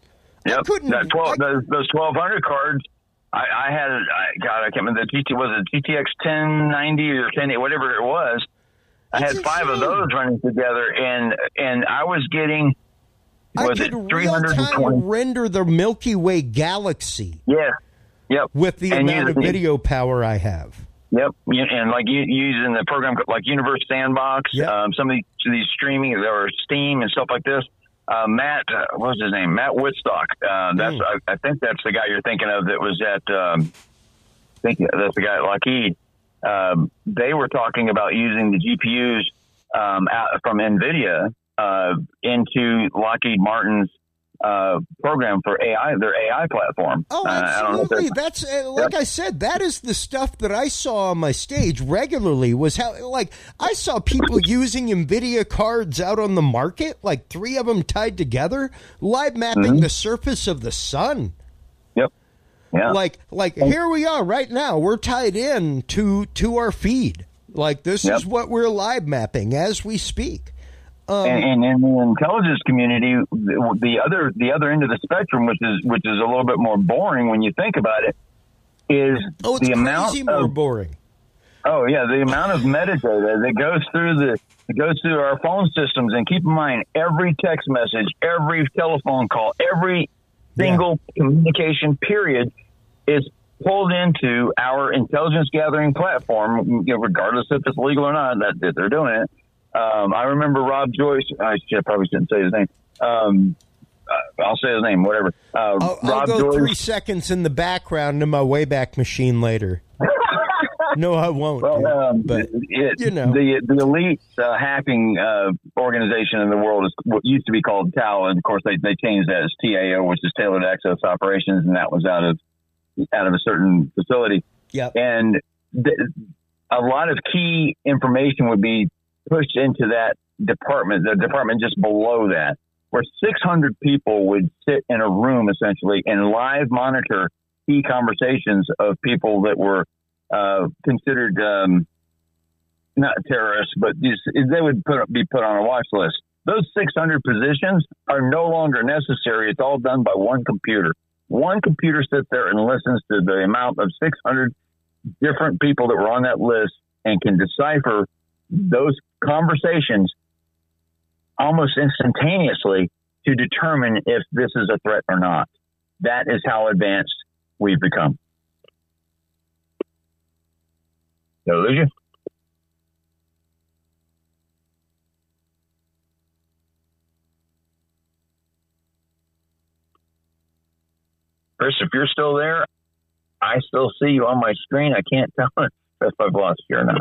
Yep. That twelve, I, those, those twelve hundred cards. I, I had, I, God, I can't remember the G T. Was it G T X ten ninety or ten eighty, whatever it was? I had insane. five of those running together, and and I was getting. Was I it could three hundred twenty render the Milky Way galaxy. Yeah. Yep. With the and amount you, of video power I have. Yep. And like you using the program like Universe Sandbox, yep. um, some of these, these streaming or Steam and stuff like this. Uh, Matt, uh, what was his name? Matt Woodstock. Uh, that's mm. I, I think that's the guy you're thinking of. That was at. Um, I think that's the guy at Lockheed. Um, they were talking about using the G P Us um, out from NVIDIA uh, into Lockheed Martin's uh, program for A I, their A I platform. Oh, absolutely. Uh, that's, that's uh, like yep. I said, that is the stuff that I saw on my stage regularly was how, like, I saw people using NVIDIA cards out on the market, like three of them tied together, live mapping mm-hmm. the surface of the sun. Yep. Yeah. Like, like here we are right now. We're tied in to, to our feed. Like, this yep. is what we're live mapping as we speak. Um, and, and in the intelligence community, the, the other the other end of the spectrum, which is which is a little bit more boring when you think about it, is oh, it's the crazy amount more of, boring. Oh yeah, the amount of metadata that goes through the that goes through our phone systems. And keep in mind, every text message, every telephone call, every single yeah. communication period is pulled into our intelligence gathering platform, you know, regardless if it's legal or not. That, that they're doing it. Um, I remember Rob Joyce. I should, probably shouldn't say his name. Um, uh, I'll say his name, whatever. Uh, I'll, Rob I'll go Joyce. three seconds in the background in my Wayback Machine later. No, I won't. Well, um, but it, you know, the the elite uh, hacking uh, organization in the world is what used to be called T A O, and of course they they changed that as T A O, which is Tailored Access Operations, and that was out of out of a certain facility. Yeah, and th- a lot of key information would be pushed into that department, the department just below that, where six hundred people would sit in a room essentially and live monitor key conversations of people that were uh, considered um, not terrorists, but these, they would put, be put on a watch list. Those six hundred positions are no longer necessary. It's all done by one computer. One computer sits there and listens to the amount of six hundred different people that were on that list and can decipher those conversations almost instantaneously to determine if this is a threat or not. That is how advanced we've become. Did I lose you? Chris, if you're still there, I still see you on my screen. I can't tell if I've lost you or not.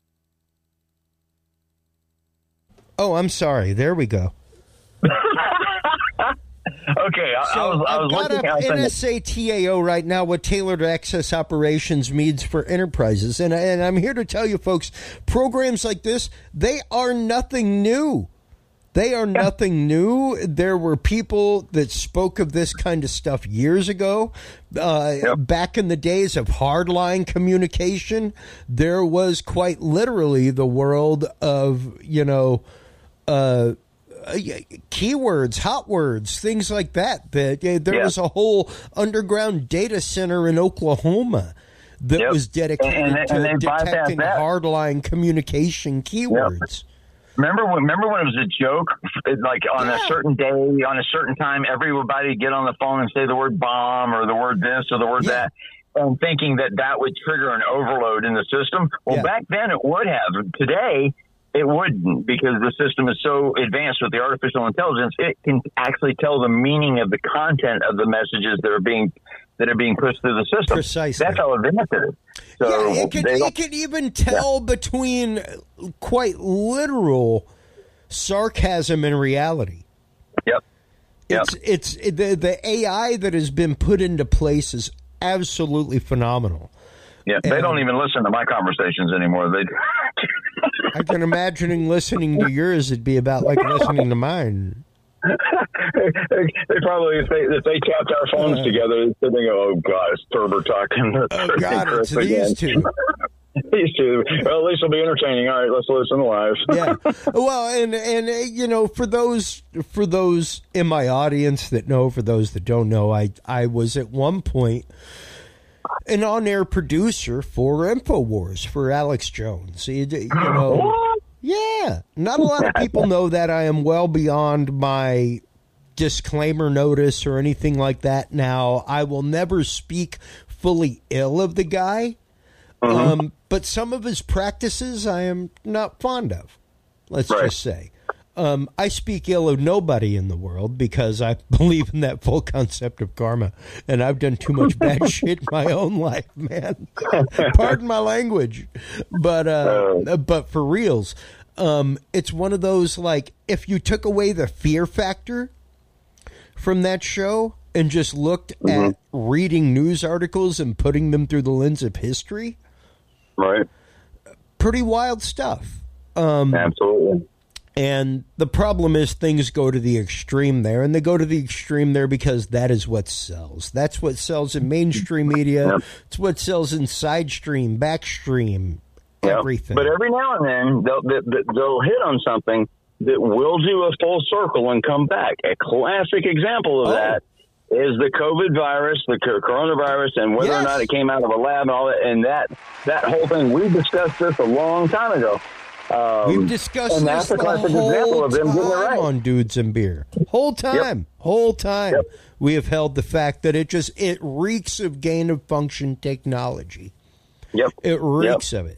Oh, I'm sorry. There we go. Okay, I, so I was, I was I've got looking up at N S A T A O right now, what Tailored Access Operations means for enterprises. And, and I'm here to tell you, folks, programs like this, they are nothing new. They are nothing new. There were people that spoke of this kind of stuff years ago. Uh, yep. Back in the days of hardline communication, there was quite literally the world of, you know, uh, keywords, hot words, things like that. That there yeah. was a whole underground data center in Oklahoma that yep. was dedicated and, and, and to detecting hardline communication keywords. Yep. Remember when? Remember when it was a joke? Like on yeah. a certain day, on a certain time, everybody would get on the phone and say the word bomb or the word this or the word yeah. that, and thinking that that would trigger an overload in the system. Well, yeah. back then it would have. Today, it wouldn't, because the system is so advanced with the artificial intelligence. It can actually tell the meaning of the content of the messages that are being that are being pushed through the system. Precisely. That's how advanced it is. So yeah, it can, it can even tell yeah. between quite literal sarcasm and reality. Yep. Yep. It's it's it, the the A I that has been put into place is absolutely phenomenal. Yeah, they and, don't even listen to my conversations anymore. They. I can imagine listening to yours, it'd be about like listening to mine. They probably, if they if they tapped our phones uh, together, they'd think, "Oh God, it's Turbo talking." Oh God, it's again. these two. These two. Well, at least it'll be entertaining. All right, let's listen live. Yeah. Well, and and uh, you know, for those for those in my audience that know, for those that don't know, I I was at one point an on-air producer for InfoWars for Alex Jones. You, you know, what? Yeah. Not a lot of people know that. I am well beyond my disclaimer notice or anything like that now. I will never speak fully ill of the guy. Mm-hmm. Um, but some of his practices I am not fond of, let's right. just say. Um, I speak ill of nobody in the world because I believe in that full concept of karma, and I've done too much bad shit in my own life, man. Pardon my language. But, uh, but for reals, um, it's one of those, like, if you took away the fear factor from that show and just looked mm-hmm. at reading news articles and putting them through the lens of history, right. pretty wild stuff. Um, Absolutely. And the problem is things go to the extreme there, and they go to the extreme there because that is what sells. That's what sells in mainstream media. Yep. It's what sells in side stream, backstream, yep. everything. But every now and then they'll, they'll hit on something that will do a full circle and come back. A classic example of oh. that is the COVID virus, the coronavirus, and whether yes. or not it came out of a lab and all that. And that that whole thing, we discussed this a long time ago. Um, We've discussed and this that's a classic the whole example of them time getting it right. on Dudes and Beer. Whole time, yep. whole time, yep. we have held the fact that it just it reeks of gain of function technology. Yep, it reeks yep. of it.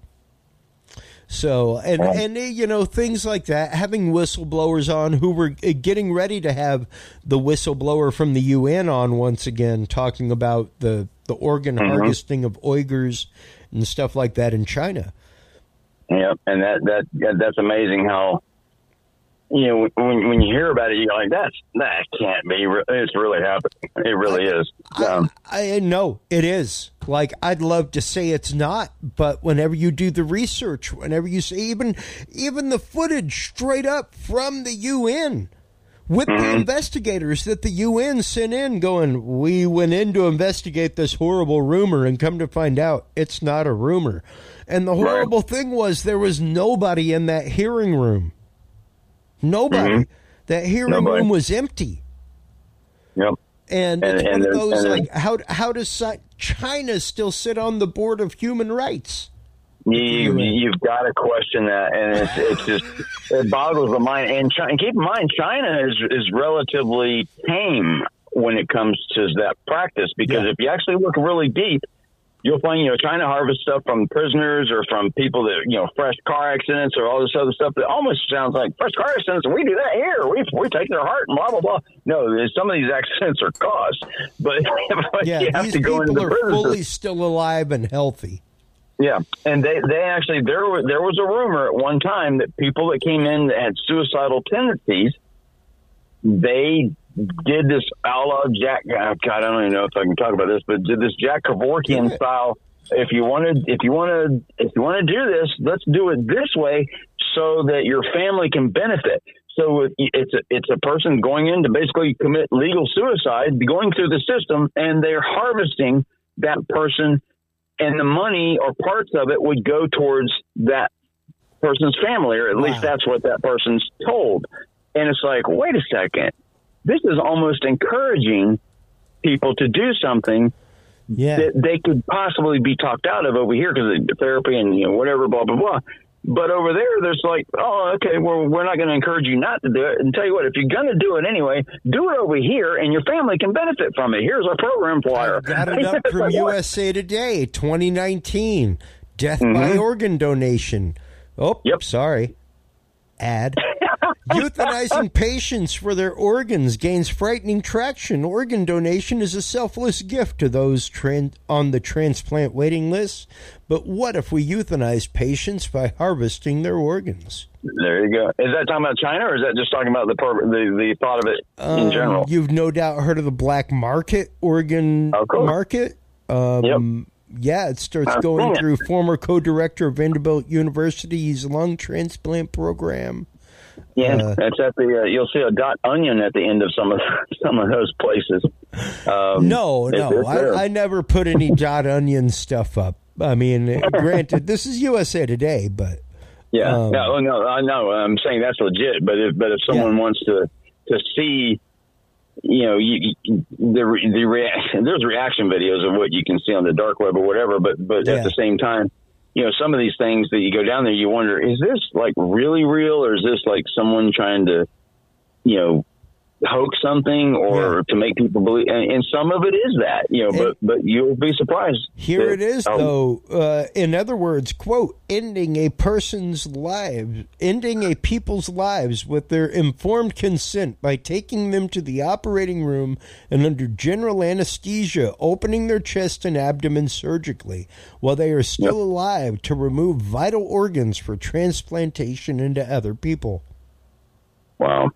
So, and, and, you know, things like that, having whistleblowers on who were getting ready to have the whistleblower from the U N on once again, talking about the, the organ mm-hmm. harvesting of Uyghurs and stuff like that in China. Yeah, and that, that that's amazing how, you know, when when you hear about it, you're like, that's, that can't be, it's really happening. It really I, is. Um, I, I know it is. Like, I'd love to say it's not, but whenever you do the research, whenever you say even, even the footage straight up from the U N with mm-hmm. the investigators that the U N sent in going, we went in to investigate this horrible rumor and come to find out it's not a rumor. And the horrible right. thing was there was nobody in that hearing room. Nobody. Mm-hmm. That hearing nobody. room was empty. Yep. And, and it's and one of those, and like, how how does China still sit on the board of human rights? You, you've got to question that, and it's, it's just, it boggles the mind. And, China, and keep in mind, China is, is relatively tame when it comes to that practice, because yeah. if you actually look really deep, you'll find, you know, trying to harvest stuff from prisoners or from people that, you know, fresh car accidents or all this other stuff that almost sounds like fresh car accidents. We do that here. We we take their heart and blah, blah, blah. No, some of these accidents are caused. But, but yeah, you have these to go into the people are prison fully system. still alive and healthy. Yeah, and they, they actually, there, there was a rumor at one time that people that came in that had suicidal tendencies, they did this a la Jack, God, I don't even know if I can talk about this, but did this Jack Kevorkian yeah. style. If you wanted, if you want to, if you want to do this, let's do it this way so that your family can benefit. So it's a, it's a person going in to basically commit legal suicide, going through the system, and they're harvesting that person, and the money or parts of it would go towards that person's family, or at wow. least that's what that person's told. And it's like, wait a second. This is almost encouraging people to do something yeah. that they could possibly be talked out of over here because of therapy and, you know, whatever, blah, blah, blah. But over there, there's like, oh, okay, well, we're not going to encourage you not to do it. And tell you what, if you're going to do it anyway, do it over here and your family can benefit from it. Here's our program flyer. I got it up from U S A Today, twenty nineteen. Death mm-hmm. by organ donation. Oh, yep. Sorry. Ad. Euthanizing patients for their organs gains frightening traction. Organ donation is a selfless gift to those tran- on the transplant waiting list. But what if we euthanize patients by harvesting their organs? There you go. Is that talking about China, or is that just talking about the per- the, the thought of it um, in general? You've no doubt heard of the black market organ oh, cool. market. Um, yep. Yeah, it starts I've going through it. Former co-director of Vanderbilt University's lung transplant program. Yeah, uh, that's at the. Uh, you'll see a dot onion at the end of some of some of those places. Um, no, no, I, I never put any dot onion stuff up. I mean, granted, this is U S A Today, but yeah, um, no, no, I know. I'm saying that's legit. But if but if someone yeah. wants to to see, you know, you, you, the the reaction, there's reaction videos of what you can see on the dark web or whatever. But but yeah. at the same time, you know, some of these things that you go down there, you wonder, is this like really real, or is this like someone trying to, you know, hoax something or yeah. to make people believe? And, and some of it is that, you know, and but but you'll be surprised. Here that, it is, um, though. Uh, in other words, quote, ending a person's lives, ending a people's lives with their informed consent by taking them to the operating room and under general anesthesia, opening their chest and abdomen surgically while they are still yep. alive to remove vital organs for transplantation into other people. Wow.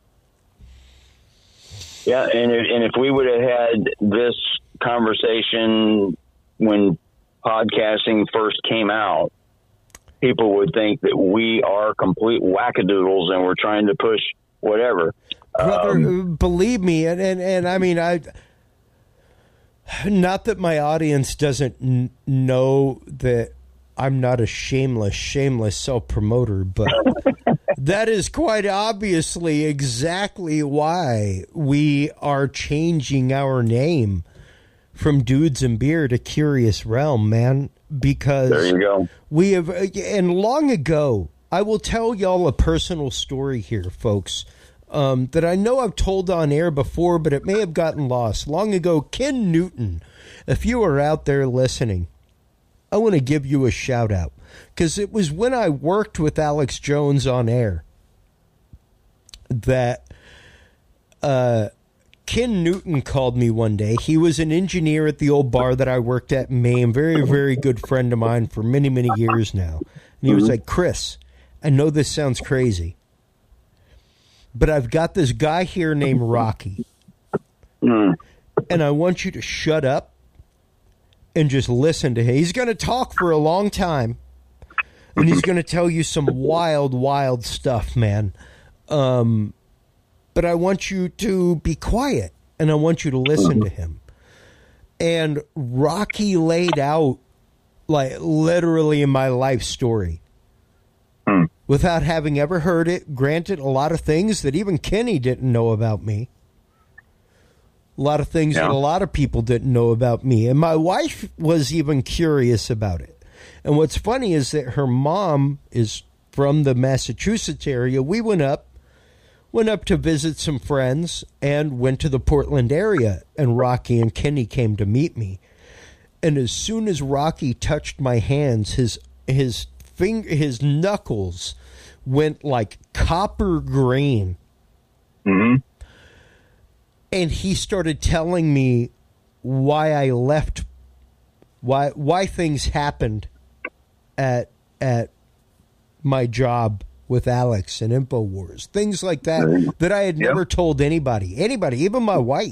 Yeah, and if, and if we would have had this conversation when podcasting first came out, people would think that we are complete wackadoodles and we're trying to push whatever. Brother, um, believe me, and, and, and I mean, I not that my audience doesn't n- know that I'm not a shameless, shameless self-promoter, but that is quite obviously exactly why we are changing our name from Dudes and Beer to Curious Realm, man, because there you go. We have, and long ago, I will tell y'all a personal story here, folks, um, that I know I've told on air before, but it may have gotten lost. Long ago, Ken Newton, if you are out there listening, I want to give you a shout out because it was when I worked with Alex Jones on air that uh, Ken Newton called me one day. He was an engineer at the old bar that I worked at in Maine, very, very good friend of mine for many, many years now. And he was like, Chris, I know this sounds crazy, but I've got this guy here named Rocky, and I want you to shut up and just listen to him. He's going to talk for a long time, and he's going to tell you some wild, wild stuff, man. Um, but I want you to be quiet, and I want you to listen to him. And Rocky laid out, like, literally in my life story, without having ever heard it. Granted, a lot of things that even Kenny didn't know about me. A lot of things yeah. that a lot of people didn't know about me. And my wife was even curious about it. And what's funny is that her mom is from the Massachusetts area. We went up, went up to visit some friends and went to the Portland area. And Rocky and Kenny came to meet me. And as soon as Rocky touched my hands, his his finger, his knuckles went like copper green. Mm-hmm. And he started telling me why I left, why why things happened at at my job with Alex and InfoWars, things like that that I had yep. never told anybody, anybody, even my wife.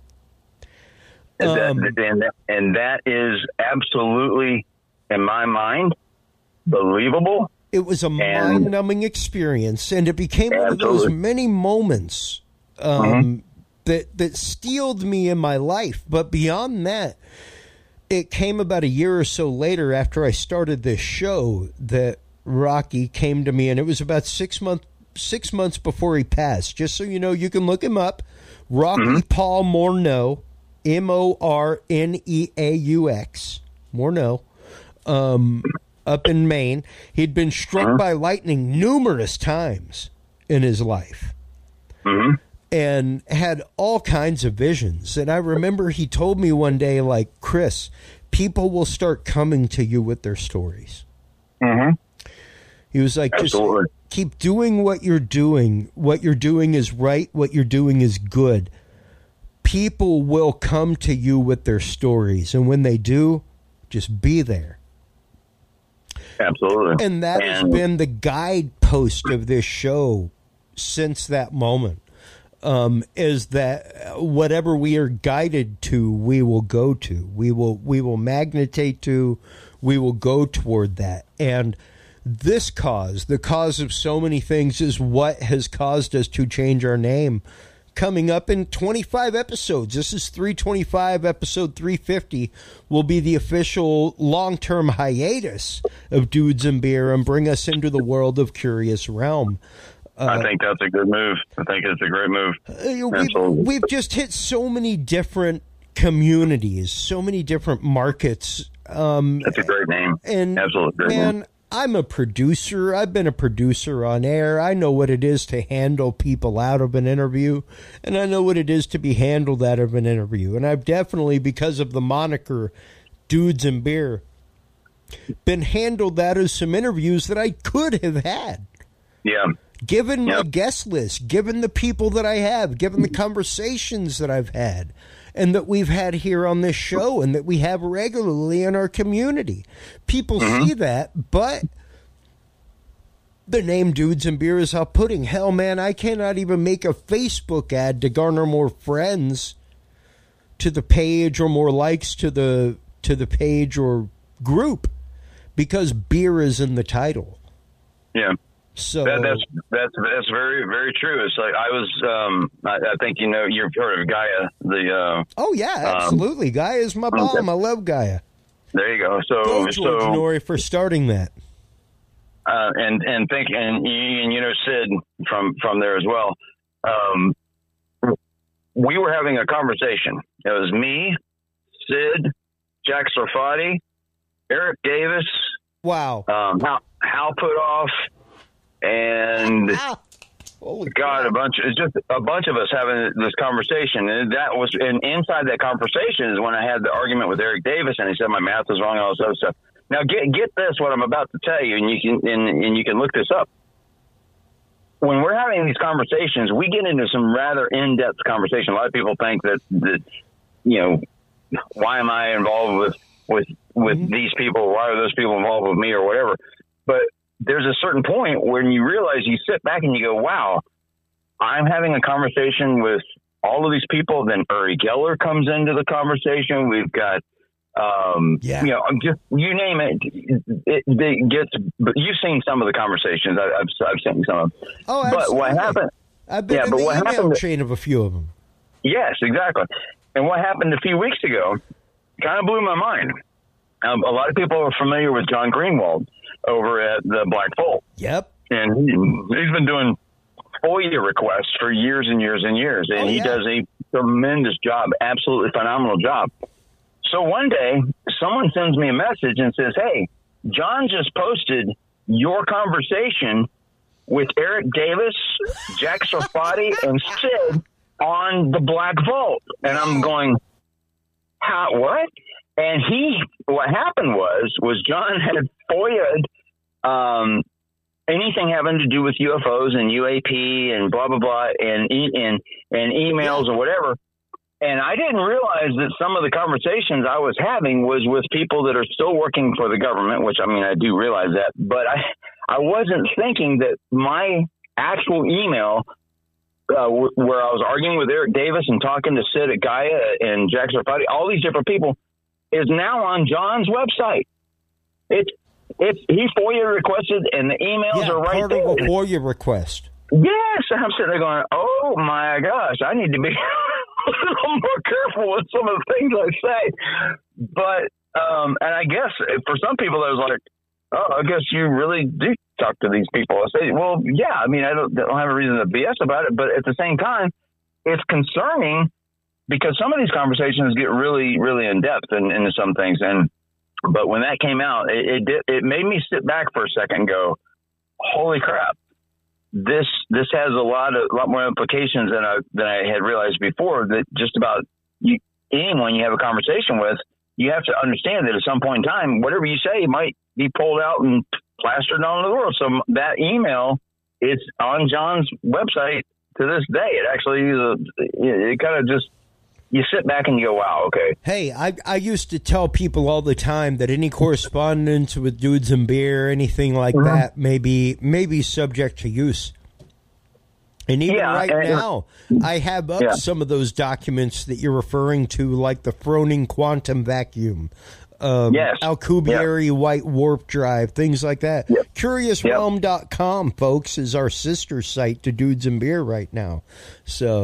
And, um, that, and, that, and that is absolutely, in my mind, believable. It was a mind-numbing experience, and it became absolutely. one of those many moments. Um, mm-hmm. That, that steeled me in my life. But beyond that, it came about a year or so later after I started this show that Rocky came to me, and it was about six months six months before he passed. Just so you know, you can look him up. Rocky mm-hmm. Paul Morneau, M O R N E A U X, Morneau, um, up in Maine. He'd been struck mm-hmm. by lightning numerous times in his life. Mm-hmm. And had all kinds of visions. And I remember he told me one day, like, Chris, people will start coming to you with their stories. Mm-hmm. He was like, Absolutely. just keep doing what you're doing. What you're doing is right. What you're doing is good. People will come to you with their stories. And when they do, just be there. Absolutely. And that and- has been the guidepost of this show since that moment. Um, is that whatever we are guided to, we will go to. We will we will magnetate to. We will go toward that. And this cause, the cause of so many things, is what has caused us to change our name coming up in twenty-five episodes. This is three twenty-five, episode three fifty will be the official long-term hiatus of Dudes and Beer and bring us into the world of Curious Realm. Uh, I think that's a good move. I think it's a great move. Uh, we've, we've just hit so many different communities, so many different markets. Um, that's a great name. And Absolutely great man, name. I'm a producer. I've been a producer on air. I know what it is to handle people out of an interview, and I know what it is to be handled out of an interview. And I've definitely, because of the moniker Dudes and Beer, been handled out of some interviews that I could have had. Yeah. Given my yep. guest list, given the people that I have, given the conversations that I've had, and that we've had here on this show, and that we have regularly in our community. People mm-hmm. see that, but the name Dudes and Beer is off-putting. Hell, man, I cannot even make a Facebook ad to garner more friends to the page or more likes to the to the page or group because beer is in the title. Yeah. So that, that's that's that's very very true. It's like I was. Um, I, I think you know you've heard of Gaia. The uh, oh yeah, absolutely. Um, Gaia is my bomb. Okay. I love Gaia. There you go. So go George so, Norrie for starting that. Uh, and and think and, and you know Sid from from there as well. Um, we were having a conversation. It was me, Sid, Jack Sarfati, Eric Davis. Wow. Um, Hal, Hal Putoff. And Holy God, God, a bunch, it's just a bunch of us having this conversation. And that was, and inside that conversation is when I had the argument with Eric Davis and he said my math is wrong and all this other stuff. Now get, get this, what I'm about to tell you, and you can, and, and you can look this up. When we're having these conversations, we get into some rather in-depth conversation. A lot of people think that, that, you know, why am I involved with, with, with mm-hmm. these people? Why are those people involved with me or whatever? But there's a certain point when you realize you sit back and you go, wow, I'm having a conversation with all of these people. Then Uri Geller comes into the conversation. We've got, um, yeah. you know, just you name it, it, it gets, but you've seen some of the conversations. I, I've, I've seen some of them. Oh, absolutely. But what happened? I've been yeah, in but the what email happened, chain of a few of them. Yes, exactly. And what happened a few weeks ago kind of blew my mind. Um, a lot of people are familiar with John Greenwald over at the Black Bolt. Yep. And he, he's been doing FOIA requests for years and years and years. And oh, he yeah. does a tremendous job, absolutely phenomenal job. So one day, someone sends me a message and says, hey, John just posted your conversation with Eric Davis, Jack Sarfati, and Sid on the Black Vault. And I'm going, how, what? And he, what happened was, was John had FOIA'd um, anything having to do with U F Os and U A P and blah, blah, blah, and, and, and emails or whatever. And I didn't realize that some of the conversations I was having was with people that are still working for the government, which, I mean, I do realize that. But I, I wasn't thinking that my actual email uh, w- where I was arguing with Eric Davis and talking to Sid at Gaia and Jack Sarfati, all these different people, is now on John's website. It's it's he FOIA requested, and the emails yeah, are right part there. Of a FOIA request. Yes, I'm sitting there going, oh my gosh, I need to be a little more careful with some of the things I say. But um, and I guess for some people, I was like, oh, I guess you really do talk to these people. I say, well, yeah, I mean, I don't, don't have a reason to B S about it, but at the same time, it's concerning. Because some of these conversations get really, really in depth in, into some things, and but when that came out, it it, did, it made me sit back for a second and go, "Holy crap! This this has a lot of a lot more implications than I than I had realized before. That just about you, anyone you have a conversation with, you have to understand that at some point in time, whatever you say might be pulled out and plastered on the world. So that email is on John's website to this day. It actually is a, it, it kind of just. You sit back and you go, wow, okay. Hey, I I used to tell people all the time that any correspondence with Dudes and Beer, anything like mm-hmm. that, may be, may be subject to use. And even yeah, right and, now, I have up yeah. some of those documents that you're referring to, like the Froning quantum vacuum, um, yes. Alcubierre yeah. white warp drive, things like that. Yep. Curious Realm dot com, folks, is our sister site to Dudes and Beer right now. So...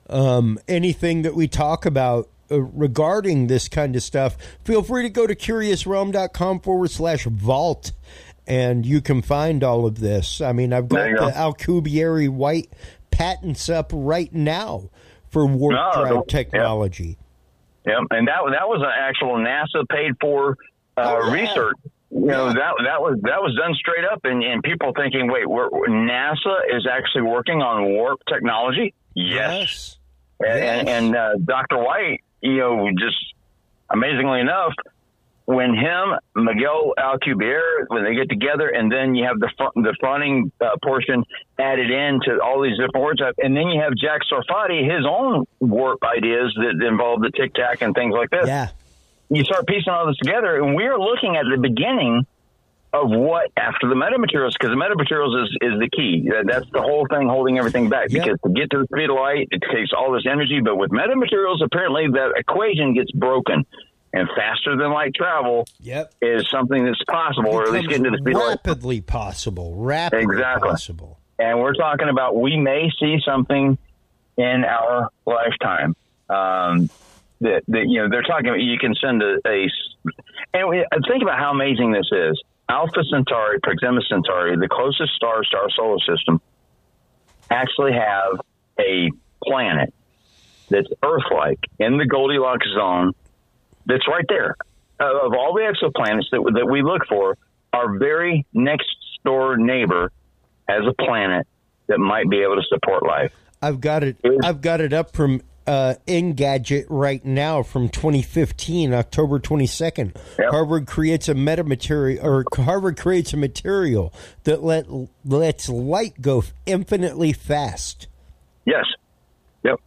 um, anything that we talk about uh, regarding this kind of stuff, feel free to go to curiousrealm.com forward slash vault, and you can find all of this. I mean, I've got the Alcubierre White patents up right now for warp No, drive the- technology. Yep, and that that was an actual NASA paid for uh, Oh, yeah. research. You know, that that was that was done straight up, and, and people thinking, wait, we're, NASA is actually working on warp technology? Yes. And, and, and uh, Doctor White, you know, just amazingly enough, when him, Miguel Alcubierre, when they get together, and then you have the fr- the fronting uh, portion added in to all these different words, and then you have Jack Sarfati, his own warp ideas that involve the tic tac and things like this. Yeah. You start piecing all this together, and we're looking at the beginning of what after the metamaterials, because the metamaterials is, is the key. That, that's the whole thing holding everything back. Yep. Because to get to the speed of light, it takes all this energy. But with metamaterials, apparently that equation gets broken, and faster than light travel yep. is something that's possible, or at least getting to the speed of light. Rapidly possible. Rapidly Exactly. possible. And we're talking about we may see something in our lifetime. Um, that, that you know they're talking about. You can send a, a and we, think about how amazing this is. Alpha Centauri, Proxima Centauri, the closest stars to our solar system, actually have a planet that's Earth-like in the Goldilocks zone. That's right there. Uh, of all the exoplanets that that we look for, our very next door neighbor has a planet that might be able to support life. I've got it. I've got it up from uh, Engadget right now from twenty fifteen, October twenty-second. Yep. Harvard creates a metamaterial, or Harvard creates a material that let lets light go infinitely fast. Yes. Yep.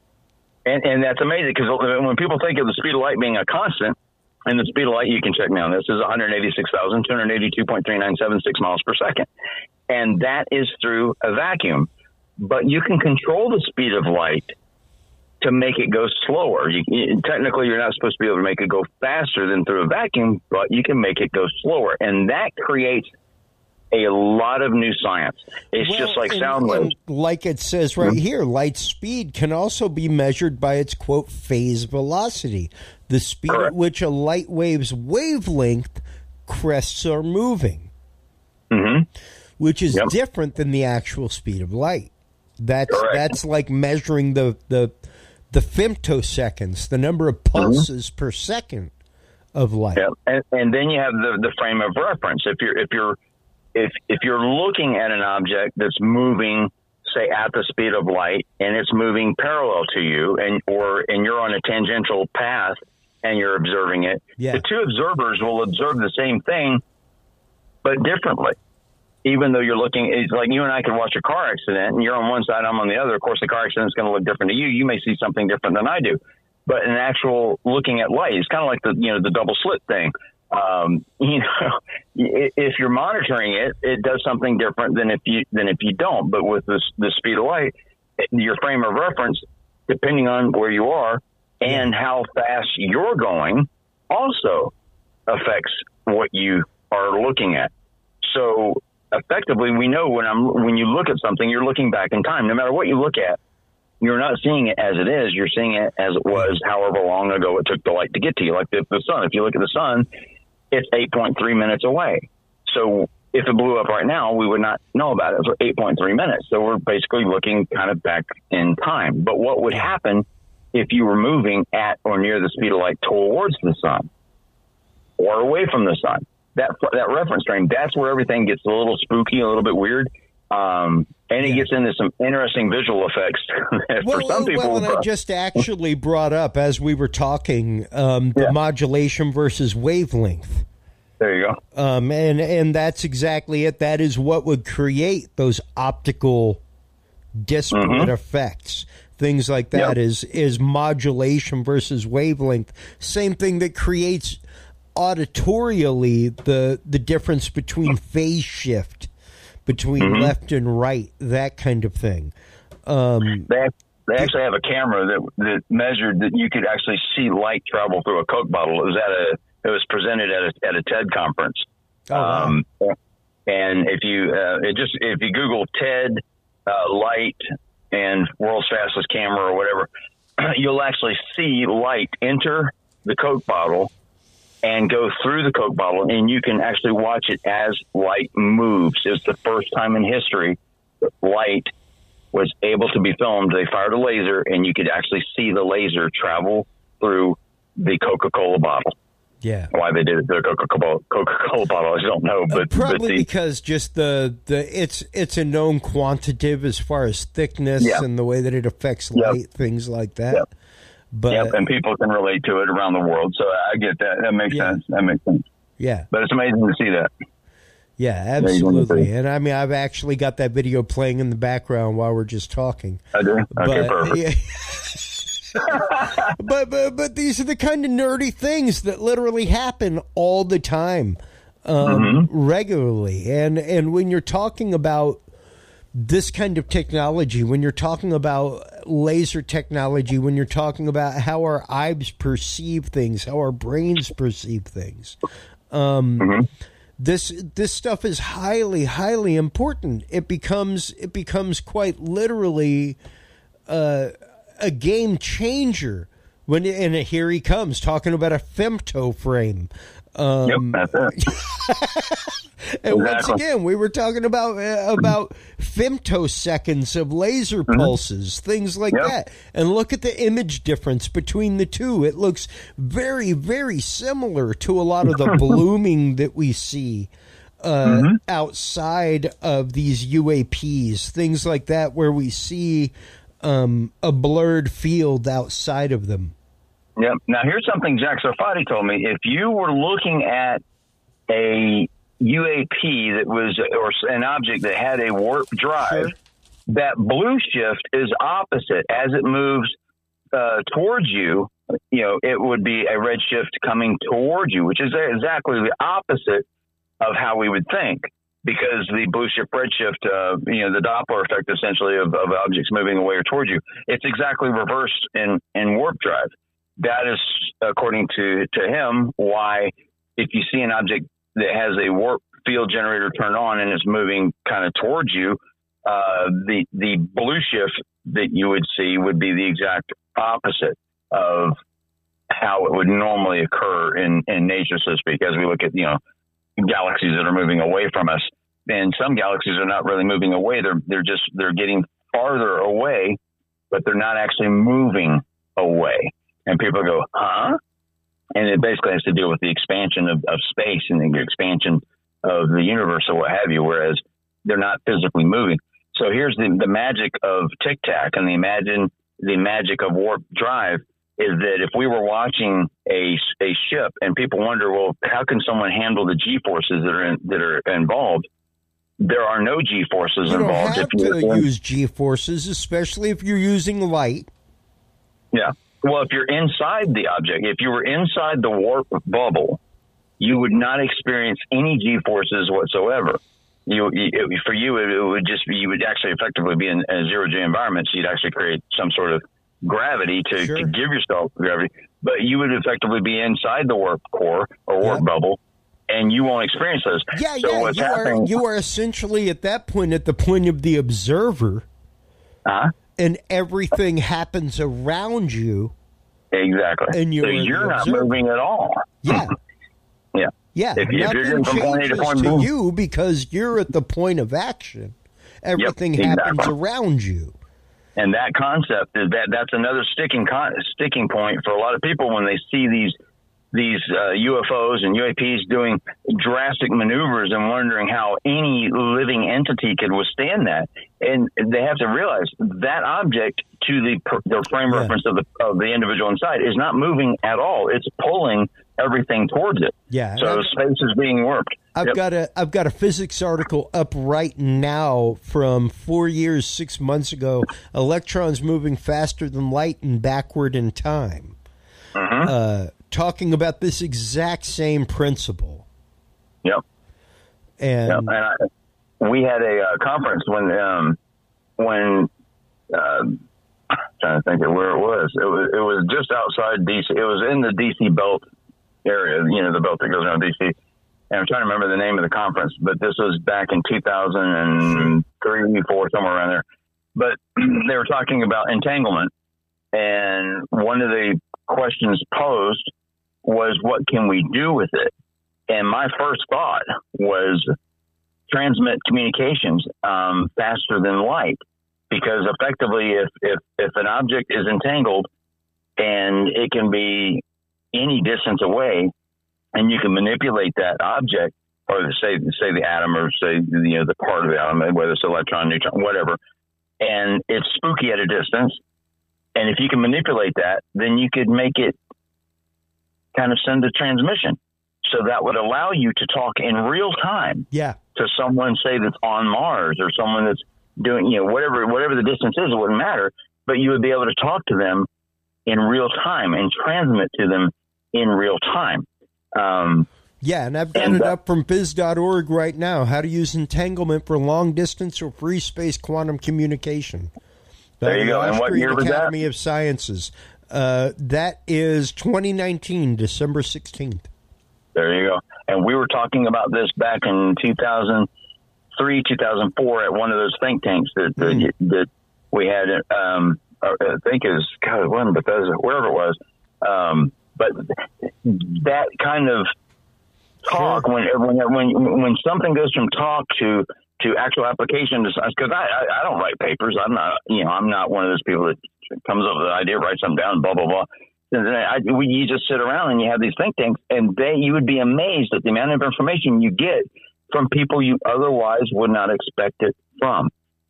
And and that's amazing, because when people think of the speed of light being a constant, and the speed of light, you can check me on this, is one hundred eighty-six thousand two hundred eighty-two point three nine seven six miles per second. And that is through a vacuum. But you can control the speed of light to make it go slower. You, you, technically, you're not supposed to be able to make it go faster than through a vacuum, but you can make it go slower. And that creates a lot of new science. It's Well, just like and- sound waves. and like it says right here, light speed can also be measured by its, quote, phase velocity, the speed at which a light wave's wavelength crests are moving, mm-hmm. which is Yep. different than the actual speed of light. That's Correct. that's like measuring the, the, the femtoseconds, the number of pulses per second of light. Yeah, and, and then you have the, the frame of reference. If you're if you're if if you're looking at an object that's moving, say at the speed of light, and it's moving parallel to you, and or and you're on a tangential path and you're observing it, Yeah. the two observers will observe the same thing, but differently. Even though you're looking, it's like you and I could watch a car accident, and you're on one side, I'm on the other. Of course, the car accident is going to look different to you. You may see something different than I do. But in actual looking at light, it's kind of like the you know the double slit thing. Um, you know, if you're monitoring it, it does something different than if you than if you don't. But with this the speed of light, your frame of reference, depending on where you are and how fast you're going, also affects what you are looking at. So effectively, we know when I'm when you look at something, you're looking back in time. No matter what you look at, you're not seeing it as it is. You're seeing it as it was however long ago it took the light to get to you. Like the, the sun. If you look at the sun, it's eight point three minutes away. So if it blew up right now, we would not know about it for eight point three minutes. So we're basically looking kind of back in time. But what would happen if you were moving at or near the speed of light towards the sun or away from the sun? That that reference frame, that's where everything gets a little spooky, a little bit weird. Um, and it gets into some interesting visual effects for Well, some people. well, and I but- just actually brought up, as we were talking, um, the modulation versus wavelength. There you go. Um, and, and that's exactly it. That is what would create those optical disparate Mhm. effects. Things like that Yep. is is modulation versus wavelength. Same thing that creates auditorially the the difference between phase shift between Mhm. left and right, that kind of thing. Um, They, they actually have a camera that that measured that you could actually see light travel through a Coke bottle. It was at a it was presented at a at a TED conference. Oh, wow. Um, and if you uh, it just if you Google TED uh, light and world's fastest camera or whatever, you'll actually see light enter the Coke bottle and go through the Coke bottle, and you can actually watch it as light moves. It's the first time in history that light was able to be filmed. They fired a laser, and you could actually see the laser travel through the Coca-Cola bottle. Yeah. Why they did it to the Coca-Cola, Coca-Cola bottle, I don't know. But uh, probably but the, because just the, the it's it's a known quantitative as far as thickness yeah. and the way that it affects light, yep. things like that. Yep. But yep. and people can relate to it around the world, so I get that. That makes yeah. sense. That makes sense. Yeah. But it's amazing to see that. Yeah, absolutely. And I mean, I've actually got that video playing in the background while we're just talking. I do. Okay, but, perfect. Yeah. but, but but these are the kind of nerdy things that literally happen all the time, um, mm-hmm. regularly. And and when you're talking about this kind of technology, when you're talking about laser technology, when you're talking about how our eyes perceive things, how our brains perceive things, um, mm-hmm. this this stuff is highly highly important. It becomes it becomes quite literally Uh, a game changer when, and here he comes talking about a femto frame. Um, yep, that's it. and exactly. once again, we were talking about uh, about femtoseconds of laser mm-hmm. pulses, things like yep. that. And look at the image difference between the two. It looks very, very similar to a lot of the blooming that we see uh, mm-hmm. outside of these U A Ps, things like that, where we see Um, a blurred field outside of them. Yep. Now, here's something Jack Sarfati told me. If you were looking at a U A P that was, or an object that had a warp drive, sure. that blue shift is opposite. As it moves uh, towards you, you know, it would be a red shift coming towards you, which is exactly the opposite of how we would think. Because the blue shift, red shift, uh, you know, the Doppler effect essentially of, of objects moving away or towards you, it's exactly reversed in, in warp drive. That is, according to, to him, why if you see an object that has a warp field generator turned on and it's moving kind of towards you, uh, the, the blue shift that you would see would be the exact opposite of how it would normally occur in, in nature, so to speak, as we look at, you know, galaxies that are moving away from us. And some galaxies are not really moving away. They're they're just they're getting farther away, but they're not actually moving away. And people go, huh? And it basically has to deal with the expansion of, of space and the expansion of the universe or what have you, whereas they're not physically moving. So here's the, the magic of Tic Tac and the imagine the magic of warp drive is that if we were watching a, a ship and people wonder, well, how can someone handle the G-forces that are in, that are involved? There are no G-forces you involved. You don't have to use G-forces, especially if you're using light. Yeah. Well, if you're inside the object, if you were inside the warp bubble, you would not experience any G-forces whatsoever. You, you it, for you, it, it would just be, you would actually effectively be in a zero-G environment, so you'd actually create some sort of gravity to, sure. to give yourself gravity, but you would effectively be inside the warp core or warp yep. bubble, and you won't experience those. Yeah, so yeah. What's you happening, are you are essentially at that point at the point of the observer, uh-huh. and everything happens around you. Exactly. And you're, so you're not observer. moving at all. Yeah. yeah. Yeah. If, you, if you're getting from point A to point to B, you because you're at the point of action. Everything yep, happens exactly. around you. And that concept is that that's another sticking con- sticking point for a lot of people when they see these these uh, U F Os and U A Ps doing drastic maneuvers and wondering how any living entity could withstand that. And they have to realize that object to the the frame yeah. reference of the of the individual inside is not moving at all. It's pulling everything towards it. Yeah. So space is being warped. I've yep. got a I've got a physics article up right now from four years, six months ago. Electrons moving faster than light and backward in time. Mm-hmm. Uh, talking about this exact same principle. Yep. And, yep. and I, we had a uh, conference when um, when uh, I'm trying to think of where it was. It was it was just outside D C. It was in the D C belt area. You know, the belt that goes around D C. And I'm trying to remember the name of the conference, but this was back in two thousand three, four, somewhere around there. but they were talking about entanglement. And one of the questions posed was, what can we do with it? And my first thought was transmit communications um, faster than light, because effectively if, if, if an object is entangled and it can be any distance away and you can manipulate that object, or say, say the atom, or say, you know, the part of the atom, whether it's electron, neutron, whatever, and it's spooky at a distance. And if you can manipulate that, then you could make it kind of send a transmission. So that would allow you to talk in real time yeah. to someone, say, that's on Mars, or someone that's doing, you know, whatever, whatever the distance is, it wouldn't matter, but you would be able to talk to them in real time and transmit to them in real time. Um, yeah, and I've got and, it uh, up from biz dot org right now, how to use entanglement for long distance or free space quantum communication. There you the go. And what Austrian year was Academy that? of Sciences. Uh, that is twenty nineteen, December sixteenth. There you go. And we were talking about this back in two thousand three, two thousand four at one of those think tanks that that, mm. that we had. Um, I think it was, God, it wasn't Bethesda, wherever it was. Um, but that kind of talk, sure. when, when when when something goes from talk to to actual application, because I, I I don't write papers. I'm not, you know, I'm not one of those people that comes up with an idea, writes something down, blah blah blah. And then I, we, you just sit around and you have these think tanks, and they you would be amazed at the amount of information you get from people you otherwise would not expect it from.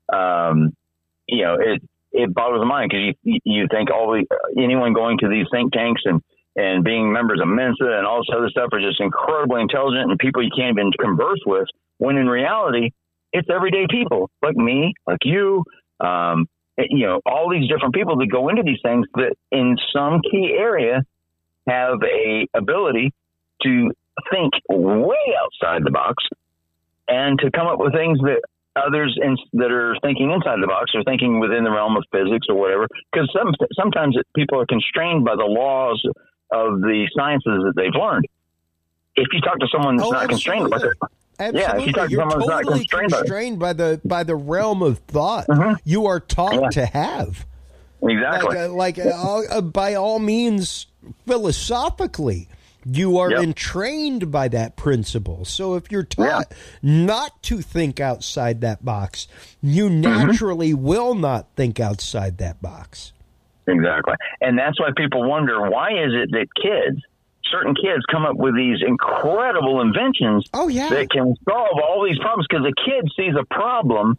Um, you know, it it boggles the mind, because you you think all the anyone going to these think tanks and and being members of Mensa and all this other stuff are just incredibly intelligent and people you can't even converse with, when in reality it's everyday people like me, like you, um, you know, all these different people that go into these things that in some key area have a ability to think way outside the box and to come up with things that others in, that are thinking inside the box or thinking within the realm of physics or whatever. Because some, sometimes it, people are constrained by the laws of the sciences that they've learned. If you talk to someone that's oh, not constrained by it, Absolutely. yeah, if you talk to You're someone that's totally not constrained, constrained by, the by the realm of thought mm-hmm. you are taught yeah. to have. Exactly. Like, uh, like uh, uh, by all means, philosophically, you are yep. entrained by that principle. So if you're taught yeah. not to think outside that box, you naturally mm-hmm. will not think outside that box. Exactly. And that's why people wonder, why is it that kids, certain kids come up with these incredible inventions oh, yeah. that can solve all these problems? Because a kid sees a problem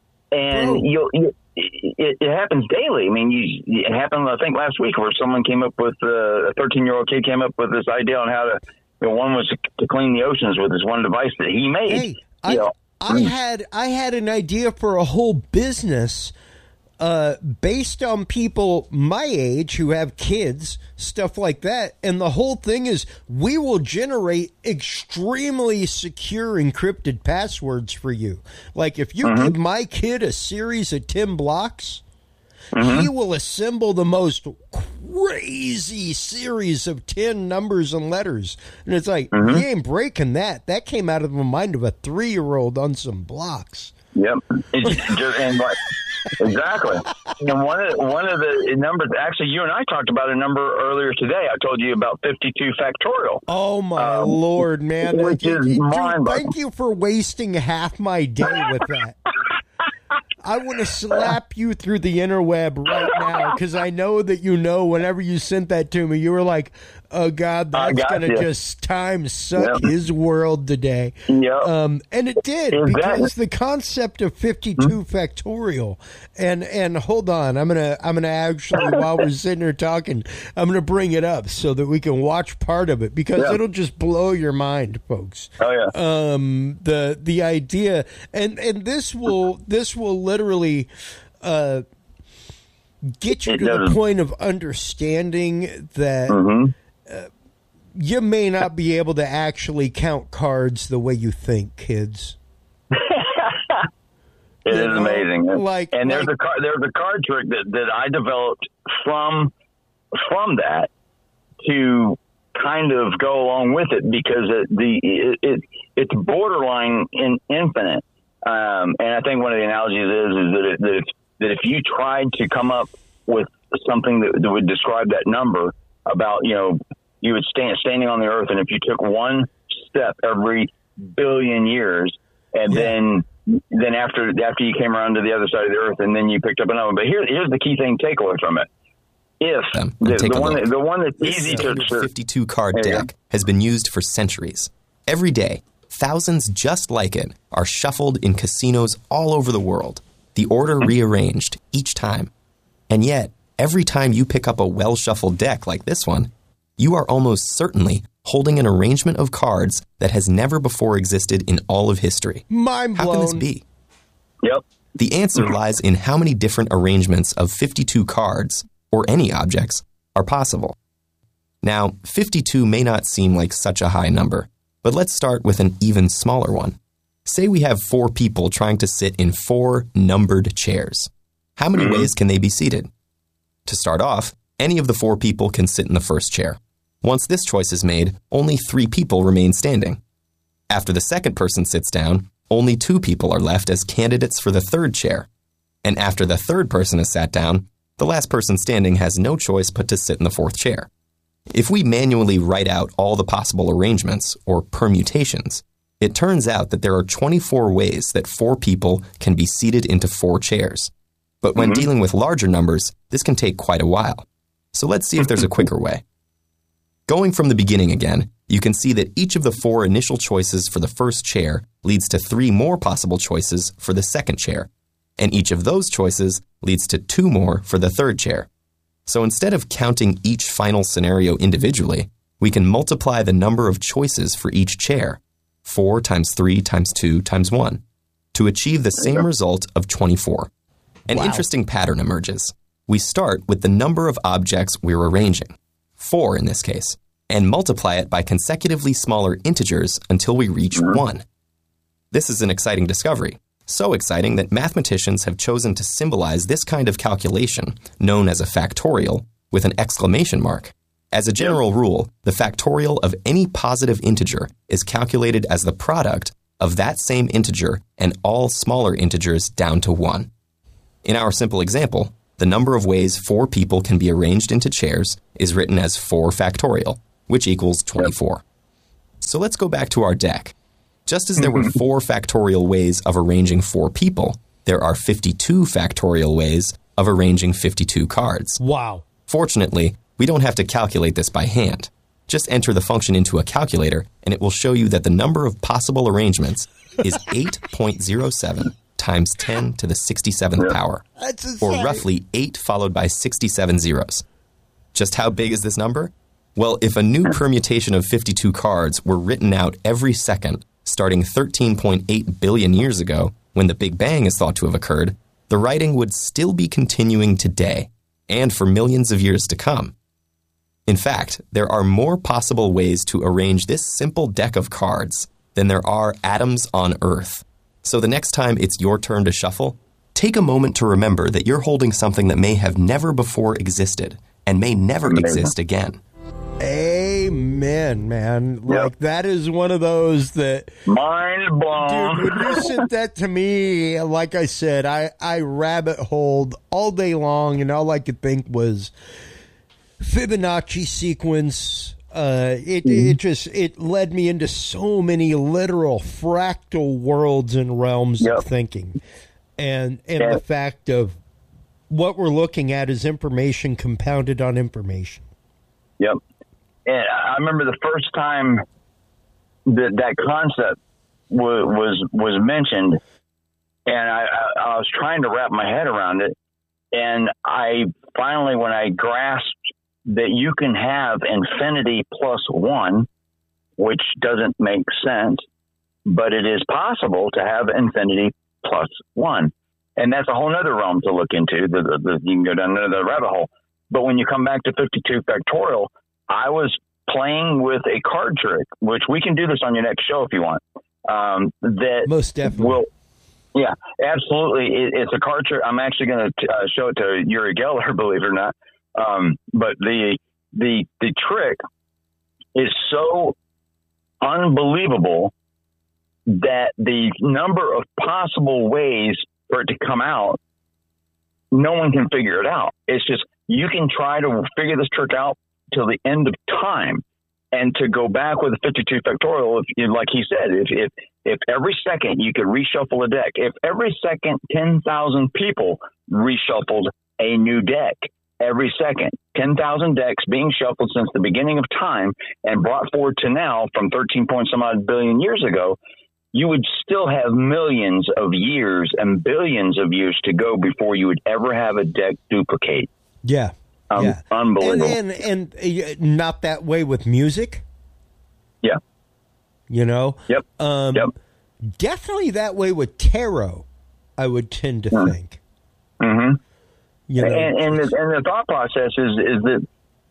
and oh. you'll, you, it, it happens daily. I mean, you, it happened, I think, last week where someone came up with, uh, a thirteen-year-old kid came up with this idea on how to, you know, one was to, to clean the oceans with this one device that he made. Hey, I, know. I had I had an idea for a whole business Uh, based on people my age who have kids, stuff like that. And the whole thing is we will generate extremely secure encrypted passwords for you. Like if you mm-hmm. give my kid a series of ten blocks, mm-hmm. he will assemble the most crazy series of ten numbers and letters. And it's like, mm-hmm. he ain't breaking that. That came out of the mind of a three-year-old on some blocks. Yep. It's just, and like, exactly. And one of one of the numbers, actually, you and I talked about a number earlier today. I told you about fifty-two factorial. Oh my um, Lord, man! Which is Dude, mind-boggling. Thank you for wasting half my day with that. I want to slap you through the interweb right now because I know that you know. Whenever you sent that to me, you were like, "Oh God, that's gonna you. just time suck yep. his world today." Yep. Um, and it did exactly. because the concept of fifty-two mm-hmm. factorial. And and hold on, I'm gonna I'm gonna actually while we're sitting here talking, I'm gonna bring it up so that we can watch part of it because yeah. it'll just blow your mind, folks. Oh yeah. Um, the the idea and and this will this will literally uh, get you it to doesn't. the point of understanding that. Mm-hmm. Uh, you may not be able to actually count cards the way you think, kids. It you is know, amazing. Like, and there's like, a card, there's a card trick that, that I developed from from that to kind of go along with it because it, the it, it it's borderline in infinite. Um, and I think one of the analogies is is that, it, that if that if you tried to come up with something that, that would describe that number about, you know, you would stand standing on the earth, and if you took one step every billion years, and yeah. then then after after you came around to the other side of the earth, and then you picked up another. But here, here's the key thing takeaway from it. If um, the, the, one, that, the one that's this easy to fifty-two card deck has been used for centuries. Every day, thousands just like it are shuffled in casinos all over the world, the order rearranged each time. And yet, every time you pick up a well-shuffled deck like this one, you are almost certainly holding an arrangement of cards that has never before existed in all of history. Mind blown. How can this be? Yep. The answer lies in how many different arrangements of fifty-two cards, or any objects, are possible. Now, fifty-two may not seem like such a high number, but let's start with an even smaller one. Say we have four people trying to sit in four numbered chairs. How many ways can they be seated? To start off, any of the four people can sit in the first chair. Once this choice is made, only three people remain standing. After the second person sits down, only two people are left as candidates for the third chair. And after the third person has sat down, the last person standing has no choice but to sit in the fourth chair. If we manually write out all the possible arrangements, or permutations, it turns out that there are twenty-four ways that four people can be seated into four chairs. But when mm-hmm. dealing with larger numbers, this can take quite a while. So let's see if there's a quicker way. Going from the beginning again, you can see that each of the four initial choices for the first chair leads to three more possible choices for the second chair, and each of those choices leads to two more for the third chair. So instead of counting each final scenario individually, we can multiply the number of choices for each chair, four times three times two times one, to achieve the same result of twenty-four. An wow. interesting pattern emerges. We start with the number of objects we're arranging, four in this case, and multiply it by consecutively smaller integers until we reach one. This is an exciting discovery. So exciting that mathematicians have chosen to symbolize this kind of calculation, known as a factorial, with an exclamation mark. As a general rule, the factorial of any positive integer is calculated as the product of that same integer and all smaller integers down to one. In our simple example, the number of ways four people can be arranged into chairs is written as four factorial, which equals twenty-four. So let's go back to our deck. Just as there were four factorial ways of arranging four people, there are fifty-two factorial ways of arranging fifty-two cards. Wow. Fortunately, we don't have to calculate this by hand. Just enter the function into a calculator, and it will show you that the number of possible arrangements is eight point zero seven times ten to the sixty-seventh power, or roughly eight followed by sixty-seven zeros. Just how big is this number? Well, if a new permutation of fifty-two cards were written out every second, starting thirteen point eight billion years ago, when the Big Bang is thought to have occurred, the writing would still be continuing today, and for millions of years to come. In fact, there are more possible ways to arrange this simple deck of cards than there are atoms on Earth. So the next time it's your turn to shuffle, take a moment to remember that you're holding something that may have never before existed, and may never exist again. Amen, man. Like, yep. That is one of those that... Mind blown. Dude, when you sent that to me, like I said, I, I rabbit holed all day long, and all I could think was Fibonacci sequence. Uh, it, mm-hmm. it just, it led me into so many literal fractal worlds and realms yep. of thinking. And, and yep. the fact of what we're looking at is information compounded on information. Yep. And I remember the first time that that concept w- was was mentioned, and I, I was trying to wrap my head around it. And I finally, when I grasped that you can have infinity plus one, which doesn't make sense, but it is possible to have infinity plus one. And that's a whole other realm to look into. The, the, the, you can go down another rabbit hole. But when you come back to fifty-two factorial, I was playing with a card trick, which we can do this on your next show if you want. Um, that Most definitely. Will, yeah, absolutely. It, it's a card trick. I'm actually going to uh, show it to Uri Geller, believe it or not. Um, but the the the trick is so unbelievable that the number of possible ways for it to come out no one can figure it out. It's just, you can try to figure this trick out till the end of time. And to go back with a fifty-two factorial, if you, like he said, if, if if every second you could reshuffle a deck, if every second ten thousand people reshuffled a new deck, every second, ten thousand decks being shuffled since the beginning of time and brought forward to now from thirteen point some odd billion years ago, you would still have millions of years and billions of years to go before you would ever have a deck duplicate. Yeah. Um, yeah. Unbelievable. And, and, and uh, not that way with music. Yeah. You know? Yep. Um, yep. Definitely that way with tarot, I would tend to mm. think. Mm-hmm. You know, and, and, the, and the thought process is, is that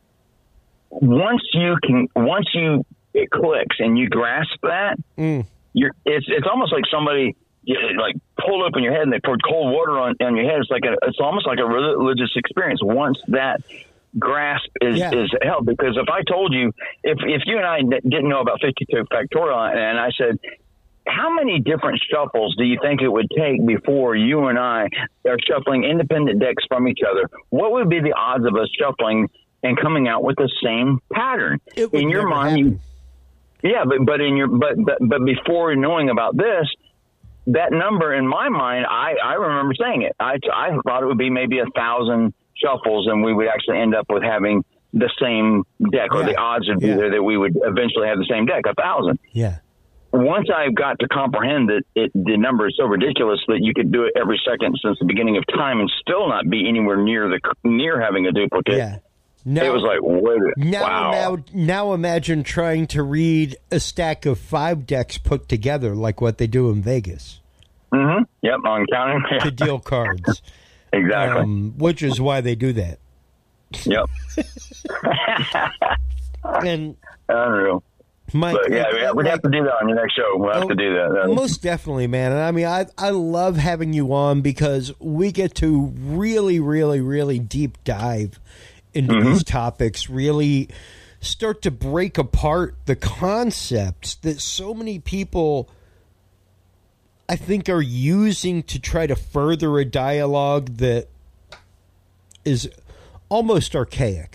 once you can, once you, it clicks and you grasp that, mm. you're, it's, it's almost like somebody, you, like pulled open your head and they poured cold water on, on your head. It's like a, it's almost like a religious experience. Once that grasp is, yeah. is held, because if I told you, if, if you and I didn't know about fifty-two factorial and I said, how many different shuffles do you think it would take before you and I are shuffling independent decks from each other? What would be the odds of us shuffling and coming out with the same pattern? In your mind, you, yeah, but, but in your, but, but, but before knowing about this, that number in my mind, I, I remember saying it. I, I thought it would be maybe a thousand shuffles and we would actually end up with having the same deck, or yeah. the odds would be yeah. there that we would eventually have the same deck, a thousand. Yeah. Once I got to comprehend that it, the number is so ridiculous that you could do it every second since the beginning of time and still not be anywhere near the near having a duplicate. Yeah. Now, it was like, wait, now, wow. Now, now imagine trying to read a stack of five decks put together like what they do in Vegas. Mm-hmm. Yep, on counting. To deal cards. Exactly. Um, which is why they do that. Yep. and Unreal. My, but yeah, like, we'd have to do that on your next show. We'll have oh, to do that. Most definitely, man. And I mean, I I love having you on because we get to really, really, really deep dive into mm-hmm. these topics, really start to break apart the concepts that so many people, I think, are using to try to further a dialogue that is almost archaic.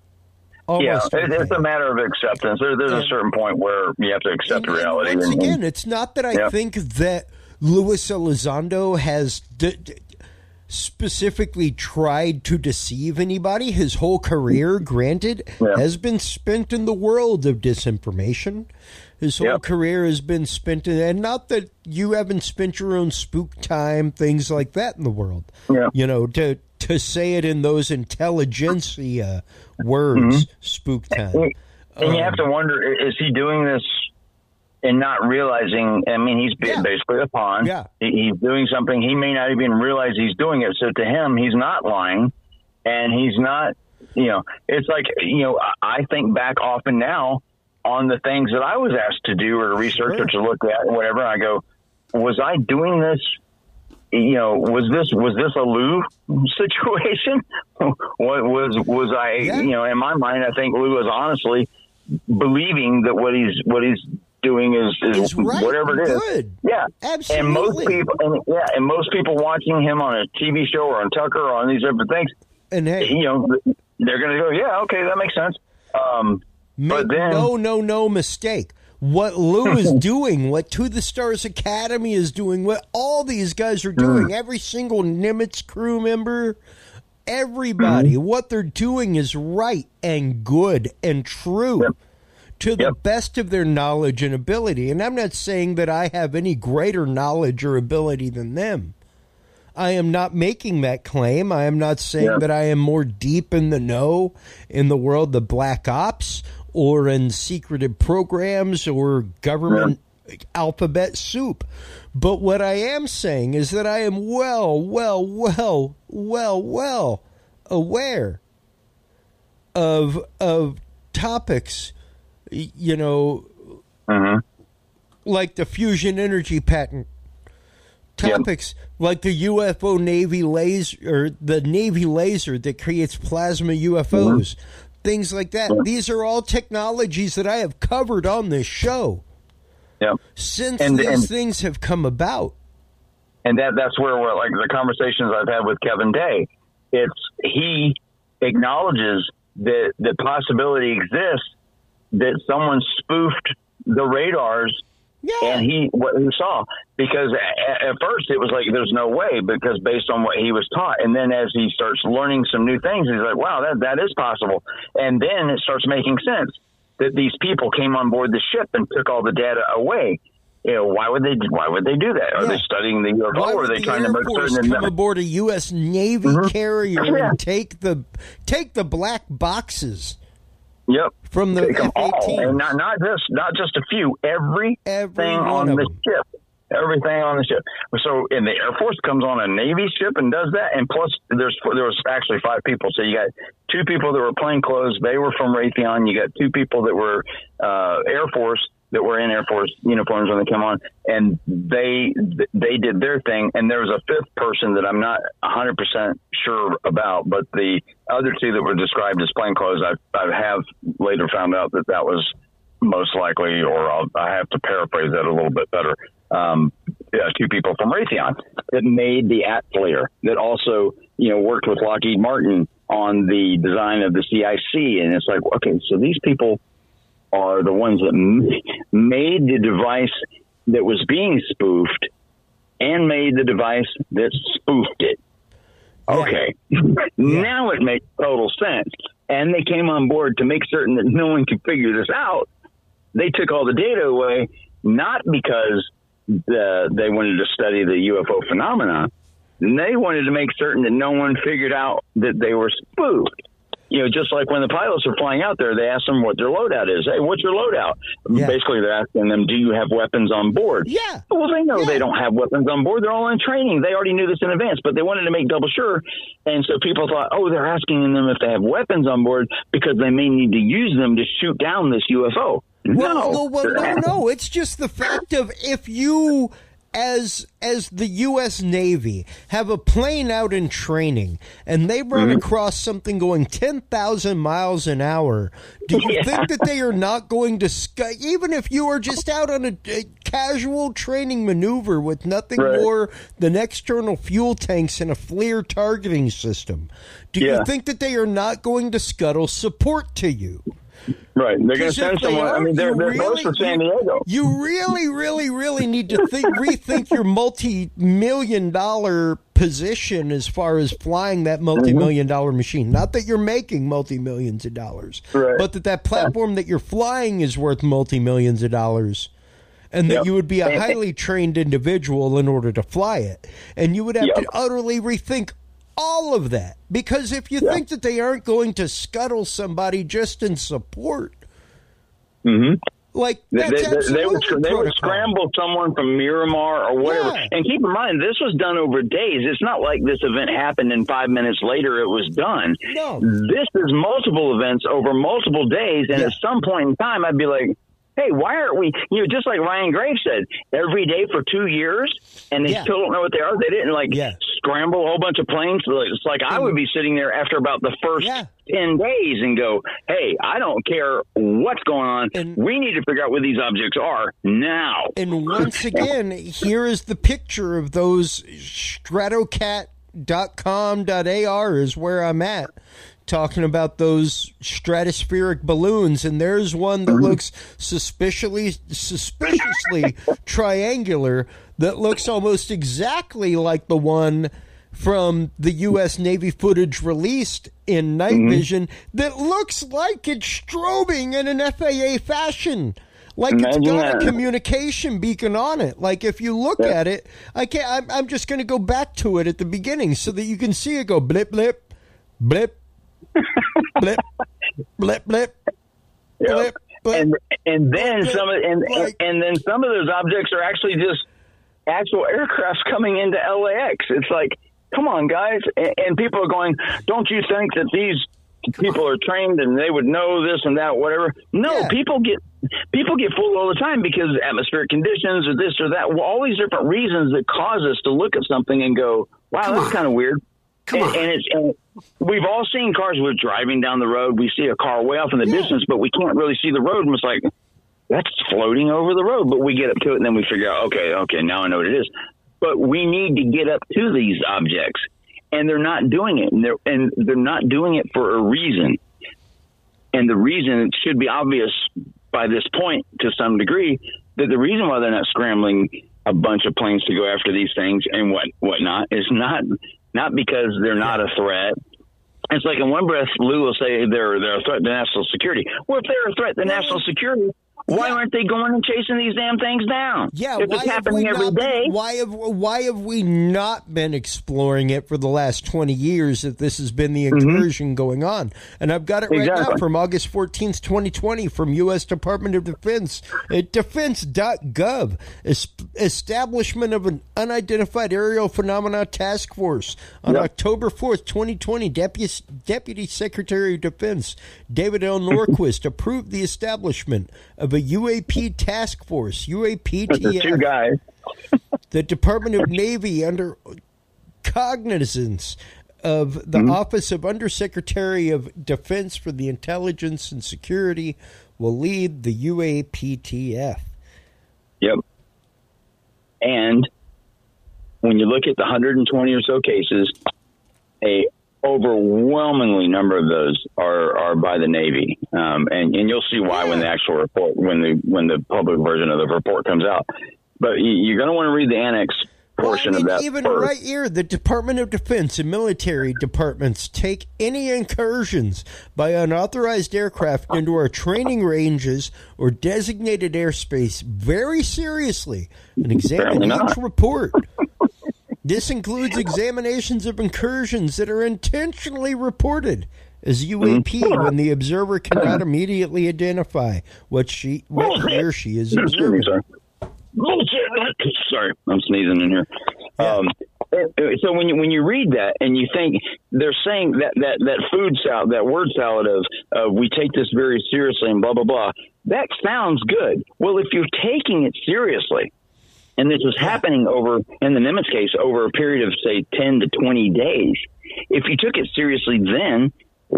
Almost yeah, it, it's a matter of acceptance. There, there's yeah. a certain point where you have to accept and, reality. And once and, again, it's not that I yeah. think that Luis Elizondo has d- d- specifically tried to deceive anybody. His whole career, granted, yeah. has been spent in the world of disinformation. His whole yep. career has been spent in, and not that you haven't spent your own spook time, things like that in the world. Yeah. You know, to to say it in those intelligentsia words, mm-hmm. spook time. And, and um, you have to wonder, is he doing this and not realizing? I mean, he's yeah. basically a pawn. Yeah. He, he's doing something. He may not even realize he's doing it. So to him, he's not lying, and he's not, you know, it's like, you know, I think back often now on the things that I was asked to do or to research sure. or to look at and whatever. I go, was I doing this? You know, was this was this a Lou situation? was was I? Yeah. You know, in my mind, I think Lou is honestly believing that what he's what he's doing is, is right. whatever it is. Good. Yeah, absolutely. And most people, and, yeah, and most people watching him on a T V show or on Tucker or on these different things, and hey, you know, they're going to go, yeah, okay, that makes sense. Um, Make but then, no, no, no mistake. What Lou is doing, what To the Stars Academy is doing, what all these guys are doing, mm. every single Nimitz crew member, everybody, mm-hmm. what they're doing is right and good and true yep. to the yep. best of their knowledge and ability. And I'm not saying that I have any greater knowledge or ability than them. I am not making that claim. I am not saying yep. that I am more deep in the know in the world of black ops or in secretive programs or government yeah. alphabet soup. But what I am saying is that I am well, well, well, well, well aware of of topics, you know, mm-hmm. like the fusion energy patent. Topics yep. like the U F O Navy laser, or the Navy laser that creates plasma U F Os. Mm-hmm. Things like that. Yep. These are all technologies that I have covered on this show. Yep. Since and, these and, things have come about. And that that's where we're, like the conversations I've had with Kevin Day, it's he acknowledges that the possibility exists that someone spoofed the radars. Yeah. And he, what he saw, because at, at first it was like, there's no way, because based on what he was taught. And then as he starts learning some new things, he's like, wow, that, that is possible. And then it starts making sense that these people came on board the ship and took all the data away. You know, why would they, why would they do that? Are yeah. they studying the U F O, why or are they the trying Air to make Force certain come that, aboard a U S Navy mm-hmm. carrier yeah. and take the, take the black boxes? Yep. From the F eighteen. And not, not just not just a few, everything Every on the them. ship. Everything on the ship. So, and the Air Force comes on a Navy ship and does that. And plus, there's there was actually five people. So you got two people that were plainclothes. They were from Raytheon. You got two people that were uh, Air Force, that were in Air Force uniforms when they came on, and they they did their thing. And there was a fifth person that I'm not one hundred percent sure about, but the other two that were described as plainclothes, I, I have later found out that that was most likely, or I'll, I have to paraphrase that a little bit better, um, yeah, two people from Raytheon that made the Atflair, that also, you know, worked with Lockheed Martin on the design of the C I C. And it's like, okay, so these people are the ones that made the device that was being spoofed and made the device that spoofed it. Okay. Yeah. Now it makes total sense. And they came on board to make certain that no one could figure this out. They took all the data away, not because the, they wanted to study the U F O phenomena. They wanted to make certain that no one figured out that they were spoofed. You know, just like when the pilots are flying out there, they ask them what their loadout is. Hey, what's your loadout? Yeah. Basically, they're asking them, do you have weapons on board? Yeah. Well, they know yeah. they don't have weapons on board. They're all in training. They already knew this in advance, but they wanted to make double sure. And so people thought, oh, they're asking them if they have weapons on board because they may need to use them to shoot down this U F O. Well, no, well, well no, no. It's just the fact of if you... As as the U S Navy have a plane out in training and they run mm-hmm. across something going ten thousand miles an hour, do you yeah. think that they are not going to, sc- even if you are just out on a, a casual training maneuver with nothing right. more than external fuel tanks and a FLIR targeting system, do yeah. you think that they are not going to scuttle support to you? Right. They're going to send someone. Are, I mean, they're, they're really, close for San Diego. You really, really, really need to think, rethink your multi-million dollar position as far as flying that multi-million dollar machine. Not that you're making multi-millions of dollars, right. but that that platform yeah. that you're flying is worth multi-millions of dollars. And that yep. you would be a highly trained individual in order to fly it. And you would have yep. to utterly rethink all of that, because if you yeah. think that they aren't going to scuttle somebody just in support, mm-hmm. like that's they, they, they, would, they would scramble someone from Miramar or whatever. Yeah. And keep in mind, this was done over days. It's not like this event happened and five minutes later it was done. No. This is multiple events over multiple days, and yeah. at some point in time, I'd be like, hey, why aren't we, you know, just like Ryan Graves said, every day for two years, and they yeah. still don't know what they are. They didn't, like, yeah. scramble a whole bunch of planes. It's like I would be sitting there after about the first yeah. ten days and go, hey, I don't care what's going on. And we need to figure out what these objects are now. And once again, here is the picture of those stratocat dot com dot A R is where I'm at, talking about those stratospheric balloons, and there's one that looks suspiciously suspiciously triangular that looks almost exactly like the one from the U S Navy footage released in night mm-hmm. vision that looks like it's strobing in an F A A fashion. Like Imagine it's got that. a communication beacon on it. Like if you look yeah. at it, I can't. I'm, I'm just going to go back to it at the beginning so that you can see it go blip blip blip blip blip blip yep. blip blip. And and then blip, some of and, like, and and then some of those objects are actually just actual aircrafts coming into L A X. It's like, come on, guys, and, and people are going, don't you think that these people are trained and they would know this and that, whatever? No, yeah. people get people get fooled all the time because atmospheric conditions or this or that. Well, all these different reasons that cause us to look at something and go, wow, Come that's kind of weird. Come and, on. and it's and we've all seen cars. We're driving down the road. We see a car way off in the yeah. distance, but we can't really see the road. And it's like, that's floating over the road. But we get up to it and then we figure out, okay, okay, now I know what it is. but we need to get up to these objects, and they're not doing it, and they're and they're not doing it for a reason. And the reason should be obvious by this point to some degree, that the reason why they're not scrambling a bunch of planes to go after these things and what whatnot is not not because they're not a threat. It's like in one breath, Lou will say they're they're a threat to national security. Well, if they're a threat to national security, why aren't they going and chasing these damn things down? Yeah, if why it's happening have we every not day. Been, why have why have we not been exploring it for the last twenty years if this has been the incursion mm-hmm. going on? And I've got it right exactly. now from August fourteenth, twenty twenty from U S Department of Defense at defense dot gov. Es- establishment of an unidentified aerial phenomena task force. On yep. October fourth, twenty twenty, Deputy, Deputy Secretary of Defense David L. Norquist approved the establishment of a U A P task force, U A P T F. Two guys. The Department of Navy, under cognizance of the mm-hmm. Office of Undersecretary of Defense for the Intelligence and Security, will lead the U A P T F. Yep. And when you look at the one hundred twenty or so cases, a overwhelmingly number of those are, are by the Navy, um, and and you'll see why yeah. when the actual report, when the when the public version of the report comes out. But you're going to want to read the annex portion well, I mean, of that. Even first. right here, the Department of Defense and military departments take any incursions by unauthorized aircraft into our training ranges or designated airspace very seriously and examine each report. This includes examinations of incursions that are intentionally reported as U A P mm-hmm. when the observer cannot immediately identify what she, what he or she is observing. Sorry. Sorry, I'm sneezing in here. Yeah. Um, so when you when you read that and you think they're saying that that, that food salad, that word salad of uh, we take this very seriously and blah blah blah, that sounds good. Well, if you're taking it seriously, and this was happening over, in the Nimitz case, over a period of, say, ten to twenty days. If you took it seriously then,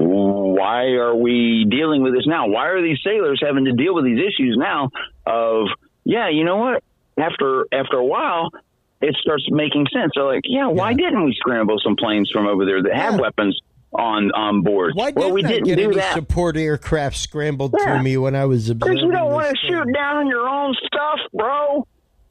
why are we dealing with this now? Why are these sailors having to deal with these issues now of, yeah, you know what? After after a while, it starts making sense. They're like, yeah, why yeah. didn't we scramble some planes from over there that yeah. have weapons on on board? Why well, didn't we I didn't get do any that. support aircraft scrambled yeah. to me when I was observing? Because you don't want to thing. shoot down your own stuff, bro.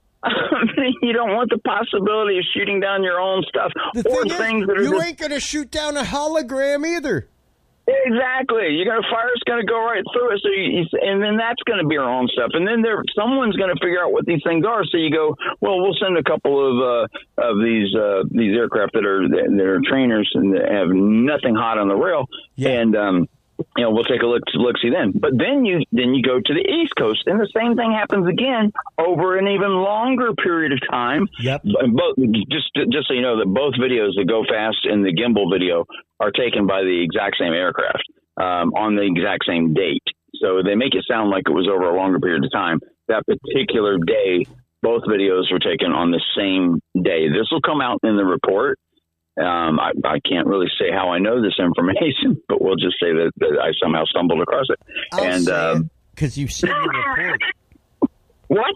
You don't want the possibility of shooting down your own stuff the or thing things is, that are you just... ain't going to shoot down a hologram either. Exactly. You're going to fire. It's going to go right through it. So, you, and then that's going to be our own stuff. And then there, someone's going to figure out what these things are. So you go, well, we'll send a couple of uh, of these uh, these aircraft that are that are trainers and that have nothing hot on the rail, yeah. and um, you know, we'll take a look look see then. But then you then you go to the East Coast, and the same thing happens again over an even longer period of time. Yep. Both, just just so you know that both videos, the Go Fast and the Gimbal video, are taken by the exact same aircraft um, on the exact same date. So they make it sound like it was over a longer period of time. That particular day, both videos were taken on the same day. This will come out in the report. Um, I, I can't really say how I know this information, but we'll just say that, that I somehow stumbled across it. I'll and because um, you've seen the report. What?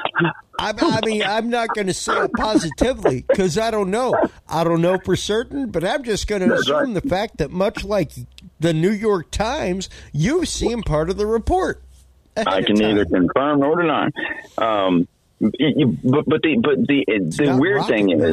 I, I mean, I'm not going to say it positively because I don't know. I don't know for certain, but I'm just going to assume right. the fact that much like the New York Times, you've seen part of the report. I can neither confirm nor deny. Um, you, but, but the but the the weird thing is.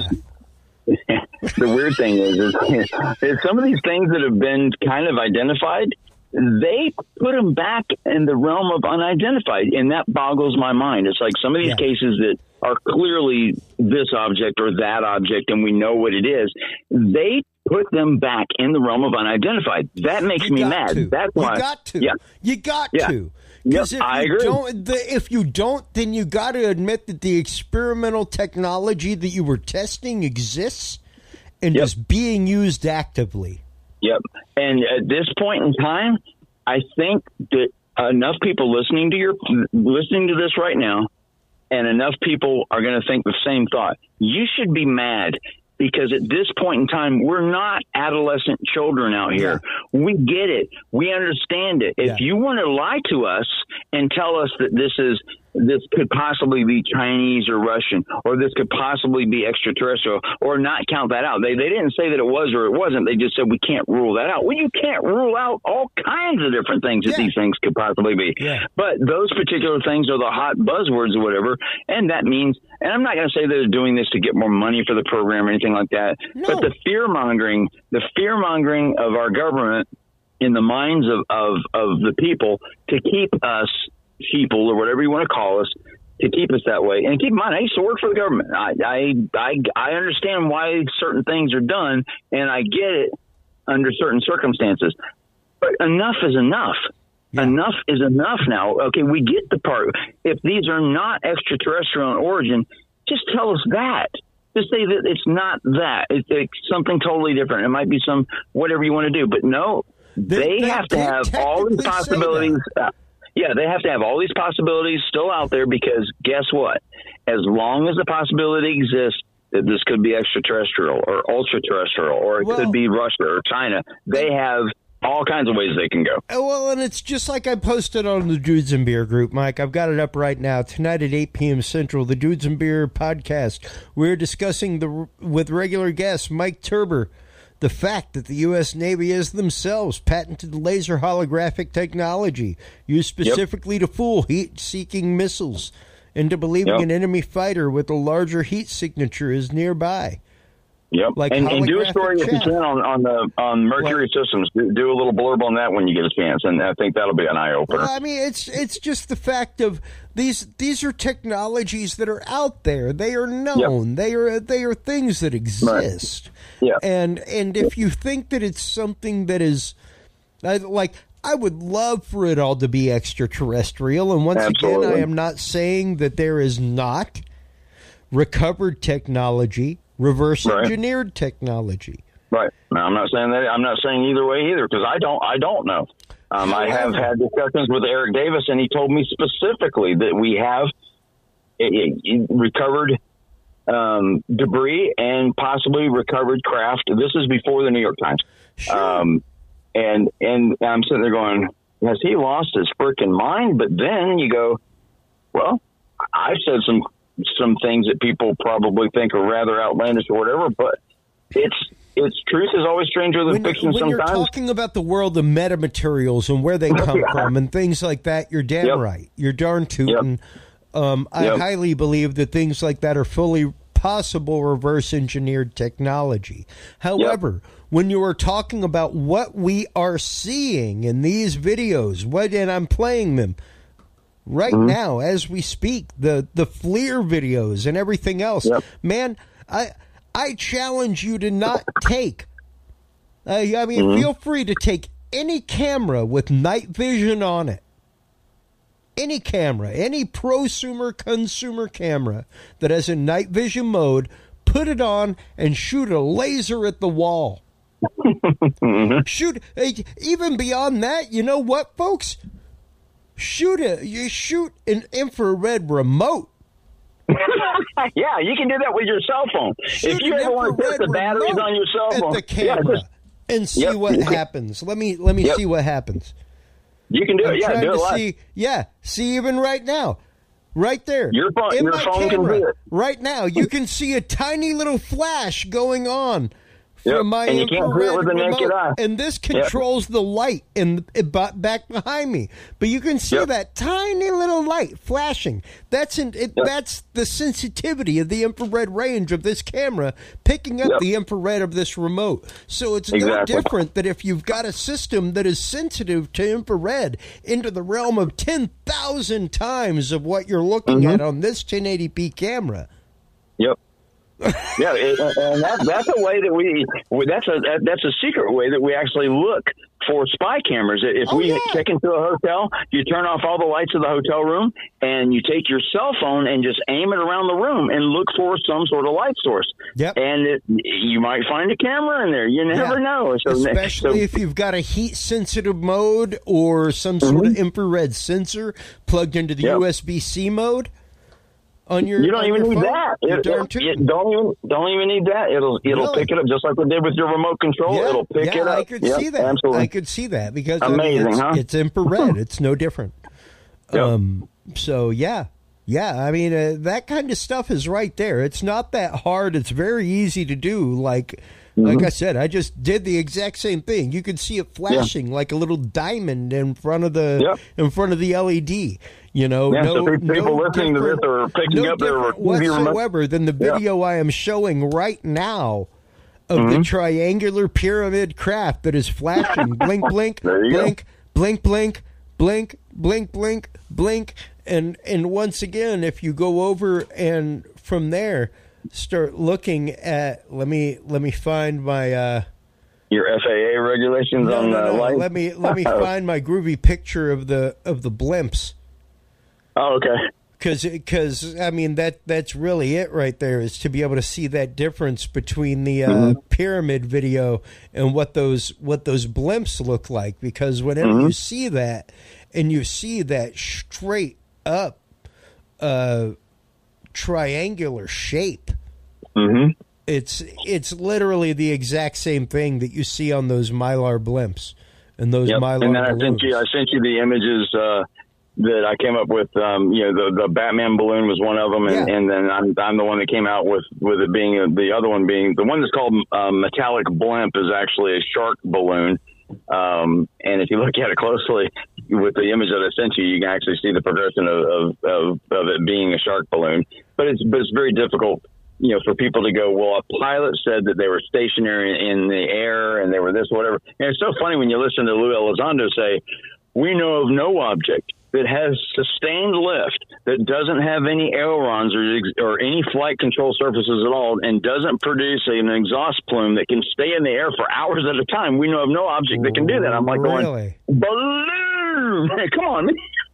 The weird thing is, is, is some of these things that have been kind of identified, they put them back in the realm of unidentified, and that boggles my mind. It's like some of these yeah. cases that are clearly this object or that object, and we know what it is, they put them back in the realm of unidentified. That makes you me mad. To. That's why. You got to. Yeah. You got yeah. to. Because yep, if I you agree. don't, the, if you don't, then you got to admit that the experimental technology that you were testing exists and yep. is being used actively. Yep. And at this point in time, I think that enough people listening to your listening to this right now, and enough people are going to think the same thought. You should be mad. Because at this point in time, we're not adolescent children out here. Yeah. We get it. We understand it. If yeah. you want to lie to us and tell us that this is this could possibly be Chinese or Russian, or this could possibly be extraterrestrial, or not count that out. They they didn't say that it was or it wasn't. They just said we can't rule that out. Well, you can't rule out all kinds of different things that yeah. these things could possibly be. Yeah. But those particular things are the hot buzzwords or whatever, and that means, and I'm not going to say that they're doing this to get more money for the program or anything like that, no. but the fear-mongering, the fear-mongering of our government in the minds of, of, of the people to keep us sheeple or whatever you want to call us, to keep us that way. And keep in mind, I used to work for the government. I, I, I, I understand why certain things are done, and I get it under certain circumstances. But enough is enough. Yeah. Enough is enough now. Okay, we get the part. If these are not extraterrestrial in origin, just tell us that. Just say that it's not that. It's, it's something totally different. It might be some whatever you want to do. But no, they, they have to have all these possibilities. Uh, yeah, they have to have all these possibilities still out there, because guess what? As long as the possibility exists that this could be extraterrestrial or ultra-terrestrial, or it well, could be Russia or China, they have all kinds of ways they can go. Well, and it's just like I posted on the Dudes and Beer group, Mike. I've got it up right now. Tonight at eight p.m. Central, the Dudes and Beer podcast. We're discussing the with regular guest Mike Turber the fact that the U S Navy has themselves patented laser holographic technology used specifically yep. to fool heat-seeking missiles into believing yep. an enemy fighter with a larger heat signature is nearby. Yep, like and, and do a story chat. if you can on, on the on Mercury what? Systems. Do, do a little blurb on that when you get a chance, and I think that'll be an eye opener. Well, I mean, it's it's just the fact of these these are technologies that are out there. They are known. Yep. They are they are things that exist. Right. Yeah, and and if you think that it's something that is like. I would love for it all to be extraterrestrial, and once Absolutely. again, I am not saying that there is not recovered technology. Reverse engineered right. technology. Right. Now, I'm not saying that. I'm not saying either way either, because I don't. I don't know. Um, I have had discussions with Eric Davis, and he told me specifically that we have it, it recovered um, debris and possibly recovered craft. This is before the New York Times. Sure. Um, and and I'm sitting there going, has he lost his freaking mind? But then you go, well, I've said some. some things that people probably think are rather outlandish or whatever, but it's it's truth is always stranger than when, fiction when sometimes. When you're talking about the world of metamaterials and where they come yeah. from and things like that, you're damn yep. right. You're darn tootin'. Yep. Um, I yep. highly believe that things like that are fully possible reverse engineered technology. However, yep. when you are talking about what we are seeing in these videos, what and I'm playing them, right mm-hmm. now, as we speak, the, the FLIR videos and everything else, yep. man, I I challenge you to not take, uh, I mean, mm-hmm. feel free to take any camera with night vision on it, any camera, any prosumer, consumer camera that has a night vision mode, put it on and shoot a laser at the wall. mm-hmm. Shoot, even beyond that, you know what, folks? Shoot a you shoot an infrared remote. Yeah, you can do that with your cell phone. Shoot if you ever want to put the batteries on your cell phone, at the camera yeah, just, and see yep. what happens. Let me let me yep. see what happens. You can do I'm it. Yeah, do it live. See, yeah, see even right now, right there. Your phone, in your my phone camera, can do it. Right now, you can see a tiny little flash going on. Yep. My and you can't see it with the remote. naked eye. And this controls yep. the light in back behind me. But you can see yep. that tiny little light flashing. That's in, it, yep. that's the sensitivity of the infrared range of this camera picking up yep. the infrared of this remote. So it's exactly. no different that if you've got a system that is sensitive to infrared into the realm of ten thousand times of what you're looking mm-hmm. at on this ten eighty p camera. Yep. yeah, it, and that, that's a way that we, that's a that, that's a secret way that we actually look for spy cameras. If oh, we yeah. check into a hotel, you turn off all the lights of the hotel room and you take your cell phone and just aim it around the room and look for some sort of light source. Yep. And it, you might find a camera in there. You never yeah. know. So, Especially so, if you've got a heat-sensitive mode or some sort mm-hmm. of infrared sensor plugged into the yep. U S B C mode. On your, you don't even need phone? that. It, it, it, don't even don't even need that. It'll it'll really? pick it up just like we did with your remote control. Yeah, it'll pick yeah, it up. I could yep, see that. Absolutely. I could see that because amazing, I mean, it's, huh? It's infrared. It's no different. Yep. Um. So yeah, Yeah, I mean, uh, that kind of stuff is right there. It's not that hard. It's very easy to do. Like mm-hmm. like I said, I just did the exact same thing. You could see it flashing yeah. like a little diamond in front of the yep. in front of the L E D. You know, yeah, no, so people no listening to this are picking no up their whatsoever than the video yeah. I am showing right now of mm-hmm. the triangular pyramid craft that is flashing. blink, blink, blink, blink, blink, blink, blink, blink, blink. And and once again, if you go over and from there start looking at let me let me find my uh, your F A A regulations no, on no, the no. line. Let me let me find my groovy picture of the of the blimps. Oh, okay. Because because I mean that that's really it right there, is to be able to see that difference between the uh, mm-hmm. pyramid video and what those what those blimps look like. Because whenever mm-hmm. you see that and you see that straight up uh, triangular shape, mm-hmm. it's it's literally the exact same thing that you see on those Mylar blimps and those yep. Mylar and then balloons. I sent you I sent you the images uh, that I came up with. Um, you know, the, the Batman balloon was one of them, and, yeah. and then I'm I'm the one that came out with with it being a, the other one being the one that's called uh, Metallic Blimp is actually a shark balloon. Um, and if you look at it closely with the image that I sent you, you can actually see the progression of, of, of, of it being a shark balloon. But it's, but it's very difficult, you know, for people to go, well, a pilot said that they were stationary in the air and they were this, whatever. And it's so funny when you listen to Lou Elizondo say, we know of no object that has sustained lift, that doesn't have any ailerons or, or any flight control surfaces at all, and doesn't produce an exhaust plume that can stay in the air for hours at a time. We know of no object that can do that. I'm like really? going, balloon! Hey, come on.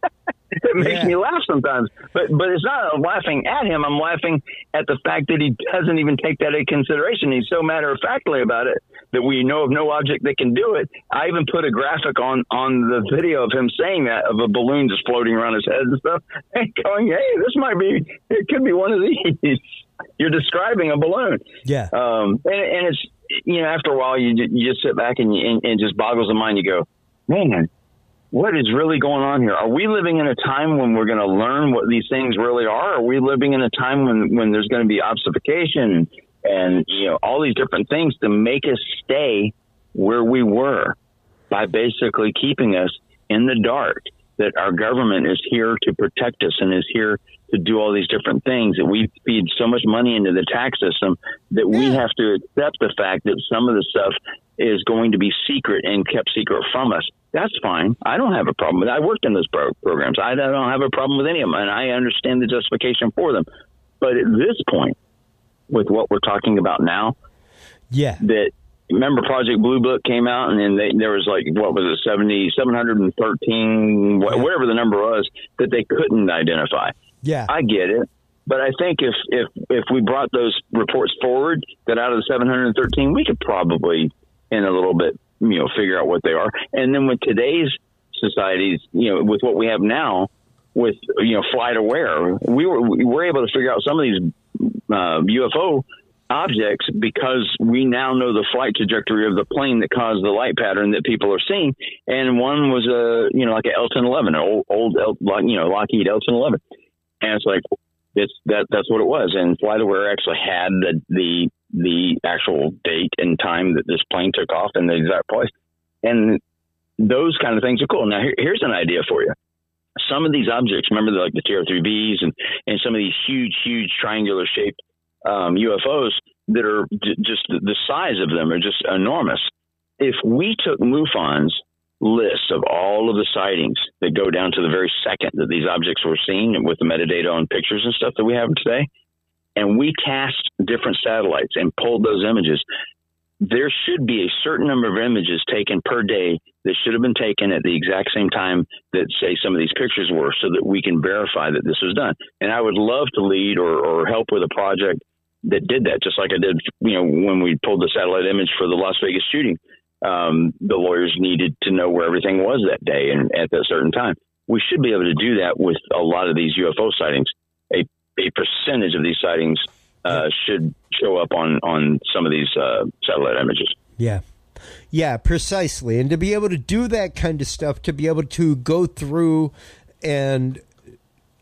It makes yeah. me laugh sometimes. But but it's not laughing at him. I'm laughing at the fact that he doesn't even take that into consideration. He's so matter-of-factly about it that we know of no object that can do it. I even put a graphic on, on the video of him saying that, of a balloon just floating around his head and stuff, and going, hey, this might be, it could be one of these. You're describing a balloon. Yeah. Um, and, and it's, you know, after a while, you, you just sit back and, you, and, and just boggles the mind. You go, man, what is really going on here? Are we living in a time when we're going to learn what these things really are? Are we living in a time when, when there's going to be obfuscation and, you know, all these different things to make us stay where we were by basically keeping us in the dark, that our government is here to protect us and is here to do all these different things, that we feed so much money into the tax system that we have to accept the fact that some of the stuff is going to be secret and kept secret from us. That's fine. I don't have a problem with it. I worked in those pro- programs. I don't have a problem with any of them, and I understand the justification for them. But at this point, with what we're talking about now, yeah, that remember Project Blue Book came out, and then they, there was like, what was it, seventy, seven hundred thirteen, yeah. whatever the number was, that they couldn't identify. Yeah, I get it. But I think if, if, if we brought those reports forward, that out of the seven hundred thirteen, we could probably, in a little bit, you know, figure out what they are. And then with today's societies, you know, with what we have now, with, you know, Flight Aware, we were, we were able to figure out some of these uh, U F O objects because we now know the flight trajectory of the plane that caused the light pattern that people are seeing. And one was a, you know, like an L ten eleven, an old, old L, you know, Lockheed L ten eleven. And it's like, it's that, that's what it was. And Flight Aware actually had the, the, the actual date and time that this plane took off in the exact place. And those kind of things are cool. Now, here, here's an idea for you. Some of these objects, remember the, like the T R three Bs and, and some of these huge, huge triangular shaped um, U F Os that are j- just the size of them are just enormous. If we took MUFON's list of all of the sightings that go down to the very second that these objects were seen with the metadata on pictures and stuff that we have today, and we cast different satellites and pulled those images, there should be a certain number of images taken per day that should have been taken at the exact same time that, say, some of these pictures were, so that we can verify that this was done. And I would love to lead or, or help with a project that did that, just like I did, you know, when we pulled the satellite image for the Las Vegas shooting. Um, the lawyers needed to know where everything was that day and at that certain time. We should be able to do that with a lot of these U F O sightings. A, a percentage of these sightings uh, should show up on, on some of these uh, satellite images. Yeah. Yeah, precisely. And to be able to do that kind of stuff, to be able to go through and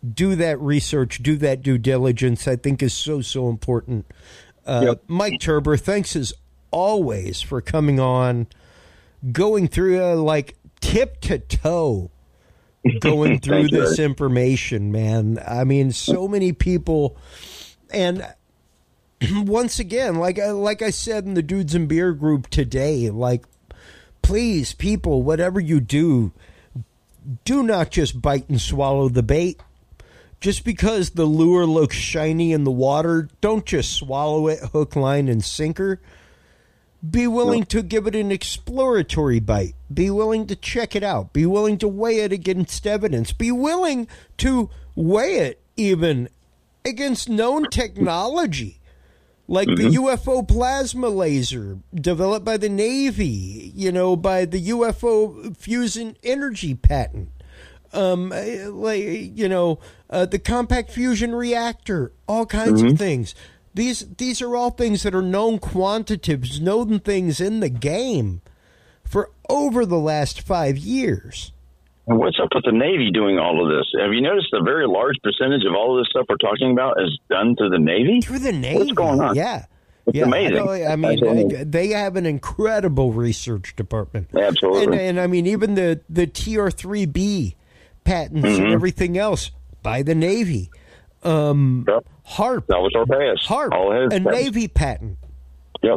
do that research, do that due diligence, I think is so, so important. Uh, yep. Mike Turber, thanks as always for coming on, going through uh, like tip to toe, going through this you. information, man. I mean, so many people, and once again, like like I said in the Dudes and Beer group today, like, please, people, whatever you do, do not just bite and swallow the bait. Just because the lure looks shiny in the water, don't just swallow it hook, line, and sinker. Be willing no. to give it an exploratory bite. Be willing to check it out. Be willing to weigh it against evidence. Be willing to weigh it even against known technology, like mm-hmm. the U F O plasma laser developed by the Navy, you know, by the U F O fusion energy patent. Um, like, you know, uh, the compact fusion reactor, all kinds mm-hmm. of things. These these are all things that are known quantitatives, known things in the game for over the last five years. And what's up with the Navy doing all of this? Have you noticed a very large percentage of all of this stuff we're talking about is done through the Navy? Through the Navy? What's going on? Yeah. It's yeah, amazing. I, I mean, they have an incredible research department. Absolutely. And, and I mean, even the, the T R three B patents mm-hmm. and everything else by the Navy. Um, yep. HARP. That was our HARP, all a patents. Navy patent. Yep.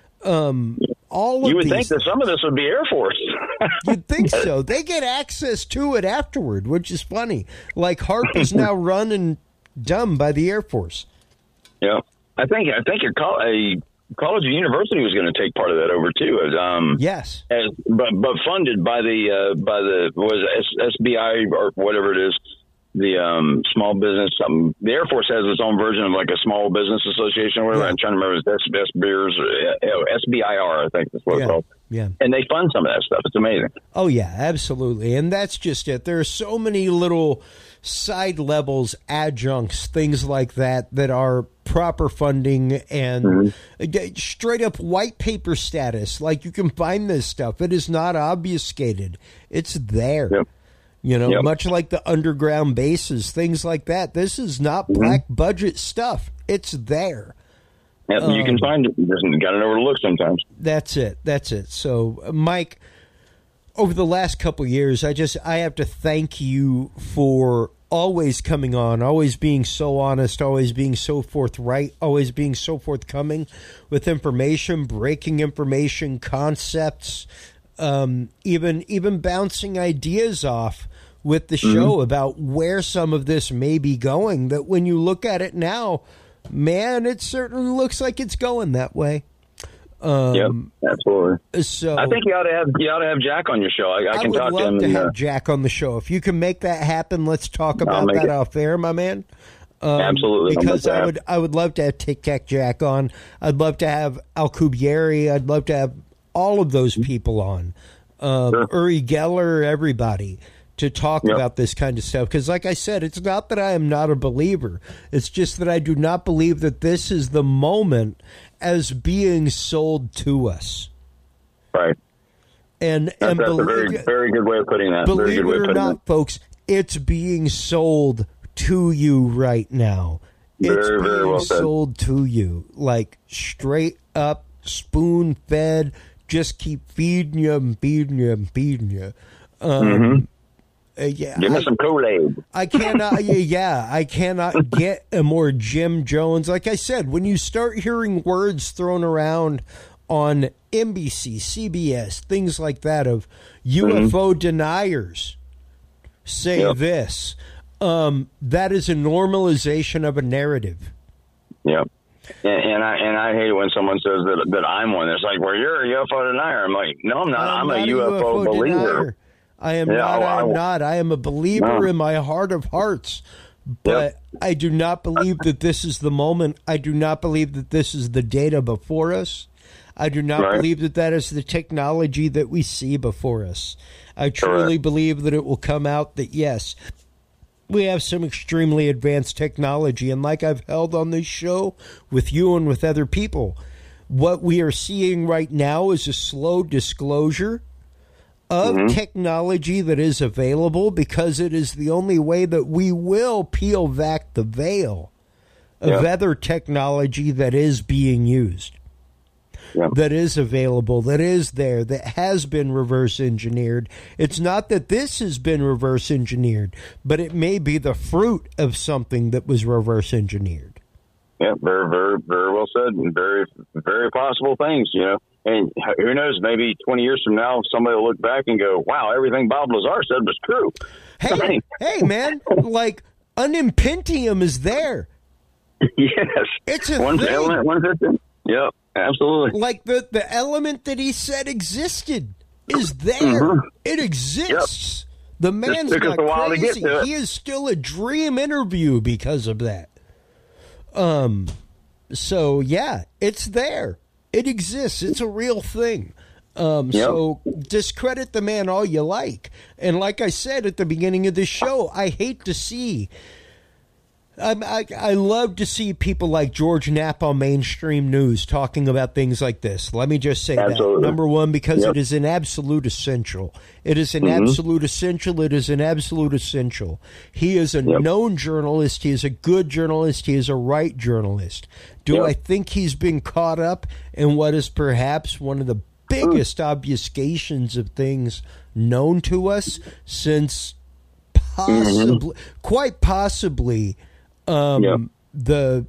Um, all of you would these think that some of this would be Air Force. You'd think so. They get access to it afterward, which is funny. Like HARP is now run and done by the Air Force. Yeah, I think I think a, col- a college or university was going to take part of that over too. As, um, yes, as, but but funded by the uh, by the was it S B I or whatever it is. The um, small business, something. The Air Force has its own version of like a small business association or whatever. Yeah. I'm trying to remember. It's S B Beers, or S B I R, I think that's what yeah. it's called. Yeah. And they fund some of that stuff. It's amazing. Oh, yeah, absolutely. And that's just it. There are so many little side levels, adjuncts, things like that, that are proper funding and mm-hmm. straight up white paper status. Like, you can find this stuff. It is not obfuscated. It's there. Yep. You know, yep. much like the underground bases, things like that. This is not mm-hmm. black budget stuff. It's there. Yeah, um, you can find it. You just got to know where to look sometimes. That's it. That's it. So, Mike, over the last couple of years, I just I have to thank you for always coming on, always being so honest, always being so forthright, always being so forthcoming with information, breaking information, concepts. Um, even even bouncing ideas off with the show mm-hmm. about where some of this may be going, that when you look at it now, man, it certainly looks like it's going that way. Um, yep, absolutely. So I think you ought to have you ought to have Jack on your show. I, I, I can would talk love to him. to and, have uh, Jack on the show. If you can make that happen, let's talk about that it. off air, my man. Um, Absolutely, because I would I would love to have Tic Tac Jack on. I'd love to have Alcubierre. I'd love to have all of those people on. Um, sure. Uri Geller, everybody, to talk yep. about this kind of stuff. Because like I said, it's not that I am not a believer. It's just that I do not believe that this is the moment as being sold to us. Right. And, that's, and that's believe, a very, very good way of putting that. Believe very good it way of or putting not, that. folks, it's being sold to you right now. Very, it's being very well said. sold to you. Like straight up, spoon fed. Just keep feeding you and feeding you and feeding you. Um, mm-hmm. uh, yeah, Give me I, some Kool-Aid. I cannot. yeah, I cannot get a more Jim Jones. Like I said, when you start hearing words thrown around on N B C, C B S, things like that of U F O mm-hmm. deniers say yep. this, um, that is a normalization of a narrative. Yep. And, and I and I hate it when someone says that that I'm one. It's like, well, you're a U F O denier. I'm like, no, I'm not. I'm, I'm not a U F O, U F O believer. Denier. I am yeah, not. I am I, not. I am a believer no. in my heart of hearts. But yep. I do not believe that this is the moment. I do not believe that this is the data before us. I do not right. believe that that is the technology that we see before us. I truly Correct. believe that it will come out that, yes, we have some extremely advanced technology, and like I've held on this show with you and with other people, what we are seeing right now is a slow disclosure of Mhm. technology that is available, because it is the only way that we will peel back the veil of Yeah. other technology that is being used, Yeah. that is available, that is there, that has been reverse engineered. It's not that this has been reverse engineered, but it may be the fruit of something that was reverse engineered. Yeah, very, very, very well said, and very, very possible things, you know. And who knows, maybe twenty years from now, somebody will look back and go, wow, everything Bob Lazar said was true. Hey, hey, man, like, unimpintium is there. Yes. It's a one thing. element, one system. Yep, absolutely. Like, the, the element that he said existed is there. Mhm. It exists. The man's took us not a while to get crazy. to it. He is still a dream interview because of that. Um, so, yeah, it's there. It exists. It's a real thing. Um, Yep. So discredit the man all you like. And like I said at the beginning of this show, I hate to see I, I, I love to see people like George Knapp on mainstream news talking about things like this. Let me just say Absolutely. that. Number one, because Yep. it is an absolute essential. It is an Mhm. absolute essential. It is an absolute essential. He is a Yep. known journalist. He is a good journalist. He is a right journalist. Do Yep. I think he's been caught up in what is perhaps one of the biggest obfuscations of things known to us since possibly, quite possibly, Um, Yep. the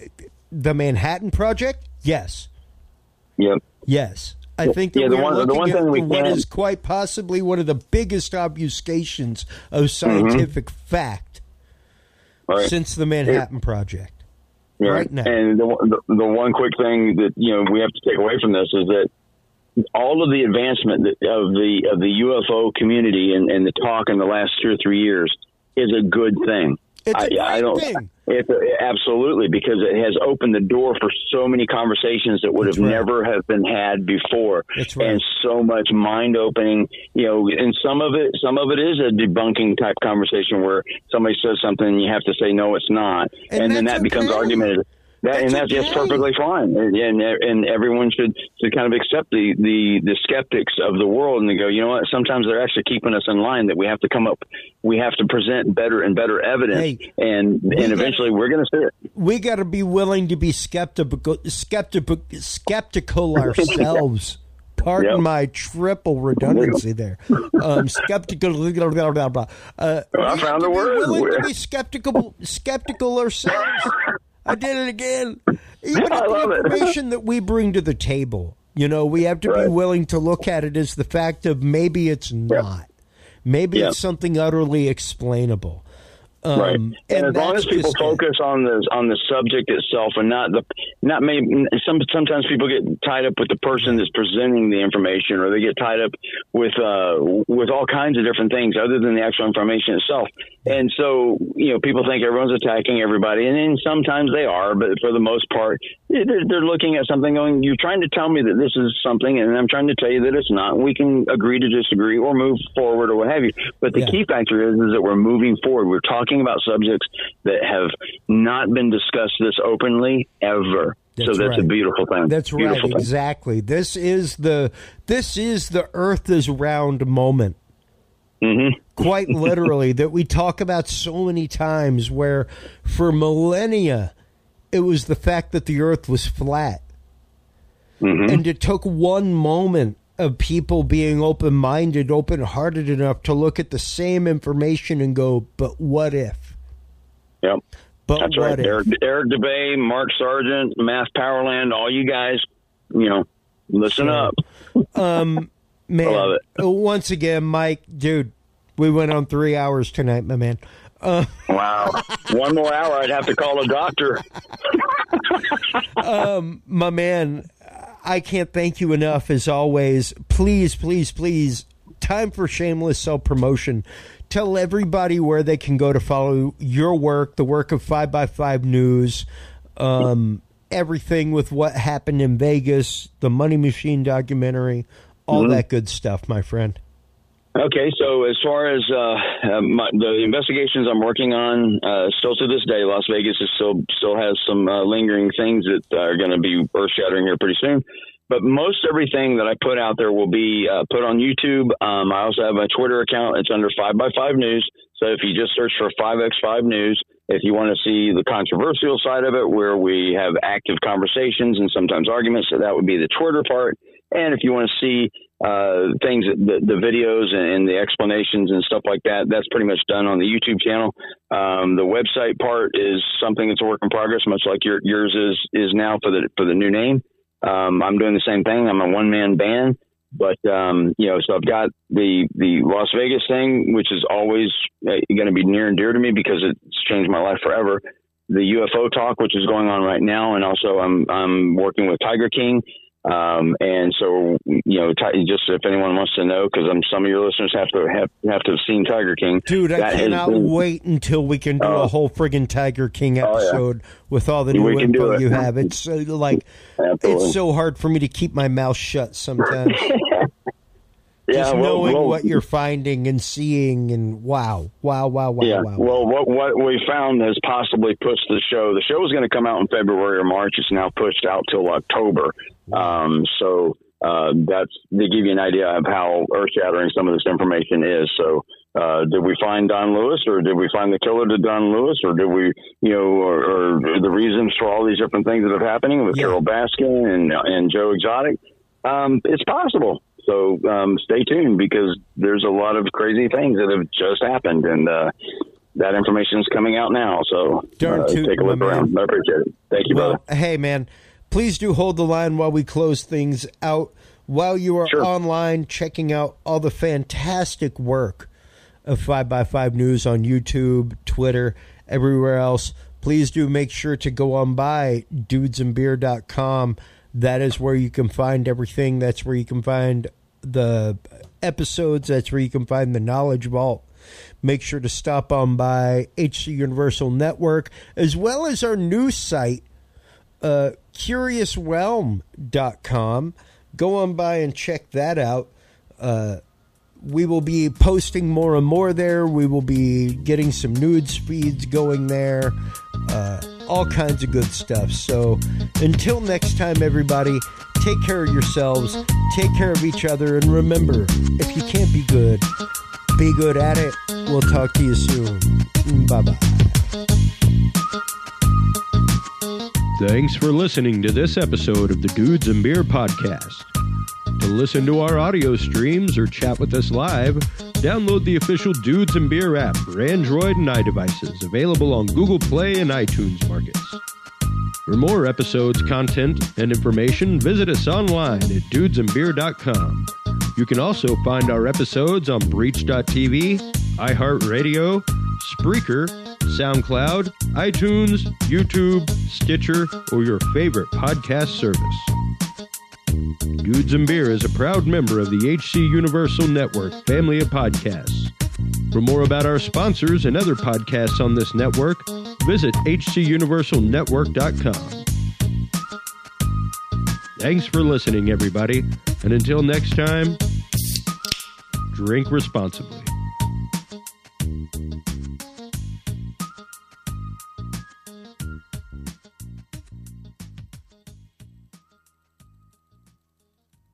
the Manhattan Project? Yes. Yep. Yes. I think that Yeah, the we're one- the looking one at thing we what can't- is quite possibly one of the biggest obfuscations of scientific fact Right. since the Manhattan Project. Yeah. Right now. And the, the the one quick thing that you know we have to take away from this is that all of the advancement that, of the of the U F O community and, and the talk in the last two or three years is a good thing. It's a I, great I don't, thing. It's a, absolutely, because it has opened the door for so many conversations that would That's have right. never have been had before. That's right. And so much mind opening, you know, and some of it, some of it is a debunking type conversation where somebody says something and you have to say, no, it's not. And And, then that's that becomes okay. argumentative. That, and that's just perfectly fine. And, and and everyone should, should kind of accept the, the, the skeptics of the world and they go, you know what, sometimes they're actually keeping us in line, that we have to come up, we have to present better and better evidence. Hey, and we and gotta- eventually we're going to see it. We got to be willing to be skeptical, skeptical, skeptical ourselves. Pardon Yep. my triple redundancy there. Um, skeptical. Blah, blah, blah, blah. Uh, I we have found to a be word. willing to be skeptical, skeptical ourselves. I did it again. Even I at the love it. information that we bring to the table, you know, we have to be Right. willing to look at it as the fact of maybe it's not. Maybe Yep. it's something utterly explainable. Um, Right, and, and as long that's as people just it. focus on the on the subject itself and not the not maybe some sometimes people get tied up with the person that's presenting the information, or they get tied up with uh, with all kinds of different things other than the actual information itself. And so, you know, people think everyone's attacking everybody, and then sometimes they are, but for the most part, they're, they're looking at something going, you're trying to tell me that this is something, and I'm trying to tell you that it's not. We can agree to disagree or move forward or what have you. But the Yeah. key factor is, is that we're moving forward. We're talking about subjects that have not been discussed this openly ever. so That's that's a right. beautiful thing. That's beautiful right, thing. exactly. This is the this is the Earth is round moment. Mm-hmm. Quite literally, that we talk about so many times, where for millennia it was the fact that the Earth was flat, Mm-hmm. and it took one moment of people being open-minded, open-hearted enough to look at the same information and go, "But what if?" Yep. But That's what right. if? Eric, Eric DeBay, Mark Sargent, Math Powerland, all you guys, you know, listen up. Um, man, love it. uh, once again, Mike, dude, we went on three hours tonight, my man. Uh, Wow. One more hour, I'd have to call a doctor. um, my man, I can't thank you enough, as always. Please, please, please, time for shameless self-promotion. Tell everybody where they can go to follow your work, the work of five by five News, um, everything with what happened in Vegas, the Money Machine documentary, all Mhm. that good stuff, my friend. Okay, so as far as uh, uh, my, the investigations I'm working on, uh, still to this day, Las Vegas is still still has some uh, lingering things that are going to be earth shattering here pretty soon. but most everything that I put out there will be uh, put on YouTube. Um, I also have a Twitter account. It's under five by five News. So if you just search for five by five News, if you want to see the controversial side of it, where we have active conversations and sometimes arguments, so that would be the Twitter part. And if you want to see uh, things, the, the videos and the explanations and stuff like that, that's pretty much done on the YouTube channel. Um, the website part is something that's a work in progress, much like your, yours is is now for the for the new name. Um, I'm doing the same thing. I'm a one man band, but um, you know, so I've got the the Las Vegas thing, which is always uh, going to be near and dear to me because it's changed my life forever. The U F O talk, which is going on right now, and also I'm I'm working with Tiger King. Um, and so, you know, t- just if anyone wants to know, because I'm some of your listeners have to have, have to have seen Tiger King. Dude, I cannot been, wait until we can do uh, a whole friggin' Tiger King episode oh, yeah. with all the new we info you have. It's uh, like, Absolutely. It's so hard for me to keep my mouth shut sometimes. Yeah, Just well, knowing well, what you're finding and seeing, and wow, wow, wow, wow, yeah. wow. Well, what what we found has possibly pushed the show. The show was going to come out in February or March. It's now pushed out till October. Um, so uh, that's to give you an idea of how earth-shattering some of this information is. So, uh, did we find Don Lewis, or did we find the killer to Don Lewis, or did we, you know, or, or the reasons for all these different things that are happening with yeah. Carol Baskin and and Joe Exotic? Um, it's possible. So um, stay tuned, because there's a lot of crazy things that have just happened, and uh, that information is coming out now. So uh, take a look around. I appreciate it. Thank you, well, brother. Hey, man, please do hold the line while we close things out. While you are sure. online checking out all the fantastic work of five by five News on YouTube, Twitter, everywhere else, please do make sure to go on by dudes and beer dot com. That is where you can find everything. That's where you can find the episodes. That's where you can find the Knowledge Vault. Make sure to stop on by H C Universal Network, as well as our new site, uh, curious realm dot com. Go on by and check that out. Uh, we will be posting more and more there. We will be getting some nudes feeds going there. Uh, all kinds of good stuff. So until next time, everybody, take care of yourselves, take care of each other, and remember, if you can't be good, be good at it. We'll talk to you soon. Bye-bye. Thanks for listening to this episode of the Dudes and Beer Podcast. To listen to our audio streams or chat with us live, download the official Dudes and Beer app for Android and iDevices, available on Google Play and iTunes markets. For more episodes, content, and information, visit us online at dudes and beer dot com. You can also find our episodes on breach dot t v, iHeartRadio, Spreaker, SoundCloud, iTunes, YouTube, Stitcher, or your favorite podcast service. Dudes and Beer is a proud member of the H C Universal Network family of podcasts. For more about our sponsors and other podcasts on this network, visit h c universal network dot com. Thanks for listening, everybody, and until next time, drink responsibly.